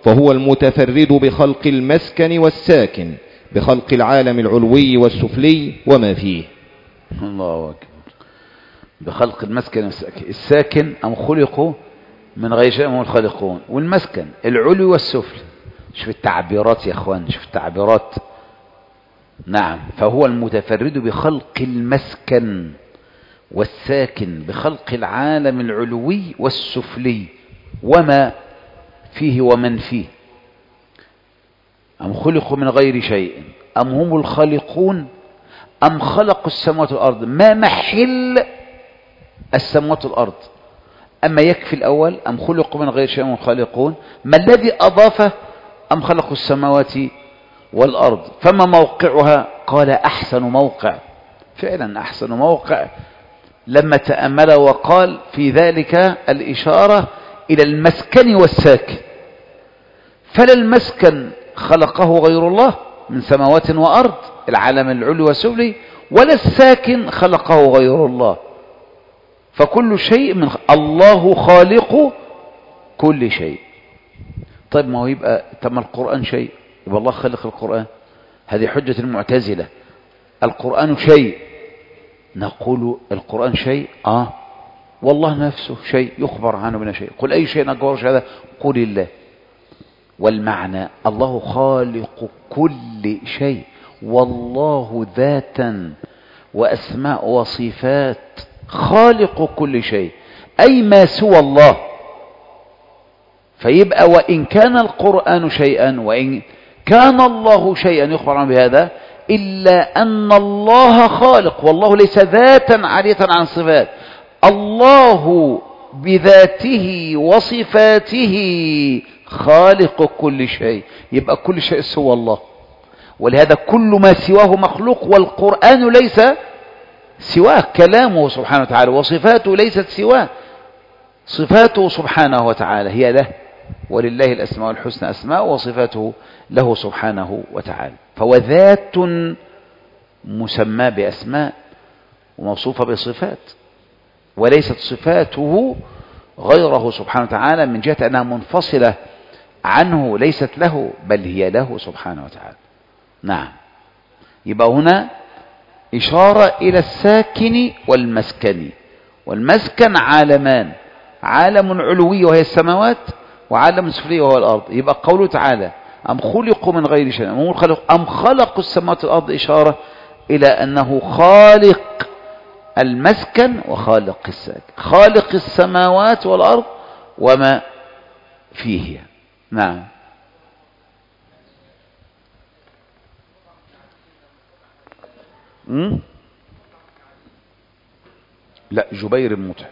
S2: فهو المتفرد بخلق المسكن والساكن، بخلق العالم العلوي والسفلي وما فيه.
S1: الله أكبر. بخلق المسكن والساكن، الساكن أم خلقوا من غير شيء هم الخالقون، والمسكن العلوي والسفلي. شوف التعبيرات يا أخوان، شوف التعبيرات. نعم، فهو المتفرد بخلق المسكن والساكن، بخلق العالم العلوي والسفلي وما فيه ومن فيه. أم خلقوا من غير شيء أم هم الخالقون أم خلقوا السماوات والأرض. ما محل السماوات والأرض؟ أما يكفي الأول أم خلقوا من غير شيء هم الخالقون، ما الذي أضافه أم خلقوا السماوات والأرض. فما موقعها؟ قال أحسن موقع. فعلا أحسن موقع لما تأمل وقال في ذلك الإشارة إلى المسكن والساكن. فلا المسكن خلقه غير الله من سماوات وأرض، العالم العلوي والسفلي، ولا الساكن خلقه غير الله. فكل شيء من الله خالق كل شيء. طيب ما هو يبقى تم القرآن شيء، يبقى الله خلق القرآن. هذه حجة المعتزلة. القرآن شيء، نقول القرآن شيء آه والله نفسه شيء يخبر عنه من شيء. قل أي شيء أكبر شهادة؟ قل الله. والمعنى الله خالق كل شيء، والله ذاتا وأسماء وصفات خالق كل شيء، أي ما سوى الله. فيبقى وإن كان القرآن شيئا وإن كان الله شيئا يخبر عنه بهذا، إلا أن الله خالق، والله ليس ذاتا عالية عن صفات. الله بذاته وصفاته خالق كل شيء، يبقى كل شيء سوى الله. ولهذا كل ما سواه مخلوق، والقرآن ليس سواه، كلامه سبحانه وتعالى وصفاته ليست سواه. صفاته سبحانه وتعالى هي له، ولله الأسماء الحسنى أسماء، وصفاته له سبحانه وتعالى. فهو ذات مسمى بأسماء وموصوفة بصفات، وليست صفاته غيره سبحانه وتعالى من جهة أنها منفصلة عنه، ليست له بل هي له سبحانه وتعالى. نعم، يبقى هنا إشارة إلى الساكن والمسكن. والمسكن عالمان، عالم علوي وهي السماوات، وعالم سفلي وهو الأرض. يبقى قوله تعالى أم خلقوا من غير شيء أم خلق أم خلقوا السماوات والأرض، إشارة إلى أنه خالق المسكن وخالق الساكن، خالق السماوات والأرض وما فيه. نعم. م? لا، جبير المطعم.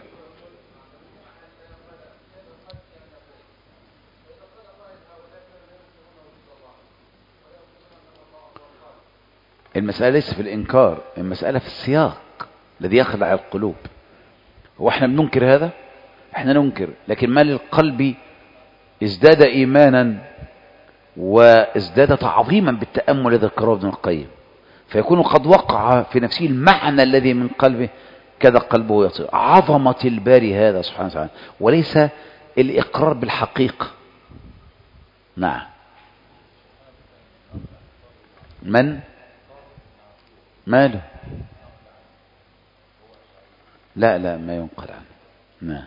S1: المسألة ليس في الإنكار، المسألة في السياق الذي يخدع القلوب. هو احنا بننكر هذا؟ احنا ننكر، لكن ما للقلب ازداد إيمانا وازداد تعظيما بالتأمل الذي ذكره ابن القيم، فيكون قد وقع في نفسه المعنى الذي من قلبه، كذا قلبه يطير. عظمة الباري هذا سبحانه وتعالى، وليس الإقرار بالحقيقة. نعم. من ماله؟ لا لا ما ينقل عنه. نعم.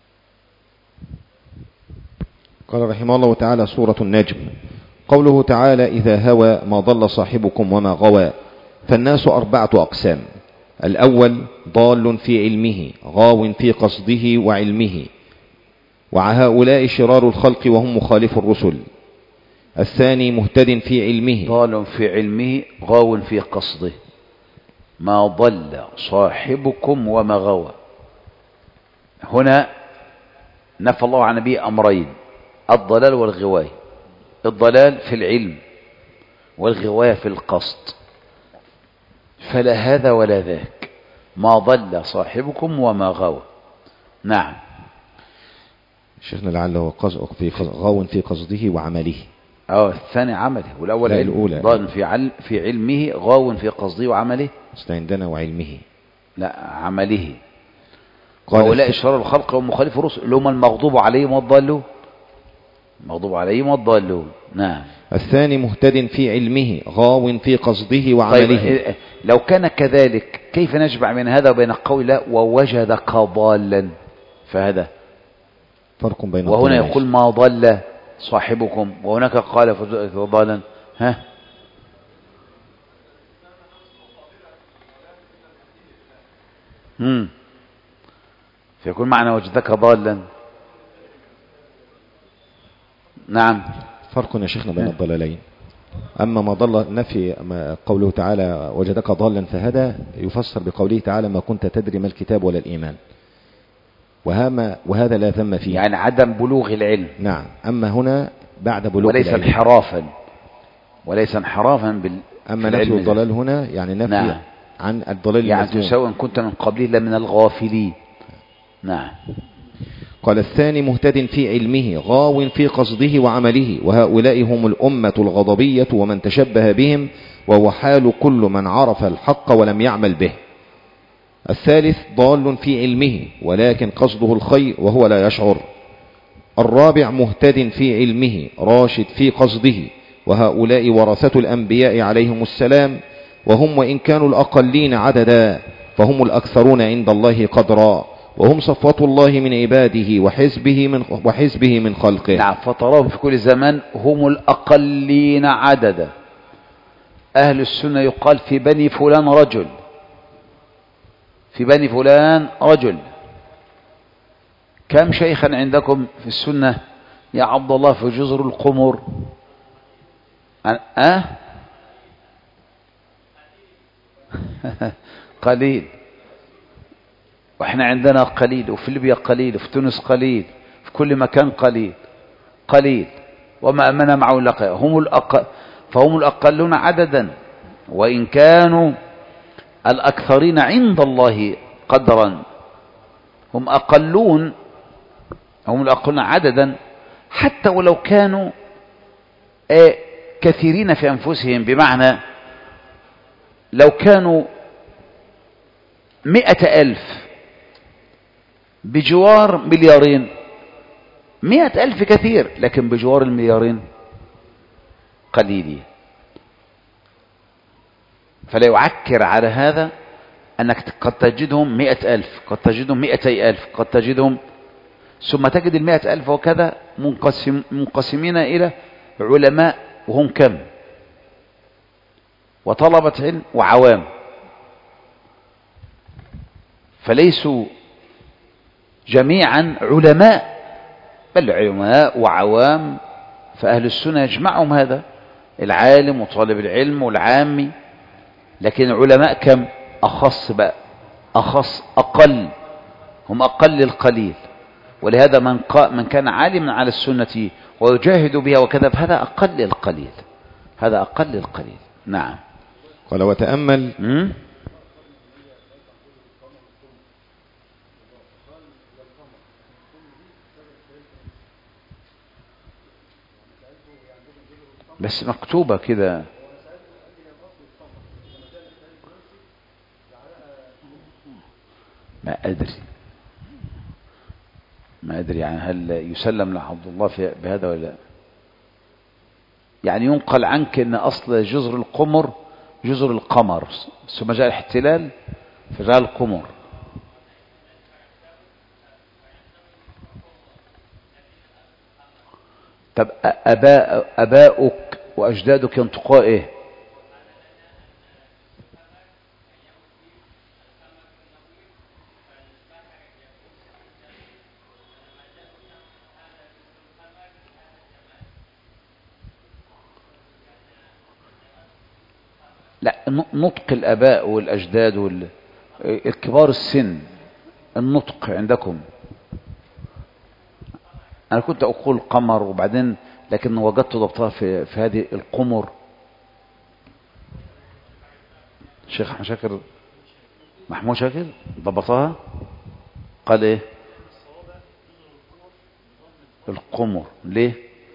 S2: قال رحمه الله تعالى: سورة النجم. قوله تعالى: إذا هوى ما ضل صاحبكم وما غوى. فالناس أربعة أقسام: الأول ضال في علمه غاو في قصده وعلمه، وهؤلاء شرار الخلق وهم مخالف الرسل. الثاني مهتد في علمه
S1: ضال في علمه غاو في قصده. ما ضل صاحبكم وما غوى. هنا نفى الله عن نبيه أمرين: الضلال والغواية. الضلال في العلم والغواية في القصد، فلا هذا ولا ذاك. ما ضل صاحبكم وما غوى. نعم.
S2: شيخنا لعله في غاو في قصده وعمله.
S1: اه الثاني عمله، والأول علم. ضال في علم في علمه غاو في قصده وعمله.
S2: عندنا وعلمه،
S1: لا عمله. هؤلاء شرار الخلق ومخالف الرسل اللي هم المغضوب عليهم والضالون. المغضوب عليهم والضالون. نعم.
S2: الثاني مهتد في علمه غاو في قصده وعمله.
S1: طيب لو كان كذلك كيف نجمع بين هذا وبين القول لا ووجدك ضالا؟ فهذا
S2: فرق بين
S1: وهنا
S2: الضلال.
S1: يقول ما ضل صاحبكم وهناك قال ضالا. ها امم فيكون معنى وجدك ضالا. نعم.
S2: فرق يا شيخنا بين الضلالين. أما ما ضل نفي ما قوله تعالى وجدك ضالا فهدى يفسر بقوله تعالى ما كنت تدري ما الكتاب ولا الإيمان، وهذا لا ذم فيه،
S1: يعني عدم بلوغ العلم.
S2: نعم. أما هنا بعد بلوغ
S1: وليس
S2: العلم،
S1: انحرافا وليس انحرافا بال
S2: أما نفي الضلال هنا يعني نفي
S1: نعم.
S2: عن الضلال
S1: يعني
S2: المذموم.
S1: سواء كنت من قبله لمن الغافلين. نعم.
S2: قال الثاني مهتد في علمه غاو في قصده وعمله، وهؤلاء هم الأمة الغضبية ومن تشبه بهم، وهو حال كل من عرف الحق ولم يعمل به. الثالث ضال في علمه ولكن قصده الخير وهو لا يشعر. الرابع مهتد في علمه راشد في قصده، وهؤلاء ورثة الأنبياء عليهم السلام، وهم وإن كانوا الأقلين عددا فهم الأكثرون عند الله قدرا، وهم صفوة الله من عباده وحزبه من, وحزبه من خلقه.
S1: نعم. فتراهم في كل زمان هم الأقلين عددا. أهل السنة يقال في بني فلان رجل، في بني فلان رجل. كم شيخا عندكم في السنة يا عبد الله في جزر القمر؟ أه؟ قليل. واحنا عندنا قليل، وفي ليبيا قليل، وفي تونس قليل، في كل مكان قليل قليل. وما أمنا معه لقاء. هم الأقل فهم الأقلون عددا وإن كانوا الأكثرين عند الله قدرا. هم أقلون، هم الأقلون عددا حتى ولو كانوا كثيرين في أنفسهم. بمعنى لو كانوا مئة ألف بجوار مليارين، مئة ألف كثير لكن بجوار المليارين قليلين. فلا يعكر على هذا أنك قد تجدهم مئة ألف، قد تجدهم مئتي ألف، قد تجدهم، ثم تجد المئة ألف وكذا منقسم منقسمين إلى علماء وهم كم، وطلبة علم وعوام، فليسوا جميعا علماء بل علماء وعوام. فأهل السنة يجمعهم هذا، العالم وطالب العلم والعامي. لكن علماء كم؟ أخص بقى، أخص أقل، هم أقل القليل. ولهذا من, من كان عالما على السنة ويجاهد بها وكذا فهذا أقل القليل، هذا أقل القليل. نعم.
S2: قال وتأمل
S1: م? بس مكتوبة كده. ما أدري ما أدري يعني هل يسلم لعبد الله في بهذا ولا لا. يعني ينقل عنك أن أصل جزر القمر جزر القمر، ثم جاء الاحتلال فجاء القمر. طب أباء أباؤك وأجدادك ينطقوا إيه؟ لا، نطق الآباء والأجداد والكبار السن، النطق عندكم. أنا كنت أقول قمر وبعدين لكن وجدت ضبطها في, في هذه القمر. الشيخ أحمد شاكر محمود شاكر ضبطها قال إيه؟ القمر. ليه؟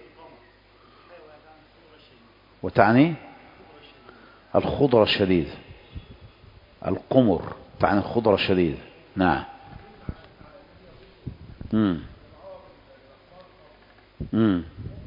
S1: وتعني الخضرة الشديدة. القمر تعني الخضرة الشديدة. نعم. امم امم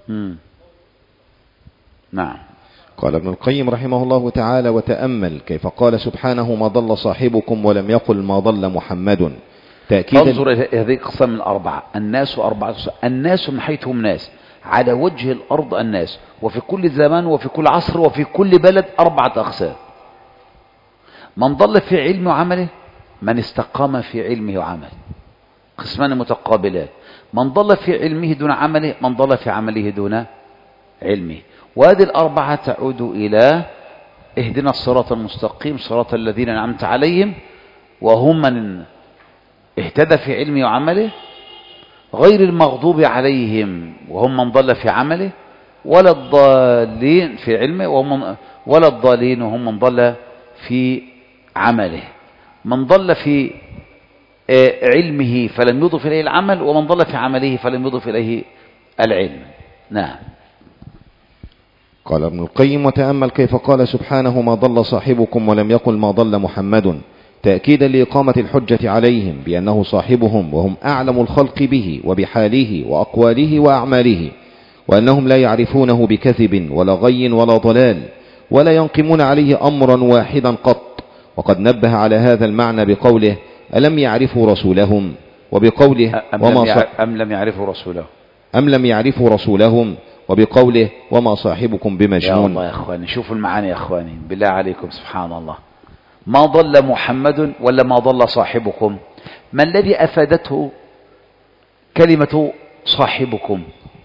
S1: مم. نعم.
S2: قال ابن القيم رحمه الله تعالى: وتأمل كيف قال سبحانه: ما ضل صاحبكم ولم يقل ما ضل محمد. تأكيدا.
S1: انظر إلى هذه القسم الأربعة. الناس أربعة. الناس من حيث هم ناس على وجه الأرض، الناس، وفي كل زمان وفي كل عصر وفي كل بلد أربعة أقسام. من ضل في علمه وعمله، من استقام في علمه وعمله، قسمان متقابلان. من ضل في علمه دون عمله، من ضل في عمله دون علمه. وهذه الأربعة تعود إلى اهدنا الصراط المستقيم صراط الذين أنعمت عليهم، وهم من اهتدى في علمه وعمله، غير المغضوب عليهم وهم من ضل في عمله، ولا الضالين في علمه وهم ولا الضالين وهم من ضل في عمله. من ضل في علمه فلم يضف إليه العمل، ومن ضل في عمله فلم يضف إليه العلم. نعم.
S2: قال ابن القيم: وتأمل كيف قال سبحانه: ما ضل صاحبكم ولم يقل ما ضل محمد، تأكيدا لإقامة الحجة عليهم بأنه صاحبهم، وهم أعلم الخلق به وبحاله وأقواله وأعماله، وأنهم لا يعرفونه بكذب ولا غي ولا ضلال، ولا ينقمون عليه أمرا واحدا قط. وقد نبه على هذا المعنى بقوله: ألم يعرفوا رسولهم، وبقوله:
S1: أم,
S2: وما
S1: لم يعرف أم لم يعرفوا رسوله
S2: أم لم يعرفوا رسولهم، وبقوله: وما صاحبكم بمجنون.
S1: يا الله يا أخواني، شوفوا المعاني يا أخواني بالله عليكم. سبحان الله. ما ضل محمد ولا ما ضل صاحبكم؟ ما الذي أفادته كلمة صاحبكم؟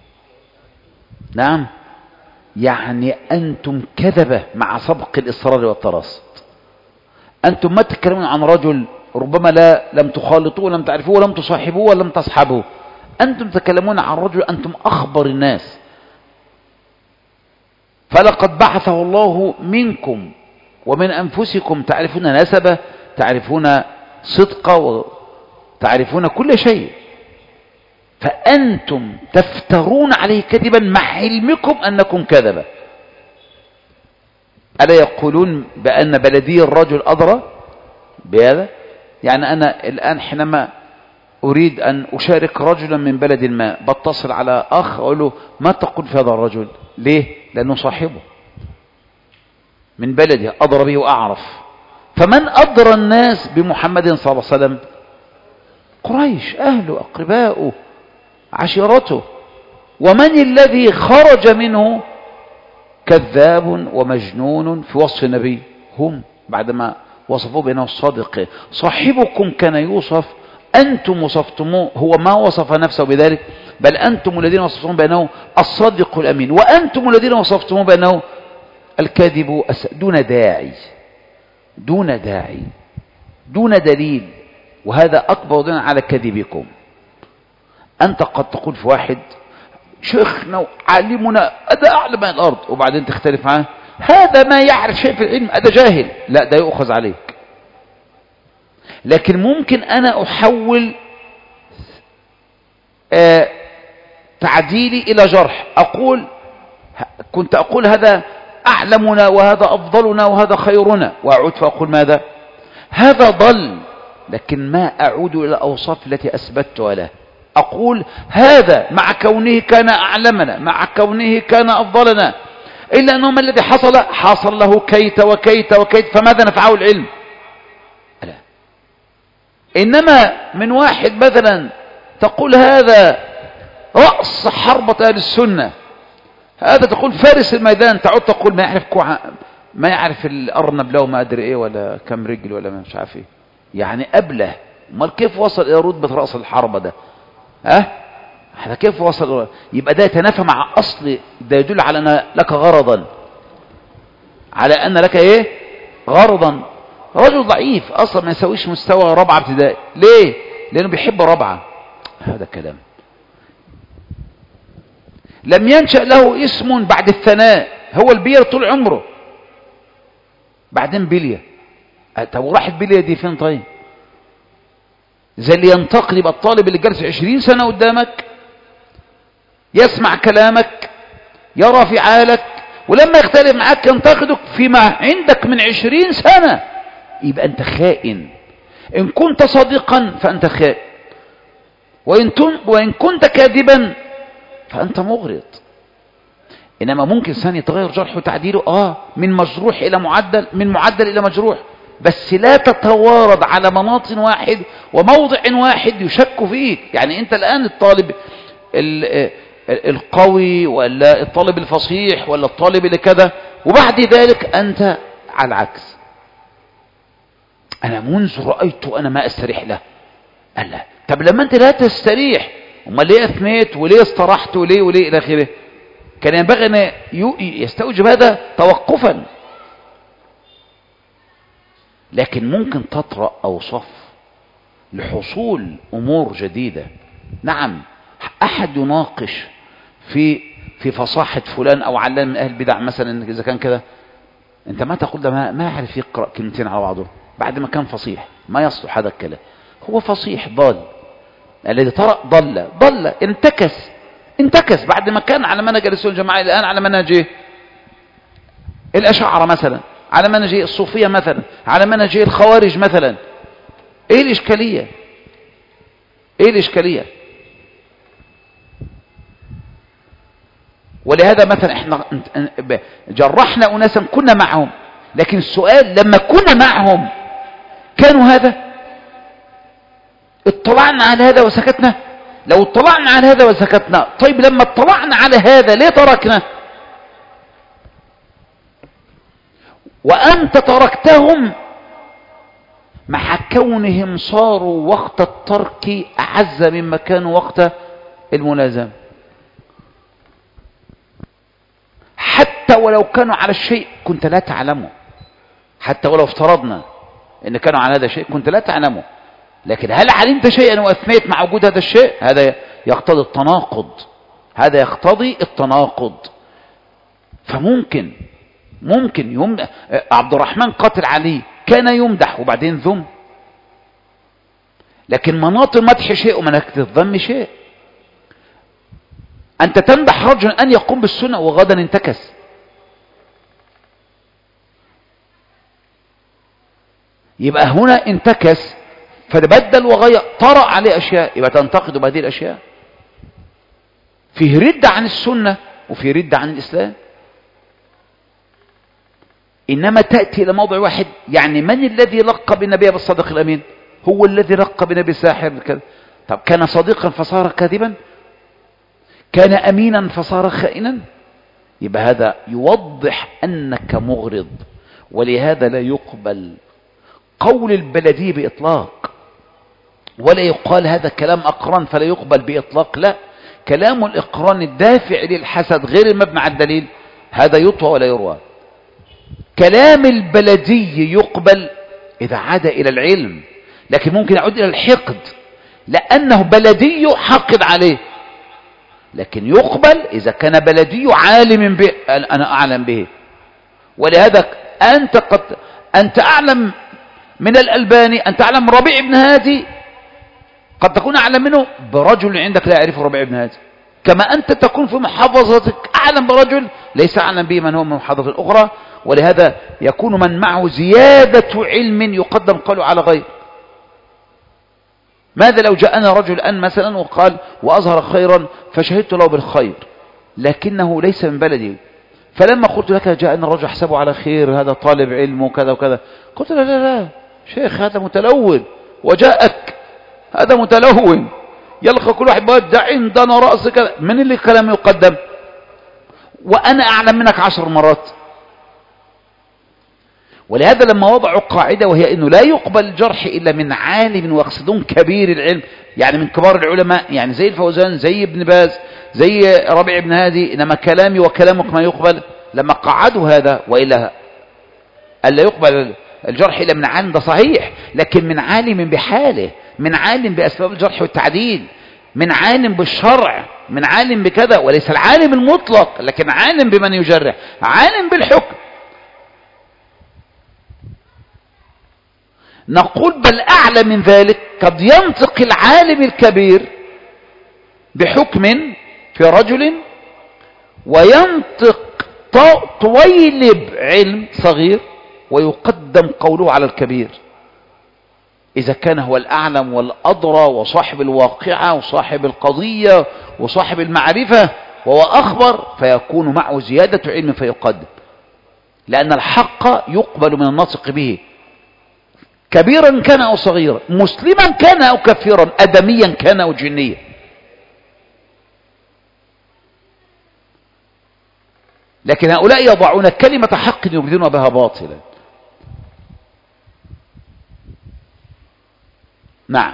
S1: نعم، يعني أنتم كذبة مع سبق الإصرار والترصد. أنتم ما تتكلمون عن رجل ربما لا لم تخالطوه ولم تعرفوه ولم تصاحبوه ولم تصحبوه. أنتم تتكلمون عن رجل أنتم أخبر الناس. فلقد بعثه الله منكم ومن أنفسكم، تعرفون نسبه، تعرفون صدقه، وتعرفون كل شيء. فأنتم تفترون عليه كذبا مع علمكم أنكم كذبة. ألا يقولون بأن بلدي الرجل أدرى بهذا؟ يعني أنا الآن حينما أريد أن أشارك رجلا من بلد ما، بتصل على أخ أقول له: ما تقول في هذا الرجل؟ ليه؟ لأنه صاحبه من بلده، أدرى به وأعرف. فمن أدرى الناس بمحمد صلى الله عليه وسلم؟ قريش، أهله، أقرباؤه، عشيرته. ومن الذي خرج منه كذاب ومجنون في وصف النبي؟ هم، بعدما وصفوه بأنه الصادق. صاحبكم كان يوصف، أنتم وصفتموه، هو ما وصف نفسه بذلك، بل أنتم الذين وصفتموه بأنه الصادق الأمين، وأنتم الذين وصفتموه بأنه الكاذب دون داعي، دون داعي، دون دليل. وهذا أكبر دليل على كذبكم. أنت قد تقول في واحد: شيخنا وعالمنا هذا أعلم من الأرض، وبعدين تختلف معه: هذا ما يعرف شيء في العلم، هذا جاهل. لا، ده يؤخذ عليك. لكن ممكن أنا أحول آه تعديلي إلى جرح، أقول كنت أقول هذا أعلمنا وهذا أفضلنا وهذا خيرنا، وأعود فأقول ماذا؟ هذا ضل، لكن ما أعود إلى الأوصاف التي أثبتها له. أقول هذا مع كونه كان أعلمنا، مع كونه كان أفضلنا، إلا أنه ما الذي حصل؟ حصل له كيت وكيت وكيت، فماذا نفعه العلم؟ لا. إنما من واحد مثلا تقول هذا رأس حربة أهل السنة، هذا تقول فارس الميدان، تعود تقول ما يعرف كوع... ما يعرف الأرنب له ما أدري إيه ولا كم رجل ولا مش عارف إيه، يعني أبله. امال كيف وصل إلى رتبة رأس الحربة ده؟ ها؟ هذا كيف وصل؟ يبقى ده يتنافى مع أصل، ده يدل على أن لك غرضا، على أن لك إيه؟ غرضا. رجل ضعيف أصلا ما يسويش مستوى رابعة ابتدائي. ليه؟ لأنه بيحب رابعة. هذا كلام. لم ينشأ له اسم بعد الثناء، هو البير طول عمره، بعدين بلية. طب وراحت بلية دي فين؟ طيب زي اللي ينتقل، يبقى الطالب اللي جالس عشرين سنة قدامك يسمع كلامك، يرى فعالك، ولما يختلف معك ينتقدك فيما عندك من عشرين سنة، يبقى أنت خائن. إن كنت صادقا فأنت خائن، وإن, وإن كنت كاذبا فأنت مغرض. إنما ممكن ثاني يتغير جرح وتعديله آه من مجروح إلى معدل، من معدل إلى مجروح، بس لا تتوارد على مناط واحد وموضع واحد يشك فيه. يعني أنت الآن الطالب القوي ولا الطالب الفصيح ولا الطالب اللي كذا، وبعد ذلك أنت على العكس. أنا منذ رأيته أنا ما أستريح له. قال لا، طب لما أنت لا تستريح أما ليه أثنيت وليه استرحت وليه وليه إلى آخره؟ كان ينبغي أن يستوجب هذا توقفا. لكن ممكن تطرأ أوصاف لحصول أمور جديدة. نعم، أحد يناقش في في فصاحة فلان أو علان من أهل البدع مثلا، إذا كان كذا أنت ما تقول ده ما, ما يعرف يقرأ كلمتين على بعضه بعد ما كان فصيح، ما يصلح هذا الكلام. هو فصيح ضال، الذي طرأ ضل ضل انتكس انتكس بعد ما كان على منهج السنة الجماعة، الآن على منهج الأشاعرة مثلا، على منهج الصوفية مثلا، على منهج الخوارج مثلا. ايه الإشكالية؟ ايه الإشكالية؟ ولهذا مثلا احنا جرحنا أناسا كنا معهم، لكن السؤال لما كنا معهم كانوا هذا؟ اطلعنا على هذا وسكتنا؟ لو اطلعنا على هذا وسكتنا، طيب لما اطلعنا على هذا ليه تركنا؟ وأنت تركتهم مع كونهم صاروا وقت الترك أعز مما كانوا وقت الملازمة. حتى ولو كانوا على الشيء كنت لا تعلمه، حتى ولو افترضنا ان كانوا على هذا الشيء كنت لا تعلمه، لكن هل علمت شيئا واثنيت مع وجود هذا الشيء؟ هذا يقتضي التناقض، هذا يقتضي التناقض. فممكن ممكن يمدح عبد الرحمن قاتل علي، كان يمدح وبعدين ذم، لكن مناط المدح شيء ومناط الذم شيء. أنت تمدح رجل أن يقوم بالسنة وغدا انتكس، يبقى هنا انتكس فبدل وغير، طرأ عليه أشياء، يبقى تنتقد بهذه الأشياء. فيه رد عن السنة وفيه رد عن الإسلام. إنما تأتي إلى موضع واحد، يعني من الذي لقب النبي بالصادق الأمين؟ هو الذي لقب النبي ساحر كذا. طب كان صديقا فصار كاذبا؟ كان أمينا فصار خائنا؟ يبقى هذا يوضح أنك مغرض. ولهذا لا يقبل قول البلدي بإطلاق، ولا يقال هذا كلام أقران فلا يقبل بإطلاق. لا، كلام الإقران الدافع للحسد غير المبنى على الدليل هذا يطوى ولا يروى. كلام البلدي يقبل إذا عاد إلى العلم، لكن ممكن يعود إلى الحقد لأنه بلدي حقد عليه، لكن يقبل إذا كان بلدي عالم به، أنا أعلم به. ولهذا أنت قد أنت أعلم من الألباني، أنت أعلم ربيع بن هادي، قد تكون أعلم منه برجل عندك لا يعرف ربيع بن هادي، كما أنت تكون في محافظتك أعلم برجل ليس أعلم به من هو من محافظة أخرى. ولهذا يكون من معه زيادة علم يقدم قوله على غير. ماذا لو جاءنا رجل أن مثلا وقال وأظهر خيرا فشهدت له بالخير لكنه ليس من بلدي، فلما قلت لك جاءنا رجل أحسبه على خير، هذا طالب علم وكذا وكذا، قلت لا لا لا شيخ هذا متلون، وجاءك هذا متلون، يلقى كل واحد بقى ده عندنا رأس كذا، من اللي كلامه يقدم؟ وأنا أعلم منك عشر مرات. ولهذا لما وضعوا قاعدة وهي أنه لا يقبل الجرح إلا من عالم، ويقصدون كبير العلم، يعني من كبار العلماء، يعني زي الفوزان، زي ابن باز، زي ربيع بن هادي، إنما كلامي وكلامك ما يقبل. لما قعدوا هذا، وإلا ألا يقبل الجرح إلا من عالم، ده صحيح، لكن من عالم بحاله، من عالم بأسباب الجرح والتعديل، من عالم بالشرع، من عالم بكذا، وليس العالم المطلق، لكن عالم بمن يجرح، عالم بالحكم. نقول بل أعلى من ذلك، قد ينطق العالم الكبير بحكم في رجل وينطق طويلب علم صغير ويقدم قوله على الكبير، إذا كان هو الأعلم والأضرى وصاحب الواقعة وصاحب القضية وصاحب المعرفة، وهو أخبر فيكون معه زيادة علم فيقدم، لأن الحق يقبل من الناطق به كبيرا كان أو صغيرا، مسلما كان أو كافرا، أدميا كان أو جنيا. لكن هؤلاء يضعون كلمة حق يبدون بها باطلا. نعم،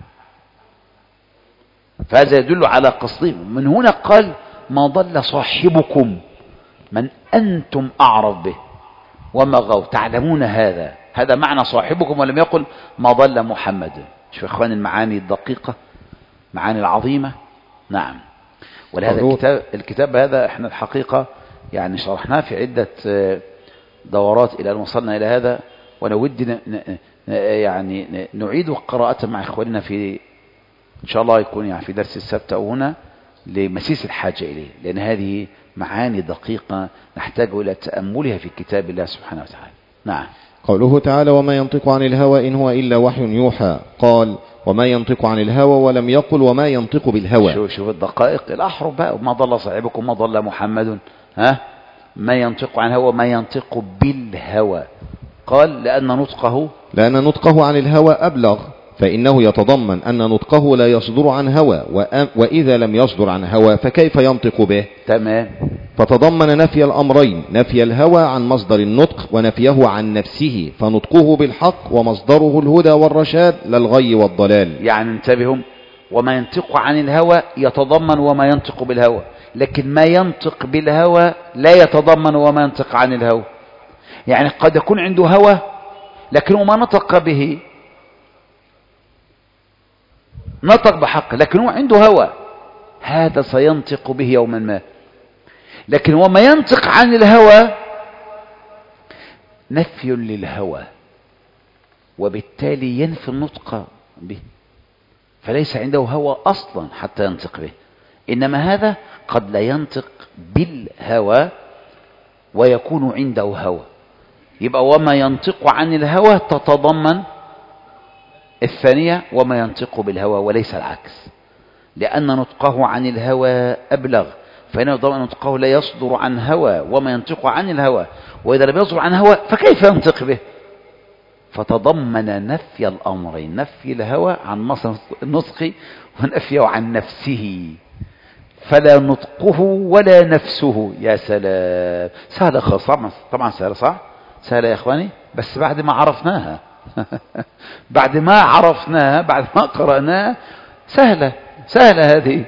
S1: فهذا يدل على قصدهم. من هنا قال ما ضل صاحبكم من أنتم أعرف به وما غوا، تعلمون هذا، هذا معنى صاحبكم، ولم يقل ما ضل محمد. شوف إخوان المعاني الدقيقة، معاني العظيمة. نعم، ولهذا الكتاب, الكتاب هذا احنا الحقيقة يعني شرحناه في عدة دورات إلى أن وصلنا إلى هذا، ونود يعني نعيد قراءته مع إخواننا في إن شاء الله يكون يعني في درس السبت أو هنا لمسيس الحاجة إليه، لأن هذه معاني دقيقة نحتاج إلى تأملها في كتاب الله سبحانه وتعالى. نعم.
S2: قوله تعالى وما ينطق عن الهوى إن هو إلا وحي يوحى، قال وما ينطق عن الهوى ولم يقل وما ينطق بالهوى.
S1: شوف شوف الدقائق، الأحرف بقى، ما ضل صاحبكم ما ضل محمد، ها ما ينطق عن الهوى ما ينطق بالهوى، قال لأن نطقه
S2: لأن نطقه عن الهوى أبلغ، فإنه يتضمن أن نطقه لا يصدر عن هوى، وإذا لم يصدر عن هوى فكيف ينطق به؟
S1: تمام.
S2: فتضمن نفي الأمرين، نفي الهوى عن مصدر النطق ونفيه عن نفسه، فنطقه بالحق ومصدره الهدى والرشاد لا الغي والضلال.
S1: يعني انتبهوا، وما ينطق عن الهوى يتضمن وما ينطق بالهوى، لكن ما ينطق بالهوى لا يتضمن وما ينطق عن الهوى. يعني قد يكون عنده هوى لكنه ما نطق به، نطق بحق لكن هو عنده هوى، هذا سينطق به يوما ما. لكن وما ينطق عن الهوى نفي للهوى، وبالتالي ينفي النطق به، فليس عنده هوى أصلا حتى ينطق به. إنما هذا قد لا ينطق بالهوى ويكون عنده هوى، يبقى وما ينطق عن الهوى تتضمن الثانية وما ينطق بالهوى وليس العكس، لأن نطقه عن الهوى أبلغ، فإنه ضمن نطقه لا يصدر عن هوى وما ينطق عن الهوى، وإذا لم يصدر عن هوى فكيف ينطق به؟ فتضمن نفي الأمرين، نفي الهوى عن مصدر النطق ونفيه عن نفسه، فلا نطقه ولا نفسه. يا سلام، سهلة خالص طبعا، سهلة صح؟ سهلة يا إخواني، بس بعد ما عرفناها بعد ما عرفناها بعد ما قرأناها سهلة، سهلة هذه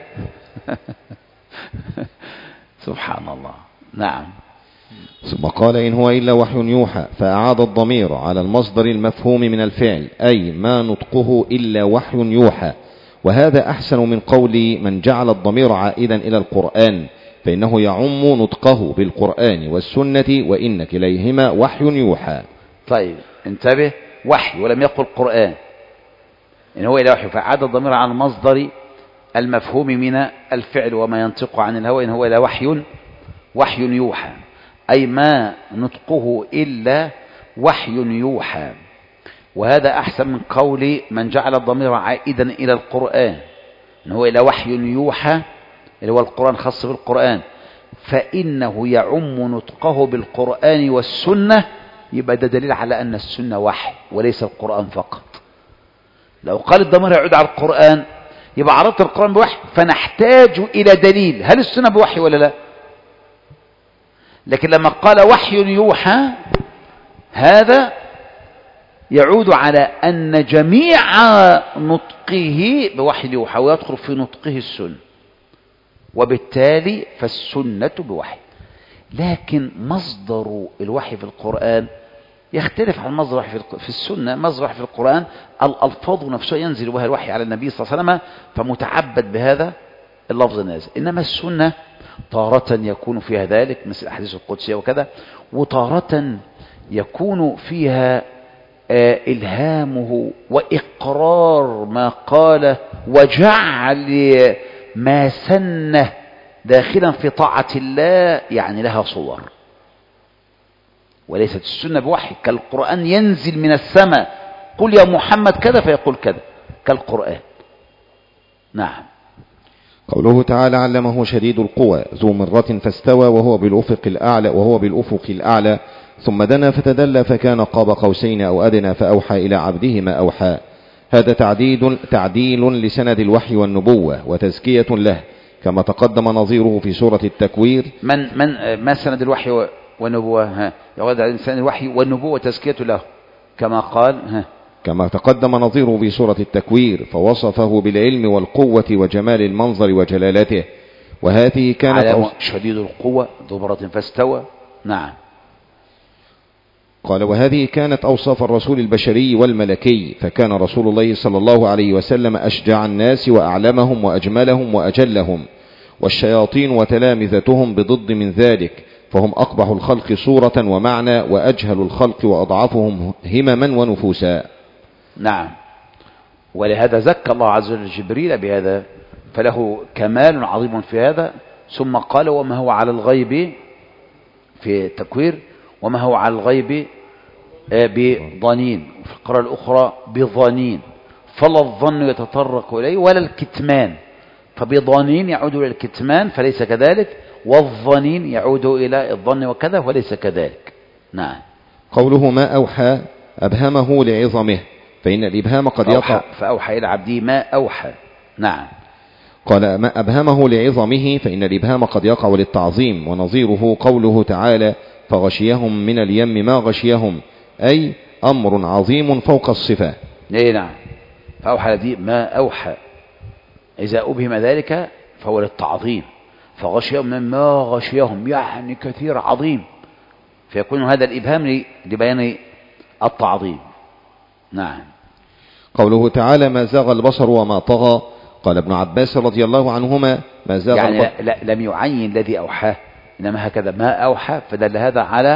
S1: سبحان الله. نعم.
S2: ثم قال إن هو إلا وحي يوحى، فأعاد الضمير على المصدر المفهوم من الفعل، أي ما نطقه إلا وحي يوحى، وهذا أحسن من قول من جعل الضمير عائدا إلى القرآن، فإنه يعم نطقه بالقرآن والسنة وإن كليهما وحي يوحى.
S1: طيب انتبه، وحي ولم يقل قرآن، إن هو إلا وحي، فأعاد الضمير على المصدر المفهوم من الفعل وما ينطق عن الهوى، إن هو إلا وحي وحي يوحى، أي ما نطقه إلا وحي يوحى، وهذا أحسن من قول من جعل الضمير عائدا إلى القرآن، إن هو إلا وحي يوحى اللي هو القرآن خاص بالقرآن، فإنه يعم نطقه بالقرآن والسنة، يبقى ده دليل على أن السنة وحي وليس القرآن فقط. لو قال الضمير يعود على القرآن يبقى عرضت القرآن بوحي، فنحتاج إلى دليل هل السنة بوحي ولا لا. لكن لما قال وحي يوحى هذا يعود على أن جميع نطقه بوحي يوحى ويدخل في نطقه السنة، وبالتالي فالسنة بوحي. لكن مصدر الوحي في القرآن يختلف عن مصدر الوحي في السنة. مصدر الوحي في القرآن الألفاظ نفسها ينزل بها الوحي على النبي صلى الله عليه وسلم، فمتعبد بهذا اللفظ النازل. إنما السنة تارة يكون فيها ذلك مثل الأحاديث القدسية وكذا، وتارة يكون فيها آه إلهامه وإقرار ما قاله وجعل ما سنه داخلا في طاعة الله، يعني لها صور. وليست السنة بوحي كالقرآن ينزل من السماء قل يا محمد كذا فيقول كذا كالقرآن. نعم.
S2: قوله تعالى علمه شديد القوى ذو مرة فاستوى وهو بالأفق الأعلى وهو بالأفق الأعلى ثم دنا فتدلى فكان قاب قوسين أو أدنى فأوحى إلى عبده ما أوحى. هذا تعديل, تعديل لسند الوحي والنبوة وتزكية له كما تقدم نظيره في سورة التكوير.
S1: من من ما سند الوحي والنبوة؟ ها يقول سند الوحي والنبوة تزكية له كما قال ها
S2: كما تقدم نظيره في سورة التكوير فوصفه بالعلم والقوة وجمال المنظر وجلالته. وهذه كانت
S1: على شديد القوة ذو مرة فاستوى. نعم.
S2: قال وهذه كانت أوصاف الرسول البشري والملكي فكان رسول الله صلى الله عليه وسلم أشجع الناس وأعلمهم وأجملهم وأجلهم والشياطين وتلامذتهم بضد من ذلك فهم أقبح الخلق صورة ومعنى وأجهل الخلق وأضعفهم همما ونفوسا.
S1: نعم. ولهذا زكى الله عز وجل جبريل بهذا فله كمال عظيم في هذا. ثم قال وما هو على الغيب في التكوير وما هو على الغيب بضنين وفي القراءة الأخرى بظنين فلا الظن يتطرق إليه ولا الكتمان فبضنين يعود إلى الكتمان فليس كذلك والظنين يعود إلى الظن وكذا وليس كذلك. نعم.
S2: قوله ما أوحى أبهمه لعظمه فإن الإبهام قد يقع
S1: فأوحى إلى عبده ما أوحى. نعم.
S2: قال ما أبهمه لعظمه فإن الإبهام قد يقع للتعظيم ونظيره قوله تعالى فغشيهم من اليم ما غشيهم أي أمر عظيم فوق الصفة.
S1: اي نعم. فأوحى دي ما أوحى إذا أبهم ذلك فهو للتعظيم فغشيهم ما غشيهم يعني كثير عظيم فيكون هذا الإبهام لبيان التعظيم. نعم.
S2: قوله تعالى ما زاغ البصر وما طغى قال ابن عباس رضي الله عنهما ما زاغ
S1: يعني
S2: البصر
S1: لا لم يعين الذي أوحاه إنما هكذا ما أوحى فدل هذا على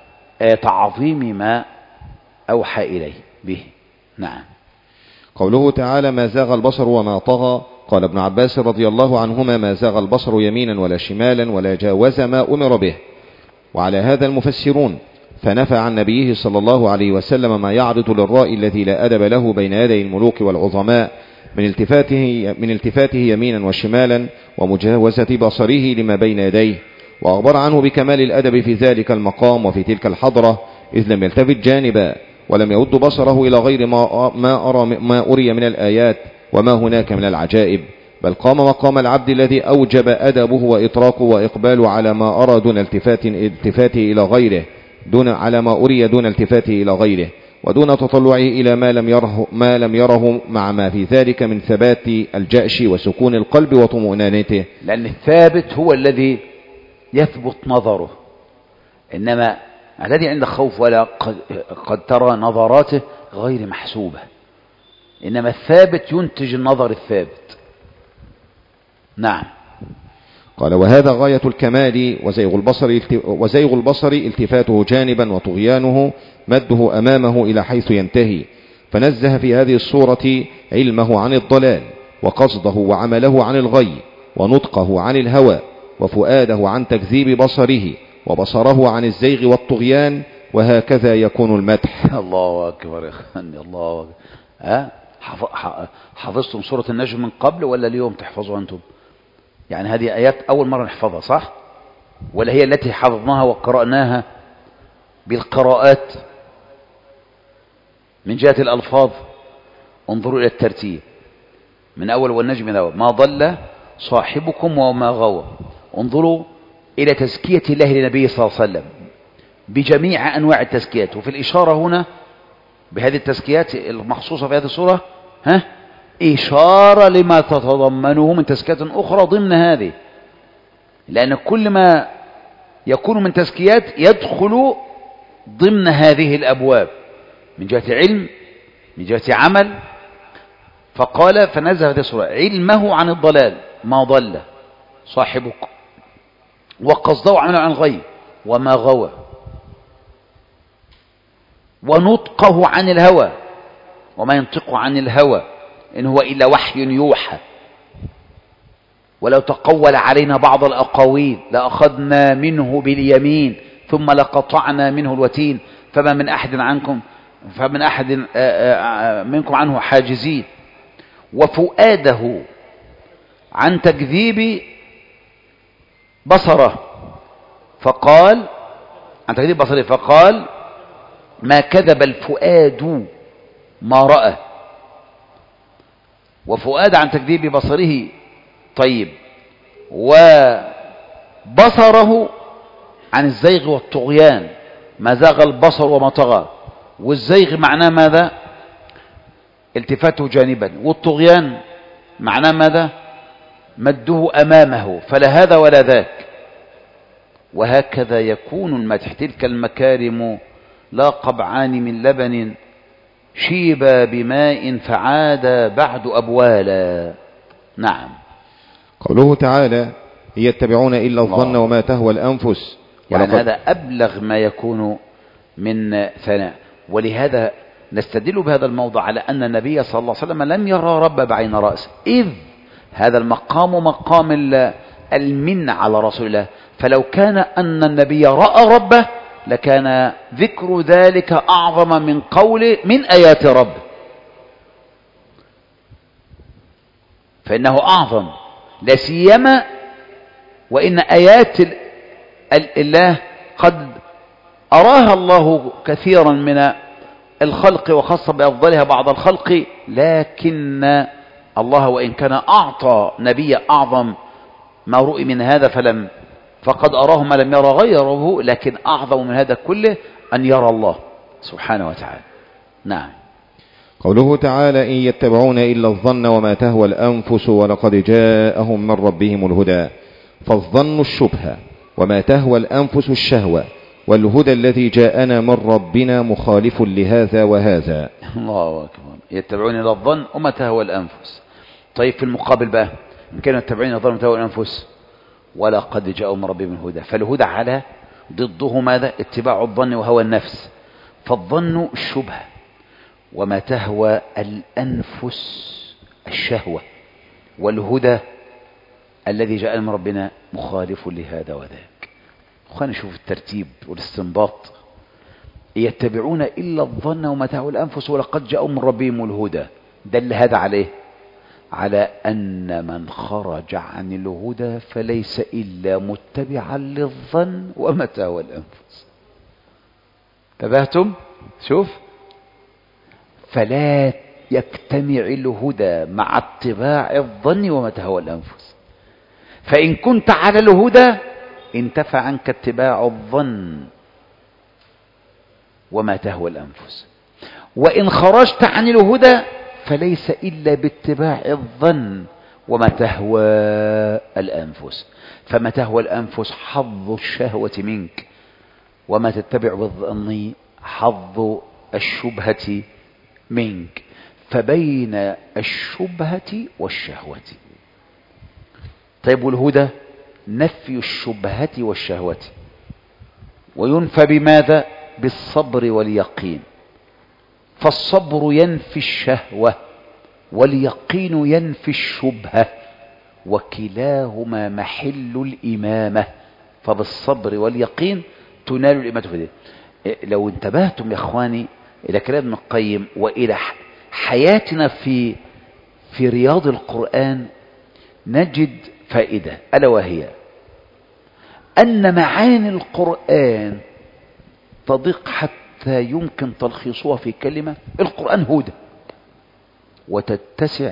S1: تعظيم ما أوحى إليه به. نعم.
S2: قوله تعالى ما زاغ البصر وما طغى قال ابن عباس رضي الله عنهما ما زاغ البصر يمينا ولا شمالا ولا جاوز ما أمر به. وعلى هذا المفسرون فنفى عن نبيه صلى الله عليه وسلم ما يعرض للرائي الذي لا أدب له بين يدي الملوك والعظماء من التفاته, من التفاته يمينا وشمالا ومجاوزة بصره لما بين يديه وأخبر عنه بكمال الأدب في ذلك المقام وفي تلك الحضرة إذ لم يلتفت جانبا ولم يود بصره إلى غير ما, ما, أرى ما أري من الآيات وما هناك من العجائب بل قام مقام العبد الذي أوجب أدبه وإطراقه وإقباله على ما أرى دون التفات التفاته إلى غيره دون على ما أري دون التفاته إلى غيره ودون تطلعه إلى ما لم يره ما لم يره مع ما في ذلك من ثبات الجأش وسكون القلب وطمأنينته.
S1: لأن الثابت هو الذي يثبت نظره إنما الذي عند خوف ولا قد, قد ترى نظراته غير محسوبة إنما الثابت ينتج النظر الثابت. نعم.
S2: قال وهذا غاية الكمال وزيغ البصر, وزيغ البصر التفاته جانبا وطغيانه مده أمامه إلى حيث ينتهي فنزه في هذه الصورة علمه عن الضلال وقصده وعمله عن الغي ونطقه عن الهوى وفؤاده عن تكذيب بصره وبصره عن الزيغ والطغيان وهكذا يكون المدح.
S1: الله أكبر يا أخواني الله أكبر. ها حفظتم سورة النجم من قبل ولا اليوم تحفظوا أنتم؟ يعني هذه آيات أول مرة نحفظها صح؟ ولا هي التي حفظناها وقرأناها بالقراءات من جهة الألفاظ؟ انظروا إلى الترتيب من أول والنجم ذو ما ضل صاحبكم وما غوى. انظروا إلى تزكية الله لنبيه صلى الله عليه وسلم بجميع أنواع التزكيات وفي الإشارة هنا بهذه التزكيات المخصوصة في هذه السورة ها إشارة لما تتضمنه من تزكيات أخرى ضمن هذه لأن كل ما يكون من تزكيات يدخل ضمن هذه الأبواب من جهة علم من جهة عمل. فقال فنزه هذه السورة علمه عن الضلال ما ضل صاحبك وقصده عمله عن الغي وما غوى ونطقه عن الهوى وما ينطق عن الهوى إن هو إلا وحي يوحى ولو تقول علينا بعض الأقاويل لأخذنا منه باليمين ثم لقطعنا منه الوتين فما من أحد عنكم فمن أحد منكم عنه حاجزين. وفؤاده عن تكذيب بصره فقال عن تكذيب بصره فقال ما كذب الفؤاد ما رأى. وفؤاد عن تكذيب بصره طيب، وبصره عن الزيغ والطغيان، ما زاغ البصر وما طغى. والزيغ معناه ماذا؟ التفاته جانبا، والطغيان معناه ماذا؟ مده أمامه، فلا هذا ولا ذاك. وهكذا يكون المدح. تلك المكارم لا قبعان من لبن شيبا بماء فعاد بعد أبوالا. نعم.
S2: قوله تعالى يتبعون إلا الظن وما تهوى الأنفس،
S1: يعني هذا أبلغ ما يكون من ثناء. ولهذا نستدل بهذا الموضع على أن النبي صلى الله عليه وسلم لم يرى رب بعين رأسه، إذ هذا المقام مقام المن على رسول الله. فلو كان أن النبي رأى ربه لكان ذكر ذلك أعظم من قول من آيات ربه، فإنه أعظم، لا سيما وإن آيات الله قد أراها الله كثيرا من الخلق وخاصة بأفضلها بعض الخلق، لكن الله وإن كان أعطى نبي أعظم ما رؤي من هذا فلم فقد أراه ما لم يرى غيره، لكن أعظم من هذا كله أن يرى الله سبحانه وتعالى. نعم.
S2: قوله تعالى إن يتبعون إلا الظن وما تهوى الأنفس ولقد جاءهم من ربهم الهدى. فالظن الشبهة، وما تهوى الأنفس الشهوة، والهدى الذي جاءنا من ربنا مخالف لهذا وهذا.
S1: الله أكبر. يتبعون إلا الظن وما تهوى الأنفس. طيب في المقابل بقى إن كانوا يتبعون الظن وما تهوى الأنفس ولقد جاءهم من ربهم الهدى، فالهدى على ضده ماذا؟ اتباع الظن وهوى النفس. فالظن الشبهة، وما تهوى الأنفس الشهوة، والهدى الذي جاء من ربنا مخالف لهذا وذاك. خلينا نشوف الترتيب والاستنباط. يتبعون إلا الظن وما تهوى الأنفس ولقد جاءهم من ربهم الهدى، دل هذا عليه على أن من خرج عن الهدى فليس إلا متبعا للظن وما تهوى الأنفس. انتبهتم؟ شوف، فلا يجتمع الهدى مع اتباع الظن وما تهوى الأنفس. فإن كنت على الهدى انتفع عنك اتباع الظن وما تهوى الأنفس، وإن خرجت عن الهدى فليس إلا باتباع الظن وما تهوى الأنفس. فما تهوى الأنفس حظ الشهوة منك، وما تتبع بالظن حظ الشبهة منك. فبين الشبهة والشهوة. طيب والهدى نفي الشبهة والشهوة، وينفى بماذا؟ بالصبر واليقين. فالصبر ينفي الشهوة واليقين ينفي الشبهة، وكلاهما محل الإمامة. فبالصبر واليقين تنال الإمامة في ذلك. لو انتبهتم يا إخواني إلى كلام ابن القيم وإلى حياتنا في في رياض القرآن نجد فائدة، ألا وهي أن معاني القرآن تضيق حتى يمكن تلخيصها في كلمة. القرآن هدى، وتتسع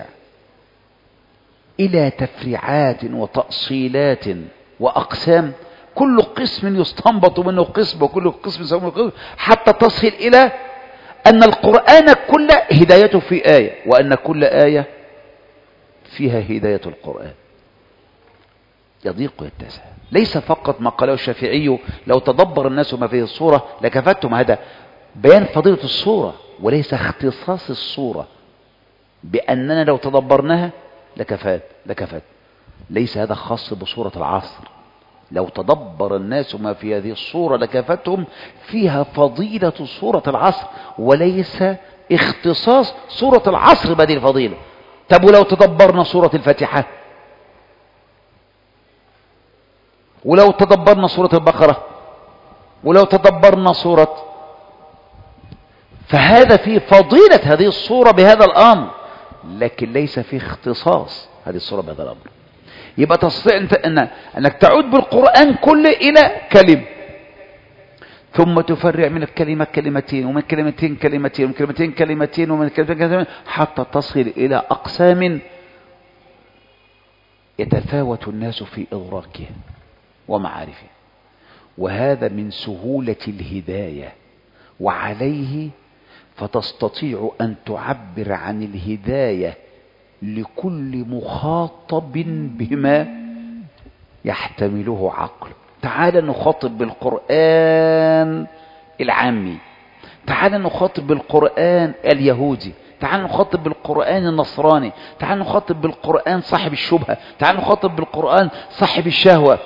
S1: إلى تفريعات وتأصيلات وأقسام، كل قسم يستنبط منه قسم، وكل قسم يستنبط منه قسم، حتى تصل إلى أن القرآن كله هدايته في آية، وأن كل آية فيها هداية القرآن. يضيق ويتسع. ليس فقط ما قاله الشافعي لو تدبر الناس ما فيه الصورة لكفتهم، هذا بيان فضيلة الصورة وليس اختصاص الصورة بأننا لو تدبرناها لكفات لكفت. ليس هذا خاص بصورة العصر. لو تدبر الناس ما في هذه الصورة لكفتهم، فيها فضيلة صورة العصر وليس اختصاص صورة العصر بهذه الفضيلة. طب ولو تدبرنا صورة الفاتحة، ولو تدبرنا سورة البقرة، ولو تدبرنا سورة، فهذا في فضيلة هذه الصورة بهذا الأمر، لكن ليس في اختصاص هذه الصورة بهذا الأمر. يبقى تستطيع أنت أن أنك تعود بالقرآن كله إلى كلمة، ثم تفرع من الكلمة كلمتين، ومن كلمتين كلمتين، ومن كلمتين كلمتين، ومن كلمتين كلمتين، حتى تصل إلى أقسام يتفاوت الناس في إدراكها ومعارفها. وهذا من سهولة الهداية، وعليه فتستطيع أن تعبر عن الهداية لكل مخاطب بما يحتمله عقل. تعال نخاطب بالقرآن العامي، تعال نخاطب بالقرآن اليهودي، تعال نخاطب بالقرآن النصراني، تعال نخاطب بالقرآن صاحب الشبهة، تعال نخاطب بالقرآن صاحب الشهوة.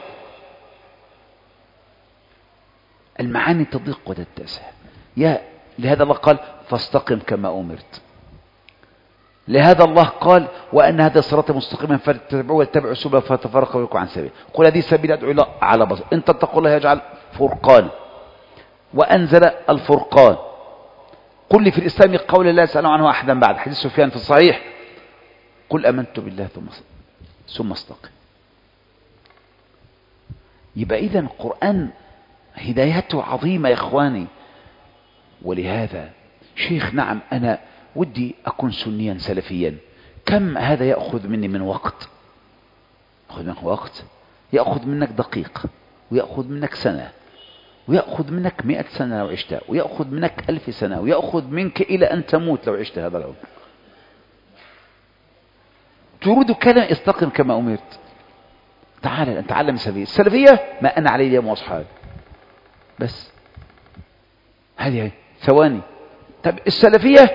S1: المعاني تضيق وتتسع. يا لهذا الله قال فاستقم كما أمرت. لهذا الله قال وأن هذا صراط مستقيما فاتبعوه واتبعوا السبل فتفرق بكم عن سبيل. قل هذه سبيل أدعو إلى على بصيرة. إن تتقوا الله يجعل فرقان، وأنزل الفرقان. قل لي في الإسلام قول لا يسأل عنه أحدا بعد، حديث سفيان في الصحيح. قل آمنت بالله ثم ثم استقم. يبقى إذن القرآن هدايته عظيمة يا إخواني. ولهذا شيخ نعم أنا ودي أكون سنيا سلفيا، كم هذا يأخذ مني من وقت؟ يأخذ منك وقت، يأخذ منك دقيقة، ويأخذ منك سنة، ويأخذ منك مئة سنة لو عشتها، ويأخذ منك ألف سنة، ويأخذ منك إلى أن تموت لو عشت هذا العمر. تريد كلمة استقم كما أمرت. تعال أن تعلم السلفية. السلفية ما أنا عليه اليوم وأصحابي بس، هذه ثواني. طب السلفية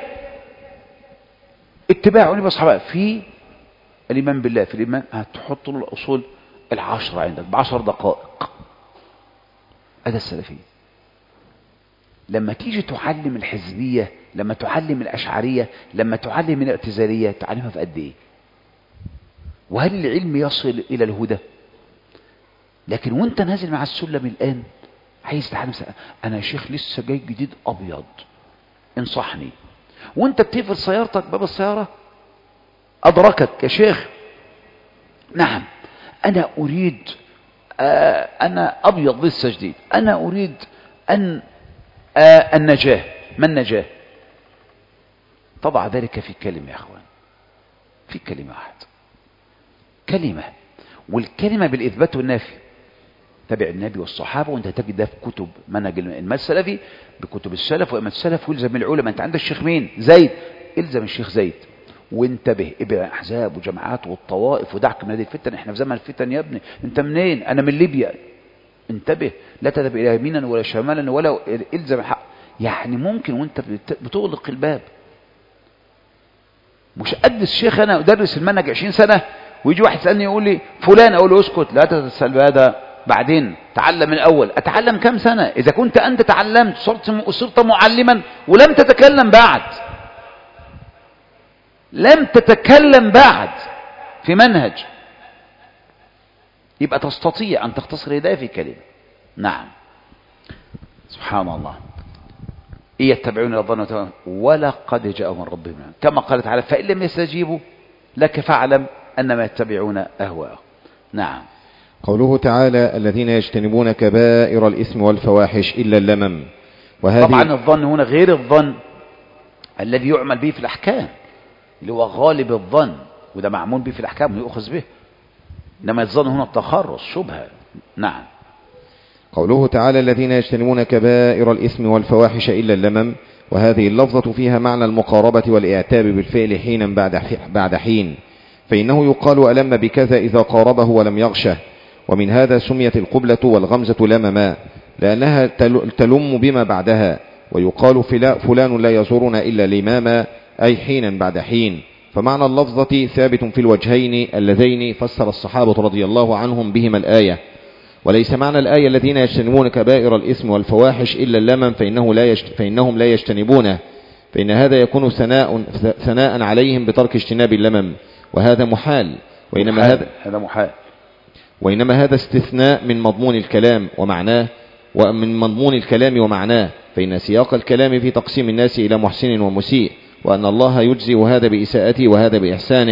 S1: اتباع النبي والصحابة في الإيمان بالله، في الإيمان هتحط له الأصول العشرة عندك بعشر دقائق. هذا السلفية. لما تيجي تعلم الحزبية، لما تعلم الأشعرية، لما تعلم الاعتزالية، تعلمها في قد إيه؟ وهل العلم يصل إلى الهدى؟ لكن وانت نازل مع السلم الآن عايز تعلم سنة. أنا يا شيخ لسه جاي جديد أبيض، انصحني. وانت بتقفل سيارتك باب السيارة أدركك يا شيخ نعم أنا أريد آه أنا أبيض لسه جديد، أنا أريد أن آه النجاة. ما النجاة؟ طبع ذلك في كلمة يا أخوان، في كلمة واحدة، كلمة. والكلمة بالإثبات والنفي. تابع النبي والصحابة، وانت تجد ده في كتب منهج المنهج السلفي، بكتب السلف وإمام السلف. ويلزم العلماء. انت عندك الشيخ مين؟ زيد، الزم الشيخ زيد وانتبه. ابعد احزاب وجماعات والطوائف ودعك من هذه الفتن. احنا في زمن الفتن يا ابني. انت منين؟ انا من ليبيا. انتبه، لا تذهب الى يمينا ولا شمالا ولا الزم الحق. يعني ممكن وانت بتغلق الباب. مش قد الشيخ انا ادرس المنهج عشرين سنة ويجي واحد يسالني يقول لي فلان، اقول له اسكت، لا تتسال بهذا، بعدين تعلم من الأول. أتعلم كم سنة إذا كنت أنت تعلمت صرت, صرت معلما ولم تتكلم بعد، لم تتكلم بعد في منهج، يبقى تستطيع أن تختصر الهداية في كلمة. نعم سبحان الله. إن يتبعون الظن ولقد جاءهم من ربهم، كما قال تعالى فإن لم يستجيبوا لك فاعلم أنما يتبعون أهواءهم. نعم.
S2: قوله تعالى الذين يجتنبون كبائر الإثم والفواحش إلا اللمم. وهذه
S1: طبعا الظن هنا غير الظن الذي يعمل به في الأحكام، اللي هو غالب الظن، وده معمول به في الأحكام ويؤخذ به. إنما الظن هنا التخرص شبهة. نعم.
S2: قوله تعالى الذين يجتنبون كبائر الإثم والفواحش إلا اللمم. وهذه اللفظة فيها معنى المقاربة والإعتاب بالفعل حينا بعد حين، فإنه يقال ألم بكذا إذا قاربه ولم يغشه. ومن هذا سميت القبلة والغمزة لمما، لأنها تلم بما بعدها. ويقال فلان لا يزورنا إلا لماما، أي حينا بعد حين. فمعنى اللفظة ثابت في الوجهين اللذين فسر الصحابة رضي الله عنهم بهما الآية. وليس معنى الآية الذين يجتنبون كبائر الإثم والفواحش إلا اللمم فإنه لا يجت... فإنهم لا يجتنبونه، فإن هذا يكون ثناء ثناء عليهم بترك اجتناب اللمم، وهذا محال. وإنما محال. هذا
S1: هذا محال.
S2: وإنما هذا استثناء من مضمون الكلام ومعناه، ومن مضمون الكلام ومعناه، فإن سياق الكلام في تقسيم الناس إلى محسن ومسيء، وأن الله يجزي هذا بإساءته وهذا بإحسانه،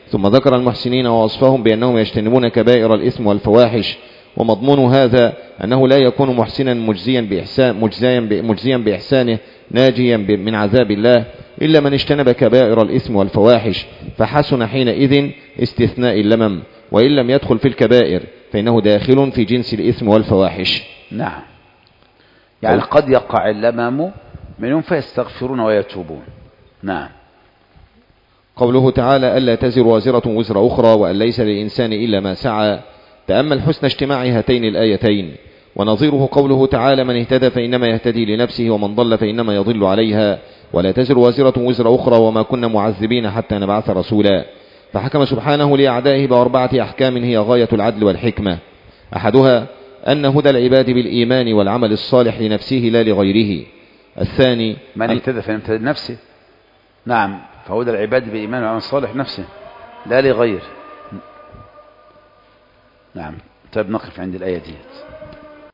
S2: ثم ذكر المحسنين ووصفهم بأنهم يجتنبون كبائر الإثم والفواحش، ومضمون هذا أنه لا يكون محسنا مجزيا بإحسان مجزيا مجزيا بإحسانه ناجيا من عذاب الله إلا من اجتنب كبائر الإثم والفواحش، فحسن حينئذ استثناء اللمم، وإن لم يدخل في الكبائر فإنه داخل في جنس الإثم والفواحش.
S1: نعم، يعني قد يقع اللمم منهم فيستغفرون ويتوبون. نعم.
S2: قوله تعالى ألا تزر وازرة وزر أخرى وأن ليس للإنسان إلا ما سعى، تأمل حسن اجتماع هاتين الآيتين. ونظيره قوله تعالى من اهتدى فإنما يهتدي لنفسه ومن ضل فإنما يضل عليها، ولا تزر وازرة وزر أخرى وما كنا معذبين حتى نبعث رسولا. فحكم سبحانه لأعدائه بأربعة أحكام هي غاية العدل والحكمة. أحدها أن هدى العباد بالإيمان والعمل الصالح لنفسه لا لغيره. الثاني
S1: من اهتدى فإنما يهتدي لنفسه. نعم، فهدى العباد بالإيمان والعمل الصالح نفسه لا لغيره. نعم. طيب نقف عند الآية دي.